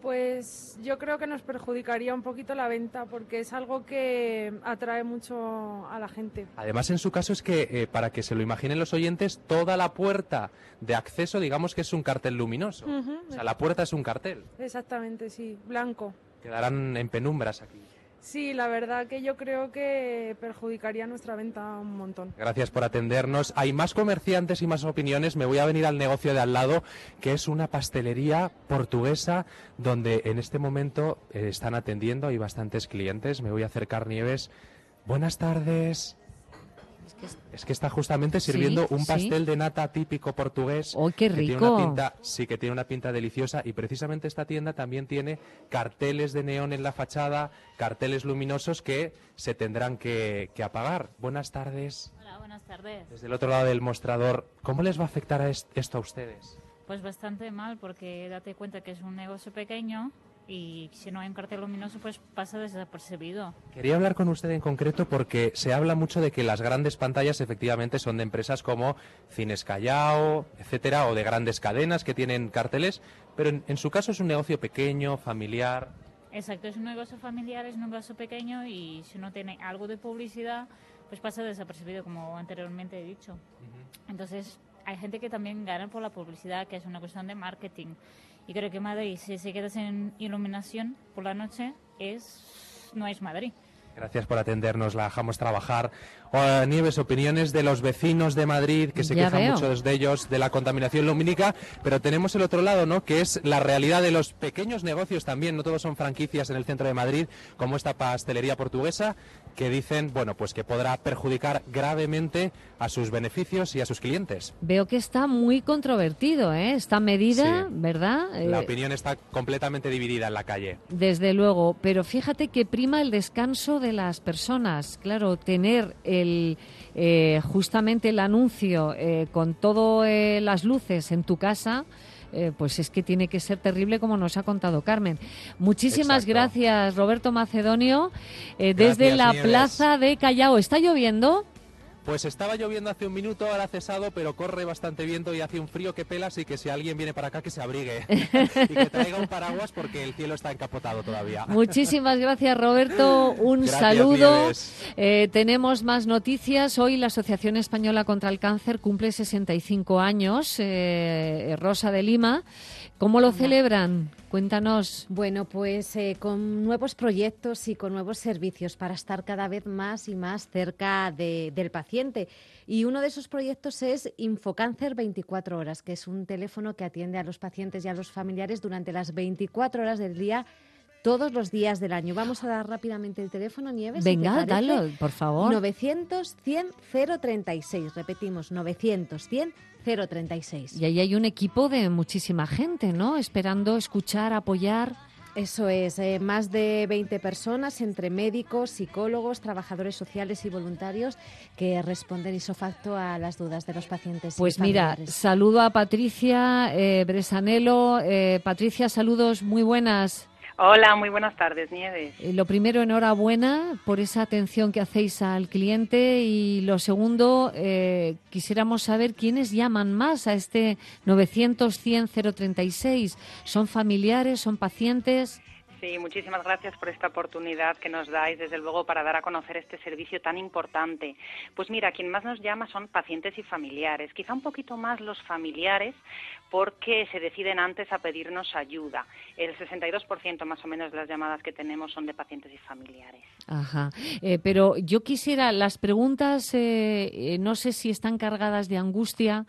Pues yo creo que nos perjudicaría un poquito la venta porque es algo que atrae mucho a la gente. Además, en su caso es que, eh, para que se lo imaginen los oyentes, toda la puerta de acceso, digamos que es un cartel luminoso. Ujú. O sea, la puerta es un cartel. Exactamente, sí, blanco. Quedarán en penumbras aquí. Sí, la verdad que yo creo que perjudicaría nuestra venta un montón. Gracias por atendernos. Hay más comerciantes y más opiniones. Me voy a venir al negocio de al lado, que es una pastelería portuguesa, donde en este momento eh, están atendiendo. Hay bastantes clientes. Me voy a acercar, Nieves. Buenas tardes. Es que, es... Es que está justamente sirviendo Sí, un sí. pastel de nata típico portugués. ¡Oh, qué que tiene rico! una pinta, sí, que tiene una pinta deliciosa, y precisamente esta tienda también tiene carteles de neón en la fachada, carteles luminosos que se tendrán que, que apagar. Buenas tardes. Hola, buenas tardes. Desde el otro lado del mostrador, ¿cómo les va a afectar a est- esto a ustedes? Pues bastante mal, porque date cuenta que es un negocio pequeño y si no hay un cartel luminoso pues pasa desapercibido. Quería hablar con usted en concreto porque se habla mucho de que las grandes pantallas efectivamente son de empresas como Cines Callao, etcétera, o de grandes cadenas que tienen carteles, pero en, en su caso es un negocio pequeño, familiar. Exacto, es un negocio familiar, es un negocio pequeño y si no tiene algo de publicidad pues pasa desapercibido, como anteriormente he dicho. Uh-huh. Entonces hay gente que también gana por la publicidad, que es una cuestión de marketing. Y creo que Madrid, si se queda sin iluminación por la noche, es no es Madrid. Gracias por atendernos, la dejamos trabajar. Oh, Nieves, opiniones de los vecinos de Madrid, que se ya quejan veo. muchos de ellos de la contaminación lumínica, pero tenemos el otro lado, ¿no?, que es la realidad de los pequeños negocios también, no todos son franquicias en el centro de Madrid, como esta pastelería portuguesa, que dicen, bueno, pues que podrá perjudicar gravemente a sus beneficios y a sus clientes. Veo que está muy controvertido, ¿eh? Esta medida, Sí. ¿verdad? La Eh, opinión está completamente dividida en la calle. Desde luego, pero fíjate que prima el descanso de las personas. Claro, tener el eh, justamente el anuncio eh, con todas eh, las luces en tu casa, eh, pues es que tiene que ser terrible, como nos ha contado Carmen. Muchísimas Exacto. gracias, Roberto Macedonio, eh, desde Gracias, la Nieves. plaza de Callao. ¿Está lloviendo? Pues estaba lloviendo hace un minuto, ahora ha cesado, pero corre bastante viento y hace un frío que pela, así que si alguien viene para acá que se abrigue y que traiga un paraguas porque el cielo está encapotado todavía. Muchísimas gracias, Roberto. Un Gracias, saludo. Nieves. Eh, tenemos más noticias. Hoy la Asociación Española contra el Cáncer cumple sesenta y cinco años. Eh, Rosa de Lima, ¿cómo lo celebran? Cuéntanos. Bueno, pues eh, con nuevos proyectos y con nuevos servicios para estar cada vez más y más cerca de, del paciente. Y uno de esos proyectos es Infocáncer veinticuatro horas, que es un teléfono que atiende a los pacientes y a los familiares durante las veinticuatro horas del día, todos los días del año. Vamos a dar rápidamente el teléfono, Nieves. si te Venga, parece. dalo, por favor. novecientos cien cero treinta y seis. Repetimos, novecientos cien cero treinta y seis. Y ahí hay un equipo de muchísima gente, ¿no? Esperando escuchar, apoyar. Eso es, eh, más de veinte personas, entre médicos, psicólogos, trabajadores sociales y voluntarios, que responden ipso facto a las dudas de los pacientes. Pues y mira, familiares. saludo a Patricia eh, Bresanelo. Eh, Patricia, saludos, muy buenas. Hola, muy buenas tardes, Nieves. Eh, Lo primero, enhorabuena por esa atención que hacéis al cliente, y lo segundo, eh, quisiéramos saber quiénes llaman más a este novecientos cien cero treinta y seis. ¿Son familiares, son pacientes? Sí, muchísimas gracias por esta oportunidad que nos dais, desde luego, para dar a conocer este servicio tan importante. Pues mira, quien más nos llama son pacientes y familiares, quizá un poquito más los familiares, porque se deciden antes a pedirnos ayuda. El sesenta y dos por ciento más o menos de las llamadas que tenemos son de pacientes y familiares. Ajá. Eh, pero yo quisiera, las preguntas, eh, eh, no sé si están cargadas de angustia,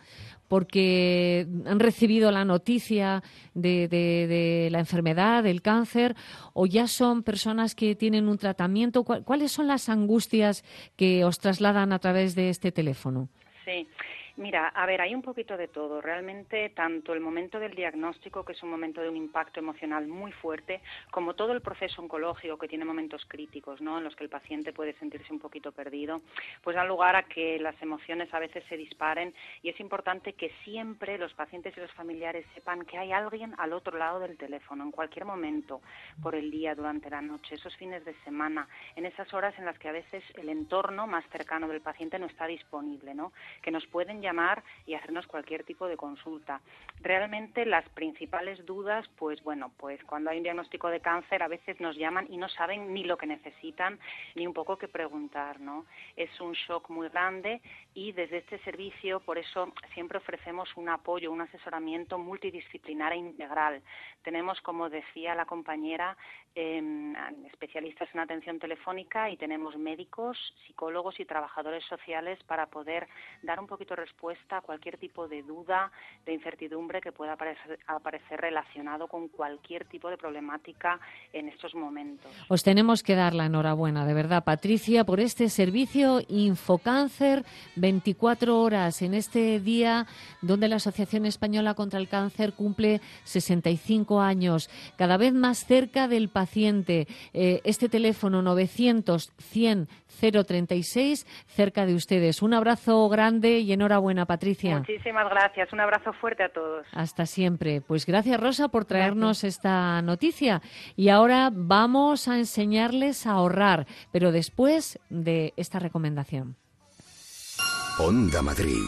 porque han recibido la noticia de, de, de la enfermedad, del cáncer, o ya son personas que tienen un tratamiento. ¿Cuáles son las angustias que os trasladan a través de este teléfono? Sí. Mira, a ver, hay un poquito de todo. Realmente, tanto el momento del diagnóstico, que es un momento de un impacto emocional muy fuerte, como todo el proceso oncológico, que tiene momentos críticos, ¿no?, en los que el paciente puede sentirse un poquito perdido, pues dan lugar a que las emociones a veces se disparen, y es importante que siempre los pacientes y los familiares sepan que hay alguien al otro lado del teléfono, en cualquier momento, por el día, durante la noche, esos fines de semana, en esas horas en las que a veces el entorno más cercano del paciente no está disponible, ¿no?, que nos pueden llamar llamar y hacernos cualquier tipo de consulta. Realmente las principales dudas, pues bueno, pues cuando hay un diagnóstico de cáncer a veces nos llaman y no saben ni lo que necesitan ni un poco qué preguntar, ¿no? Es un shock muy grande, y desde este servicio por eso siempre ofrecemos un apoyo, un asesoramiento multidisciplinar e integral. Tenemos, como decía la compañera, eh, especialistas en atención telefónica, y tenemos médicos, psicólogos y trabajadores sociales para poder dar un poquito de respuesta a cualquier tipo de duda, de incertidumbre que pueda aparecer, aparecer relacionado con cualquier tipo de problemática en estos momentos. Os tenemos que dar la enhorabuena, de verdad, Patricia, por este servicio Infocáncer veinticuatro horas, en este día donde la Asociación Española contra el Cáncer cumple sesenta y cinco años, cada vez más cerca del paciente. Eh, este teléfono novecientos cien cero treinta y seis, cerca de ustedes. Un abrazo grande y enhorabuena. Enhorabuena, Patricia. Muchísimas gracias. Un abrazo fuerte a todos. Hasta siempre. Pues gracias, Rosa, por traernos gracias. esta noticia. Y ahora vamos a enseñarles a ahorrar, pero después de esta recomendación. Onda Madrid.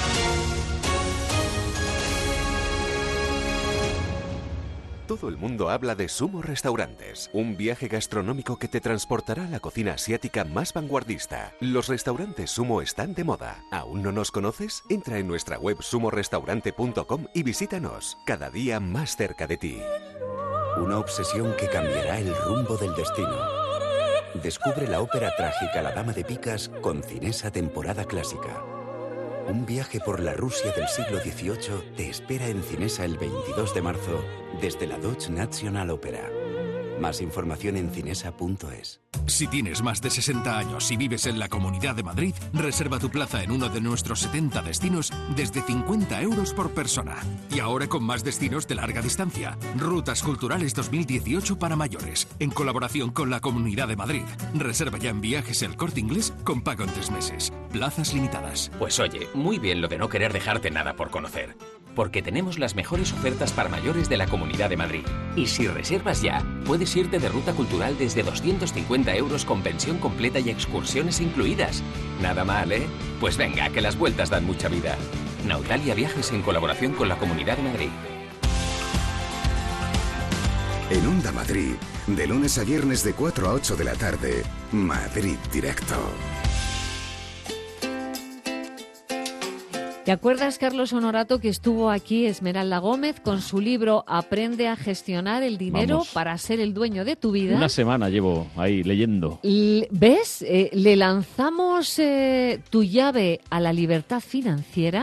Todo el mundo habla de Sumo Restaurantes, un viaje gastronómico que te transportará a la cocina asiática más vanguardista. Los restaurantes Sumo están de moda. ¿Aún no nos conoces? Entra en nuestra web sumo restaurante punto com y visítanos, cada día más cerca de ti. Una obsesión que cambiará el rumbo del destino. Descubre la ópera trágica La Dama de Picas con Cinesa temporada clásica. Un viaje por la Rusia del siglo dieciocho te espera en Cinesa el veintidós de marzo desde la Deutsche National Opera. Más información en cinesa punto es. Si tienes más de sesenta años y vives en la Comunidad de Madrid, reserva tu plaza en uno de nuestros setenta destinos desde cincuenta euros por persona. Y ahora con más destinos de larga distancia. Rutas Culturales dos mil dieciocho para mayores, en colaboración con la Comunidad de Madrid. Reserva ya en Viajes El Corte Inglés con pago en tres meses. Plazas limitadas. Pues oye, muy bien lo de no querer dejarte nada por conocer. Porque tenemos las mejores ofertas para mayores de la Comunidad de Madrid. Y si reservas ya, puedes irte de ruta cultural desde doscientos cincuenta euros con pensión completa y excursiones incluidas. Nada mal, ¿eh? Pues venga, que las vueltas dan mucha vida. Nautalia Viajes en colaboración con la Comunidad de Madrid. En Onda Madrid, de lunes a viernes de cuatro a ocho de la tarde, Madrid Directo. ¿Te acuerdas, Carlos Honorato, que estuvo aquí Esmeralda Gómez con su libro Aprende a gestionar el dinero Vamos. para ser el dueño de tu vida? Una semana llevo ahí leyendo. L- ¿Ves? Eh, le lanzamos eh, tu llave a la libertad financiera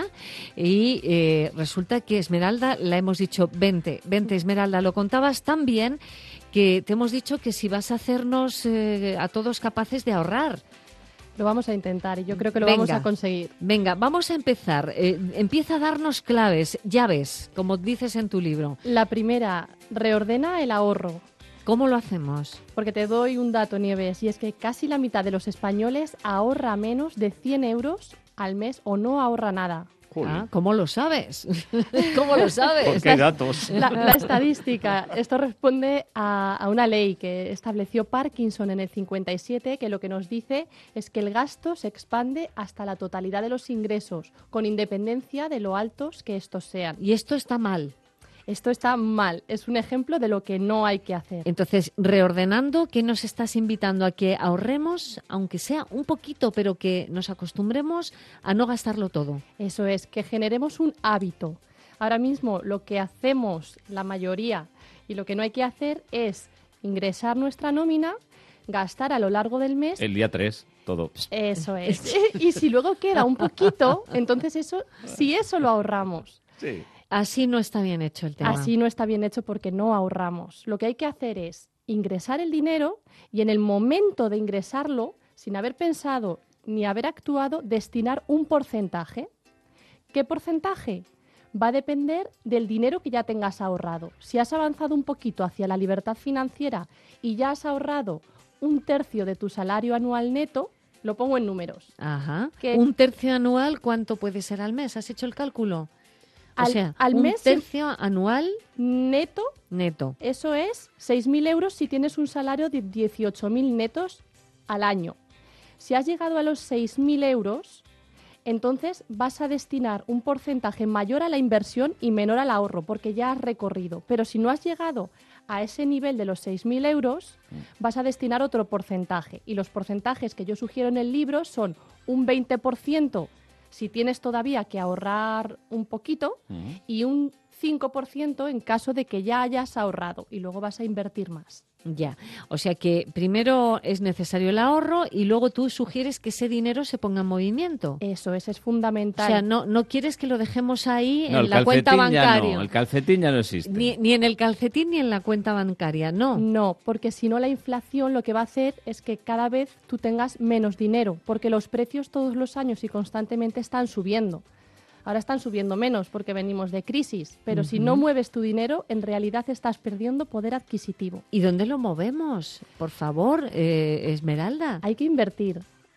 y eh, resulta que Esmeralda la hemos dicho, vente, vente Esmeralda, lo contabas tan bien que te hemos dicho que si vas a hacernos eh, a todos capaces de ahorrar. Lo vamos a intentar y yo creo que lo Venga, vamos a conseguir. Venga, vamos a empezar. Eh, empieza a darnos claves, llaves, como dices en tu libro. La primera, reordena el ahorro. ¿Cómo lo hacemos? Porque te doy un dato, Nieves, y es que casi la mitad de los españoles ahorra menos de cien euros al mes o no ahorra nada. Ah, ¿cómo lo sabes? ¿Cómo lo sabes? Porque hay datos. La, la estadística, esto responde a, a una ley que estableció Parkinson en el cincuenta y siete, que lo que nos dice es que el gasto se expande hasta la totalidad de los ingresos, con independencia de lo altos que estos sean. Y esto está mal. Esto está mal, es un ejemplo de lo que no hay que hacer. Entonces, reordenando, ¿qué nos estás invitando a que ahorremos, aunque sea un poquito, pero que nos acostumbremos a no gastarlo todo? Eso es, que generemos un hábito. Ahora mismo lo que hacemos la mayoría y lo que no hay que hacer es ingresar nuestra nómina, gastar a lo largo del mes. El día tres, todo. Eso es. Y si luego queda un poquito, entonces eso, si eso lo ahorramos. Sí. Así no está bien hecho el tema. Así no está bien hecho porque no ahorramos. Lo que hay que hacer es ingresar el dinero y en el momento de ingresarlo, sin haber pensado ni haber actuado, destinar un porcentaje. ¿Qué porcentaje? Va a depender del dinero que ya tengas ahorrado. Si has avanzado un poquito hacia la libertad financiera y ya has ahorrado un tercio de tu salario anual neto, lo pongo en números. Ajá. ¿Qué? Un tercio anual, ¿cuánto puede ser al mes? ¿Has hecho el cálculo? O Al, sea, al un mes tercio anual neto, neto. Eso es seis mil euros si tienes un salario de dieciocho mil netos al año. Si has llegado a los seis mil euros, entonces vas a destinar un porcentaje mayor a la inversión y menor al ahorro, porque ya has recorrido. Pero si no has llegado a ese nivel de los seis mil euros, vas a destinar otro porcentaje. Y los porcentajes que yo sugiero en el libro son un veinte por ciento si tienes todavía que ahorrar un poquito uh-huh. y un cinco por ciento en caso de que ya hayas ahorrado y luego vas a invertir más. Ya, o sea que primero es necesario el ahorro y luego tú sugieres que ese dinero se ponga en movimiento. Eso es, es fundamental. O sea, no, no quieres que lo dejemos ahí no, en la cuenta bancaria. No, el calcetín ya no existe. Ni, ni en el calcetín ni en la cuenta bancaria, no. No, porque si no la inflación lo que va a hacer es que cada vez tú tengas menos dinero, porque los precios todos los años y constantemente están subiendo. Ahora están subiendo menos porque venimos de crisis, pero uh-huh. si no mueves tu dinero, en realidad estás perdiendo poder adquisitivo. ¿Y dónde lo movemos? Por favor, eh, Esmeralda. Hay que invertir.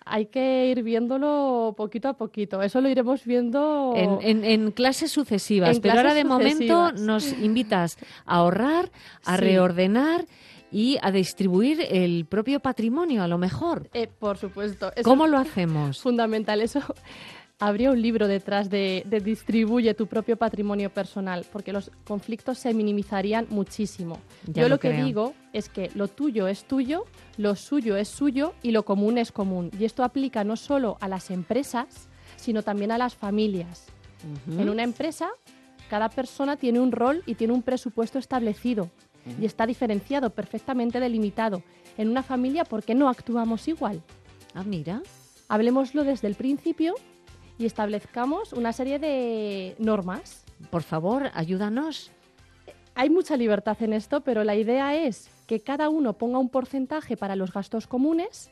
hay que ir viéndolo poquito a poquito. Eso lo iremos viendo En, en, en clases sucesivas. En Pero clases ahora de momento sucesivas. nos invitas a ahorrar, a Sí. reordenar y a distribuir el propio patrimonio, a lo mejor. Eh, por supuesto. Eso ¿Cómo es lo hacemos? Fundamental. Eso habría un libro detrás de, de distribuye tu propio patrimonio personal, porque los conflictos se minimizarían muchísimo. Ya Yo lo lo que creo. digo es que lo tuyo es tuyo, lo suyo es suyo y lo común es común. Y esto aplica no solo a las empresas, sino también a las familias. Ujú. En una empresa, cada persona tiene un rol y tiene un presupuesto establecido y está diferenciado, perfectamente delimitado. En una familia, ¿por qué no actuamos igual? Ah, mira. Hablemoslo desde el principio y establezcamos una serie de normas. Por favor, ayúdanos. Hay mucha libertad en esto, pero la idea es que cada uno ponga un porcentaje para los gastos comunes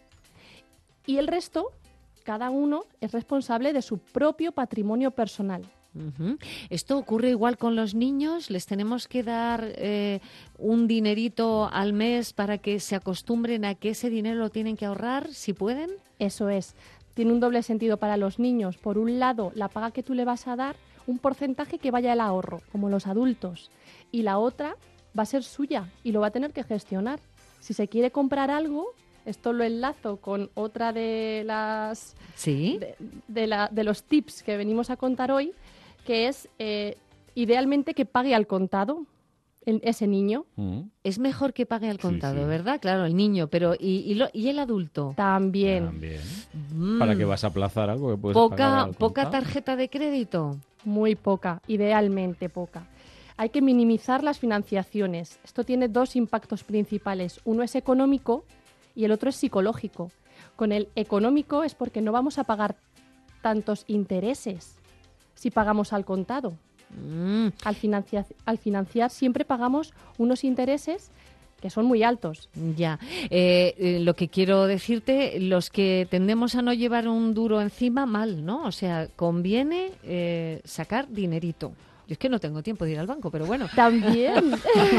y el resto, cada uno es responsable de su propio patrimonio personal. Ujú. ¿Esto ocurre igual con los niños? ¿Les tenemos que dar eh, un dinerito al mes para que se acostumbren a que ese dinero lo tienen que ahorrar, si pueden? Eso es. Tiene un doble sentido para los niños. Por un lado, la paga que tú le vas a dar, un porcentaje que vaya al ahorro, como los adultos. Y la otra va a ser suya y lo va a tener que gestionar. Si se quiere comprar algo, esto lo enlazo con otra de las ¿Sí? de, de la- de los tips que venimos a contar hoy, que es eh, idealmente que pague al contado el- ese niño. Es mejor que pague al contado, sí. ¿verdad? Claro, el niño, pero ¿y, y, lo- y el adulto? También. También. Mm. ¿Para qué vas a aplazar algo que puedes pagar Poca, al poca contado? tarjeta de crédito. Muy poca, idealmente poca. Hay que minimizar las financiaciones. Esto tiene dos impactos principales. Uno es económico y el otro es psicológico. Con el económico es porque no vamos a pagar tantos intereses si pagamos al contado. Mm. Al, financia- al financiar siempre pagamos unos intereses que son muy altos. Ya, Eh, eh, lo que quiero decirte, los que tendemos a no llevar un duro encima, mal, ¿no? O sea, conviene eh, sacar dinerito. Yo es que no tengo tiempo de ir al banco, pero bueno. También.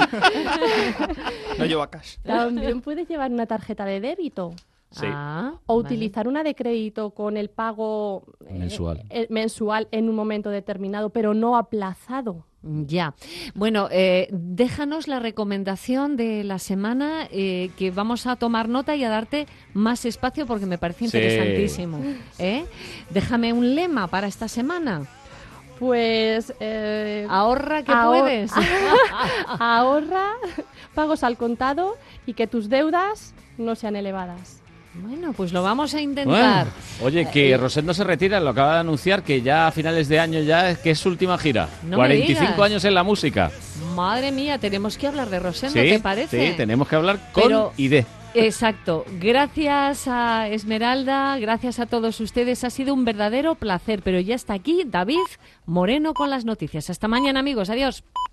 No lleva cash. También puedes llevar una tarjeta de débito. Sí. Ah, O vale. utilizar una de crédito con el pago eh, Mensual. eh, mensual en un momento determinado, pero no aplazado. Ya. Bueno, eh, déjanos la recomendación de la semana, eh, que vamos a tomar nota y a darte más espacio porque me parece Sí. interesantísimo. ¿eh? Déjame un lema para esta semana. Pues eh, Ahorra que ahor- puedes. ahorra, pagos al contado y que tus deudas no sean elevadas. Bueno, pues lo vamos a intentar. Bueno, oye, que Rosendo se retira, lo acaba de anunciar, que ya a finales de año ya es que es su última gira. No me cuarenta y cinco digas. años en la música. Madre mía, tenemos que hablar de Rosendo, Sí, ¿te parece? sí, tenemos que hablar con Pero- y de. Exacto. Gracias a Esmeralda, gracias a todos ustedes. Ha sido un verdadero placer, pero ya está aquí David Moreno con las noticias. Hasta mañana, amigos. Adiós.